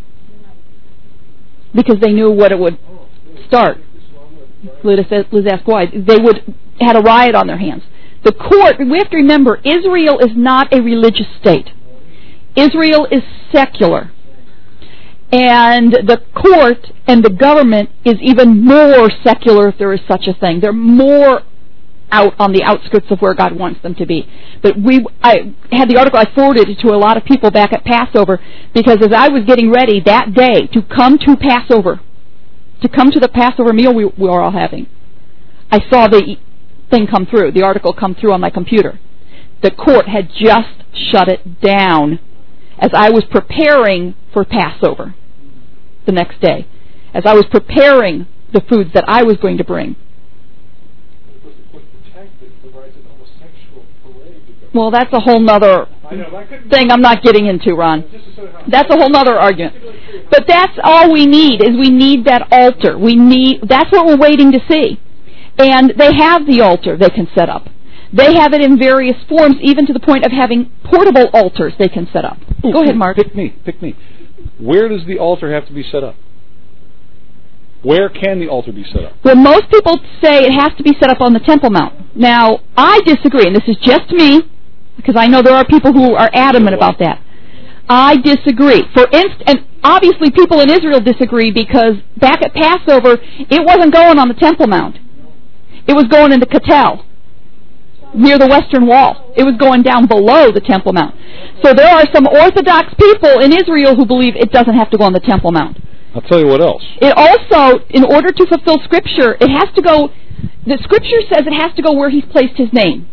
Because they knew what it would start. Liz asked why. They had a riot on their hands. The court, we have to remember, Israel is not a religious state. Israel is secular. And the court and the government is even more secular, if there is such a thing. They're more out on the outskirts of where God wants them to be. But I had the article, I forwarded it to a lot of people back at Passover, because as I was getting ready that day to come to Passover, to come to the Passover meal we were all having, I saw the thing come through, the article come through on my computer. The court had just shut it down as I was preparing for Passover the next day, as I was preparing the foods that I was going to bring. Well, that's a whole nother thing I'm not getting into, Ron. That's a whole nother argument. But that's all we need, is we need that altar. That's what we're waiting to see. And they have the altar they can set up. They have it in various forms, even to the point of having portable altars they can set up. Go ahead, Mark. Pick me. Where does the altar have to be set up? Where can the altar be set up? Well, most people say it has to be set up on the Temple Mount. Now, I disagree, and this is just me, because I know there are people who are adamant about that. I disagree. For instance, and obviously people in Israel disagree, because back at Passover, it wasn't going on the Temple Mount. It was going into Katel, near the Western Wall. It was going down below the Temple Mount. So there are some Orthodox people in Israel who believe it doesn't have to go on the Temple Mount. I'll tell you what else. It also, in order to fulfill Scripture, it has to go, the Scripture says it has to go where He's placed His name.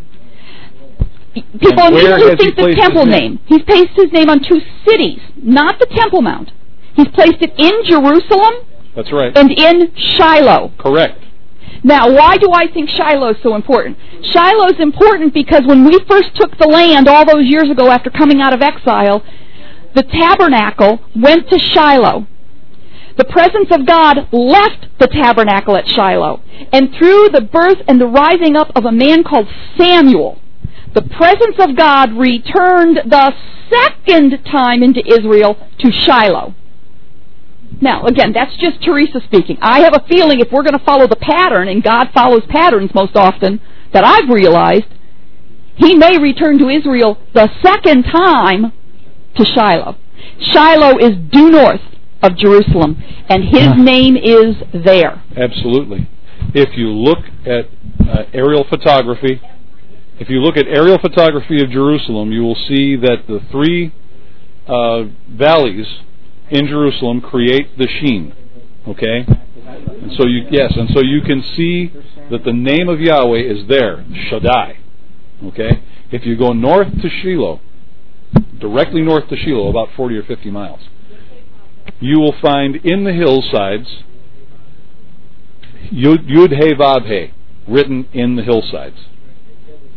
People in Israel think the temple name. He's placed His name on 2 cities, not the Temple Mount. He's placed it in Jerusalem. That's right. And in Shiloh. Correct. Now, why do I think Shiloh is so important? Shiloh is important because when we first took the land all those years ago after coming out of exile, the tabernacle went to Shiloh. The presence of God left the tabernacle at Shiloh. And through the birth and the rising up of a man called Samuel, the presence of God returned the second time into Israel to Shiloh. Now, again, that's just Teresa speaking. I have a feeling if we're going to follow the pattern, and God follows patterns most often, that I've realized, He may return to Israel the second time to Shiloh. Shiloh is due north of Jerusalem, and His name is there. Absolutely. If you look at aerial photography, of Jerusalem, you will see that the 3 valleys in Jerusalem create the sheen. Okay? And so you can see that the name of Yahweh is there, Shaddai. Okay? If you go north to Shiloh, directly north to Shiloh, about 40 or 50 miles, you will find in the hillsides Yud He Vav He written in the hillsides.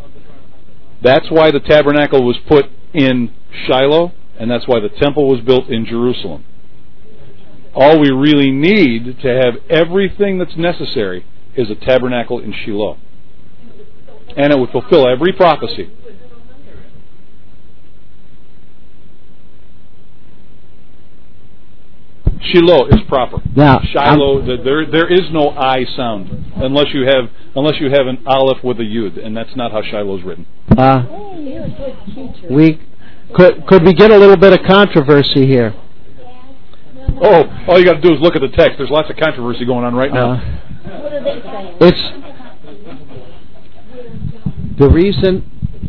That's why the tabernacle was put in Shiloh, and that's why the temple was built in Jerusalem. All we really need to have everything that's necessary is a tabernacle in Shiloh. And it would fulfill every prophecy. Shiloh is proper. Now, Shiloh, there is no I sound unless you have an aleph with a yud, and that's not how Shiloh is written. We could we get a little bit of controversy here? Oh, all you got to do is look at the text. There's lots of controversy going on right now. It's the reason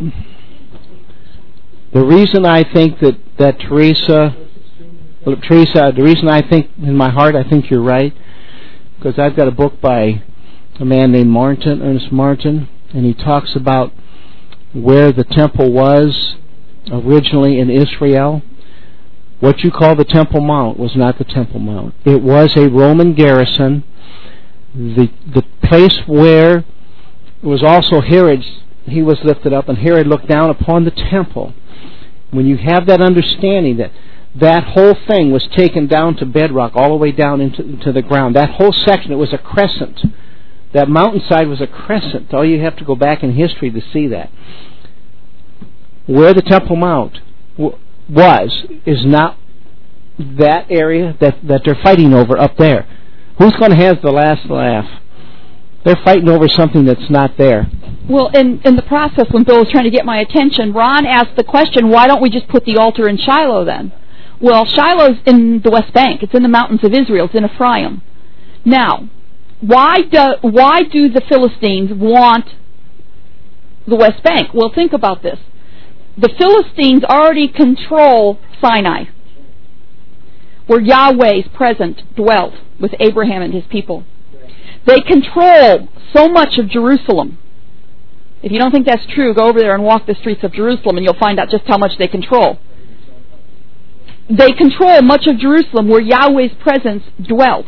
I think that Teresa, the reason I think in my heart I think you're right, because I've got a book by a man named Ernest Martin, and he talks about where the temple was originally in Israel. What you call the Temple Mount was not the Temple Mount. It was a Roman garrison. The place where it was also Herod, he was lifted up, and Herod looked down upon the temple. When you have that understanding that whole thing was taken down to bedrock, all the way down into the ground. That whole section, it was a crescent. That mountainside was a crescent. All you have to go back in history to see that. Where the Temple Mount is not that area that they're fighting over up there. Who's going to have the last laugh? They're fighting over something that's not there. Well, in the process, when Bill was trying to get my attention, Ron asked the question, why don't we just put the altar in Shiloh then? Well, Shiloh's in the West Bank. It's in the mountains of Israel. It's in Ephraim. Now, why do the Philistines want the West Bank? Well, think about this. The Philistines already control Sinai, where Yahweh's presence dwelt with Abraham and his people. They control so much of Jerusalem. If you don't think that's true, go over there and walk the streets of Jerusalem and you'll find out just how much they control. They control much of Jerusalem where Yahweh's presence dwelt.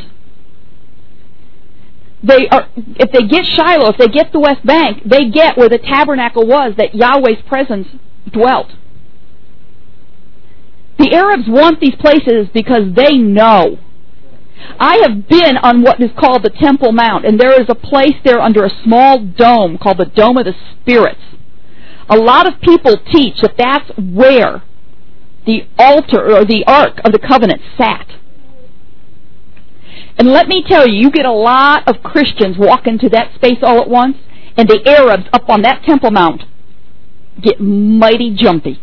If they get Shiloh, if they get the West Bank, they get where the tabernacle was, that Yahweh's presence dwelt. The Arabs want these places because they know. I have been on what is called the Temple Mount, and there is a place there under a small dome called the Dome of the Spirits. A lot of people teach that that's where the altar or the Ark of the Covenant sat. And let me tell you, you get a lot of Christians walk into that space all at once, and the Arabs up on that Temple Mount get mighty jumpy.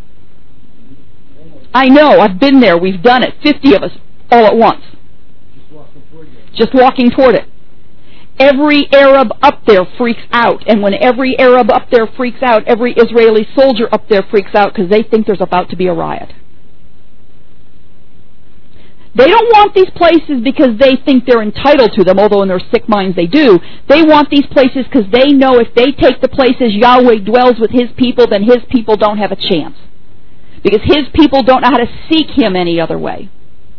I know, I've been there, we've done it, 50 of us all at once. Just walking toward it. Every Arab up there freaks out, and when every Arab up there freaks out, every Israeli soldier up there freaks out because they think there's about to be a riot. They don't want these places because they think they're entitled to them, although in their sick minds they do. They want these places because they know if they take the places Yahweh dwells with His people, then His people don't have a chance. Because His people don't know how to seek Him any other way.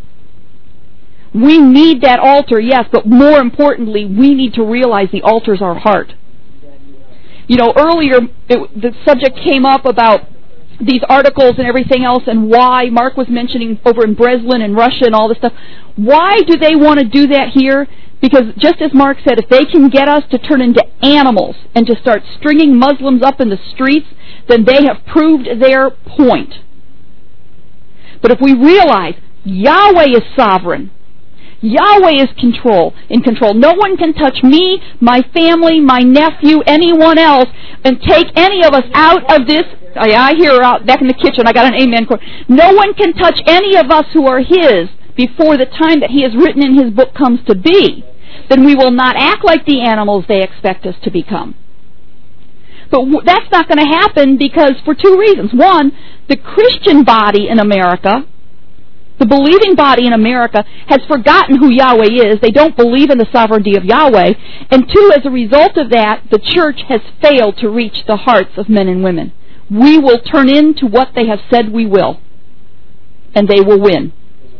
We need that altar, yes, but more importantly, we need to realize the altar's our heart. You know, earlier the subject came up about these articles and everything else, and why Mark was mentioning over in Breslin and Russia and all this stuff. Why do they want to do that here? Because just as Mark said, if they can get us to turn into animals and to start stringing Muslims up in the streets, then they have proved their point. But if we realize Yahweh is sovereign, Yahweh is in control. No one can touch me, my family, my nephew, anyone else, and take any of us out of this. I hear out back in the kitchen, I got an amen chord. No one can touch any of us who are His before the time that He has written in His book comes to be. Then we will not act like the animals they expect us to become. But that's not going to happen because for two reasons. One, the Christian body in America, the believing body in America, has forgotten who Yahweh is. They don't believe in the sovereignty of Yahweh. And two, as a result of that, the church has failed to reach the hearts of men and women. We will turn into what they have said we will, and they will win.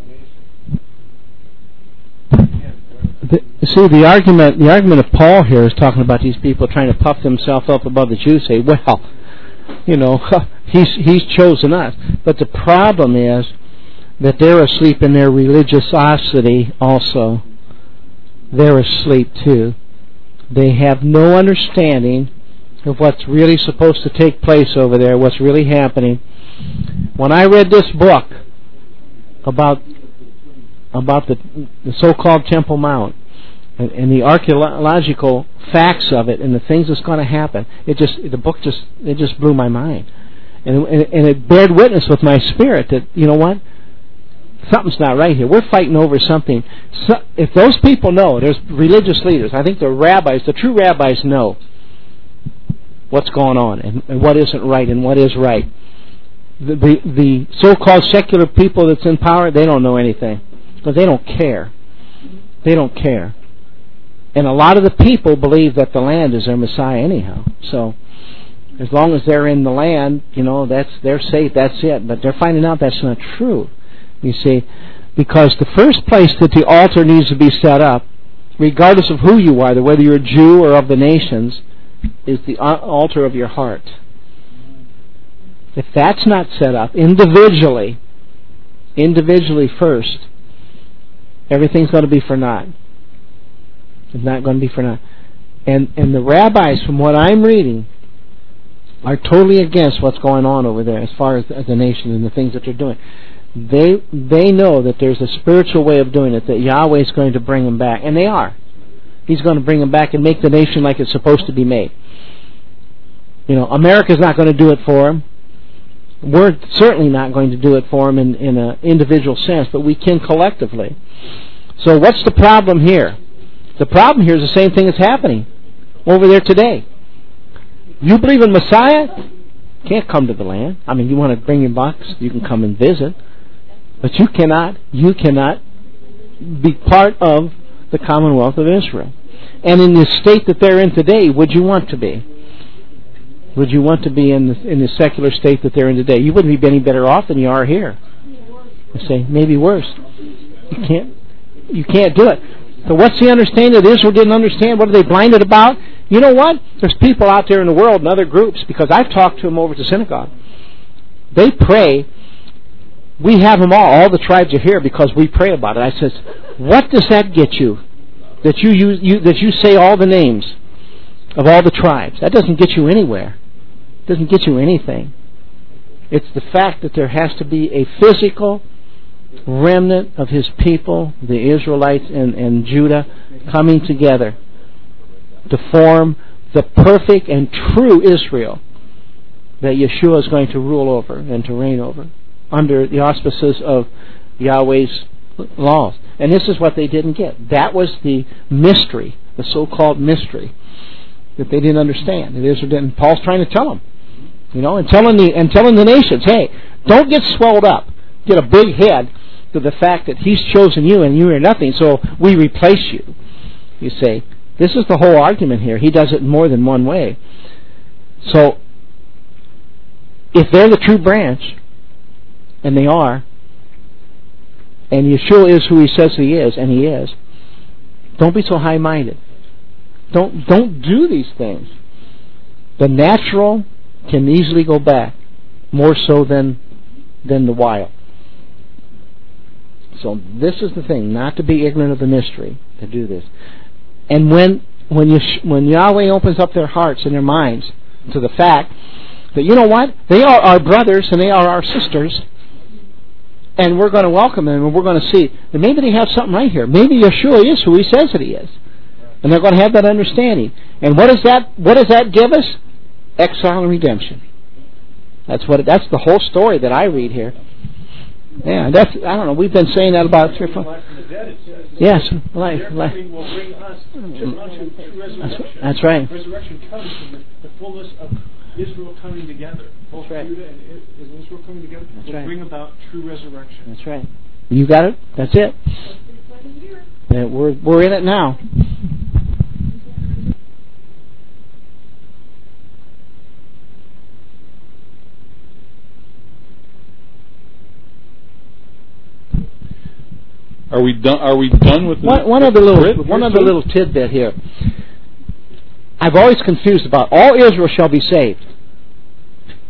The argument of Paul here is talking about these people trying to puff themselves up above the Jews. Say, well, He's chosen us. But the problem is that they're asleep in their religiosity also. They're asleep too. They have no understanding of what's really supposed to take place over there, what's really happening. When I read this book about the so-called Temple Mount and the archaeological facts of it and the things that's going to happen, the book just blew my mind, and it bared witness with my spirit that something's not right here. We're fighting over something. So, if those people know, there's religious leaders, I think the true rabbis know what's going on and what isn't right and what is right. The so-called secular people that's in power, they don't know anything because they don't care. They don't care. And a lot of the people believe that the land is their Messiah anyhow. So as long as they're in the land, they're safe, that's it. But they're finding out that's not true. You see, because the first place that the altar needs to be set up, regardless of who you are, whether you're a Jew or of the nations, is the altar of your heart. If that's not set up individually first, everything's going to be for naught. It's not going to be for naught. And the rabbis, from what I'm reading, are totally against what's going on over there as far as the nation and the things that they're doing. They know that there's a spiritual way of doing it, that Yahweh is going to bring them back. And they are. He's going to bring them back and make the nation like it's supposed to be made. America's not going to do it for them. We're certainly not going to do it for them in an individual sense, but we can collectively. So what's the problem here? The problem here is the same thing that's happening over there today. You believe in Messiah? Can't come to the land. I mean, you want to bring your box, you can come and visit. But you cannot be part of the Commonwealth of Israel. And in the state that they're in today, would you want to be? Would you want to be in the secular state that they're in today? You wouldn't be any better off than you are here. I say, maybe worse. You can't do it. So what's the understanding that Israel didn't understand? What are they blinded about? You know what? There's people out there in the world and other groups, because I've talked to them over at the synagogue. They pray. We have them all the tribes are here because we pray about it. I says, what does that get you? That you say all the names of all the tribes. That doesn't get you anywhere. It doesn't get you anything. It's the fact that there has to be a physical remnant of His people, the Israelites and Judah, coming together to form the perfect and true Israel that Yeshua is going to rule over and to reign over under the auspices of Yahweh's laws. And this is what they didn't get. That was the mystery, the so-called mystery that they didn't understand. That Israel didn't. Paul's trying to tell them, and telling the nations, hey, don't get swelled up, get a big head to the fact that He's chosen you and you are nothing, so we replace you. You say, this is the whole argument here. He does it in more than one way. So, if they're the true branch, and they are, and Yeshua is who He says He is, and He is, don't be so high-minded. Don't do these things. The natural can easily go back, more so than the wild. So this is the thing, not to be ignorant of the mystery, to do this. And when Yahweh opens up their hearts and their minds to the fact that, you know what, they are our brothers and they are our sisters, and we're going to welcome them, and we're going to see that maybe they have something right here. Maybe Yeshua is who He says that He is. And they're going to have that understanding. And what does that give us? Exile and redemption. That's the whole story that I read here. Yeah, I don't know. We've been saying that about 3 or 4. Yes, life. Will bring us unto true resurrection. That's right. Resurrection comes from the fullness of Israel coming together. Both Judah and Israel coming together will bring about true resurrection. That's right. You got it. That's it. Yeah, we're in it now. Are we done with one other little tidbit here? I've always confused about all Israel shall be saved.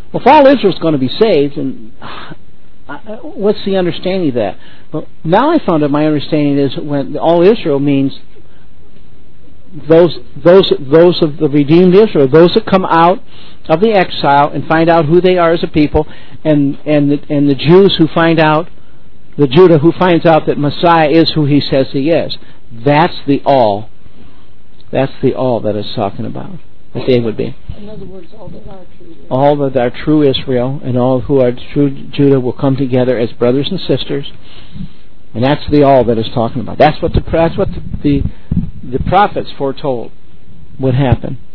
Well, if all Israel's going to be saved, and what's the understanding of that? Well, now I found out my understanding is when all Israel means those of the redeemed Israel, those that come out of the exile and find out who they are as a people, and the Jews who find out, the Judah who finds out that Messiah is who he says he is. That's the all. That's the all that it's talking about, that they would be. In other words, all that are true Israel. All that are true Israel and all who are true Judah will come together as brothers and sisters, and that's the all that it's talking about. That's what the prophets foretold would happen.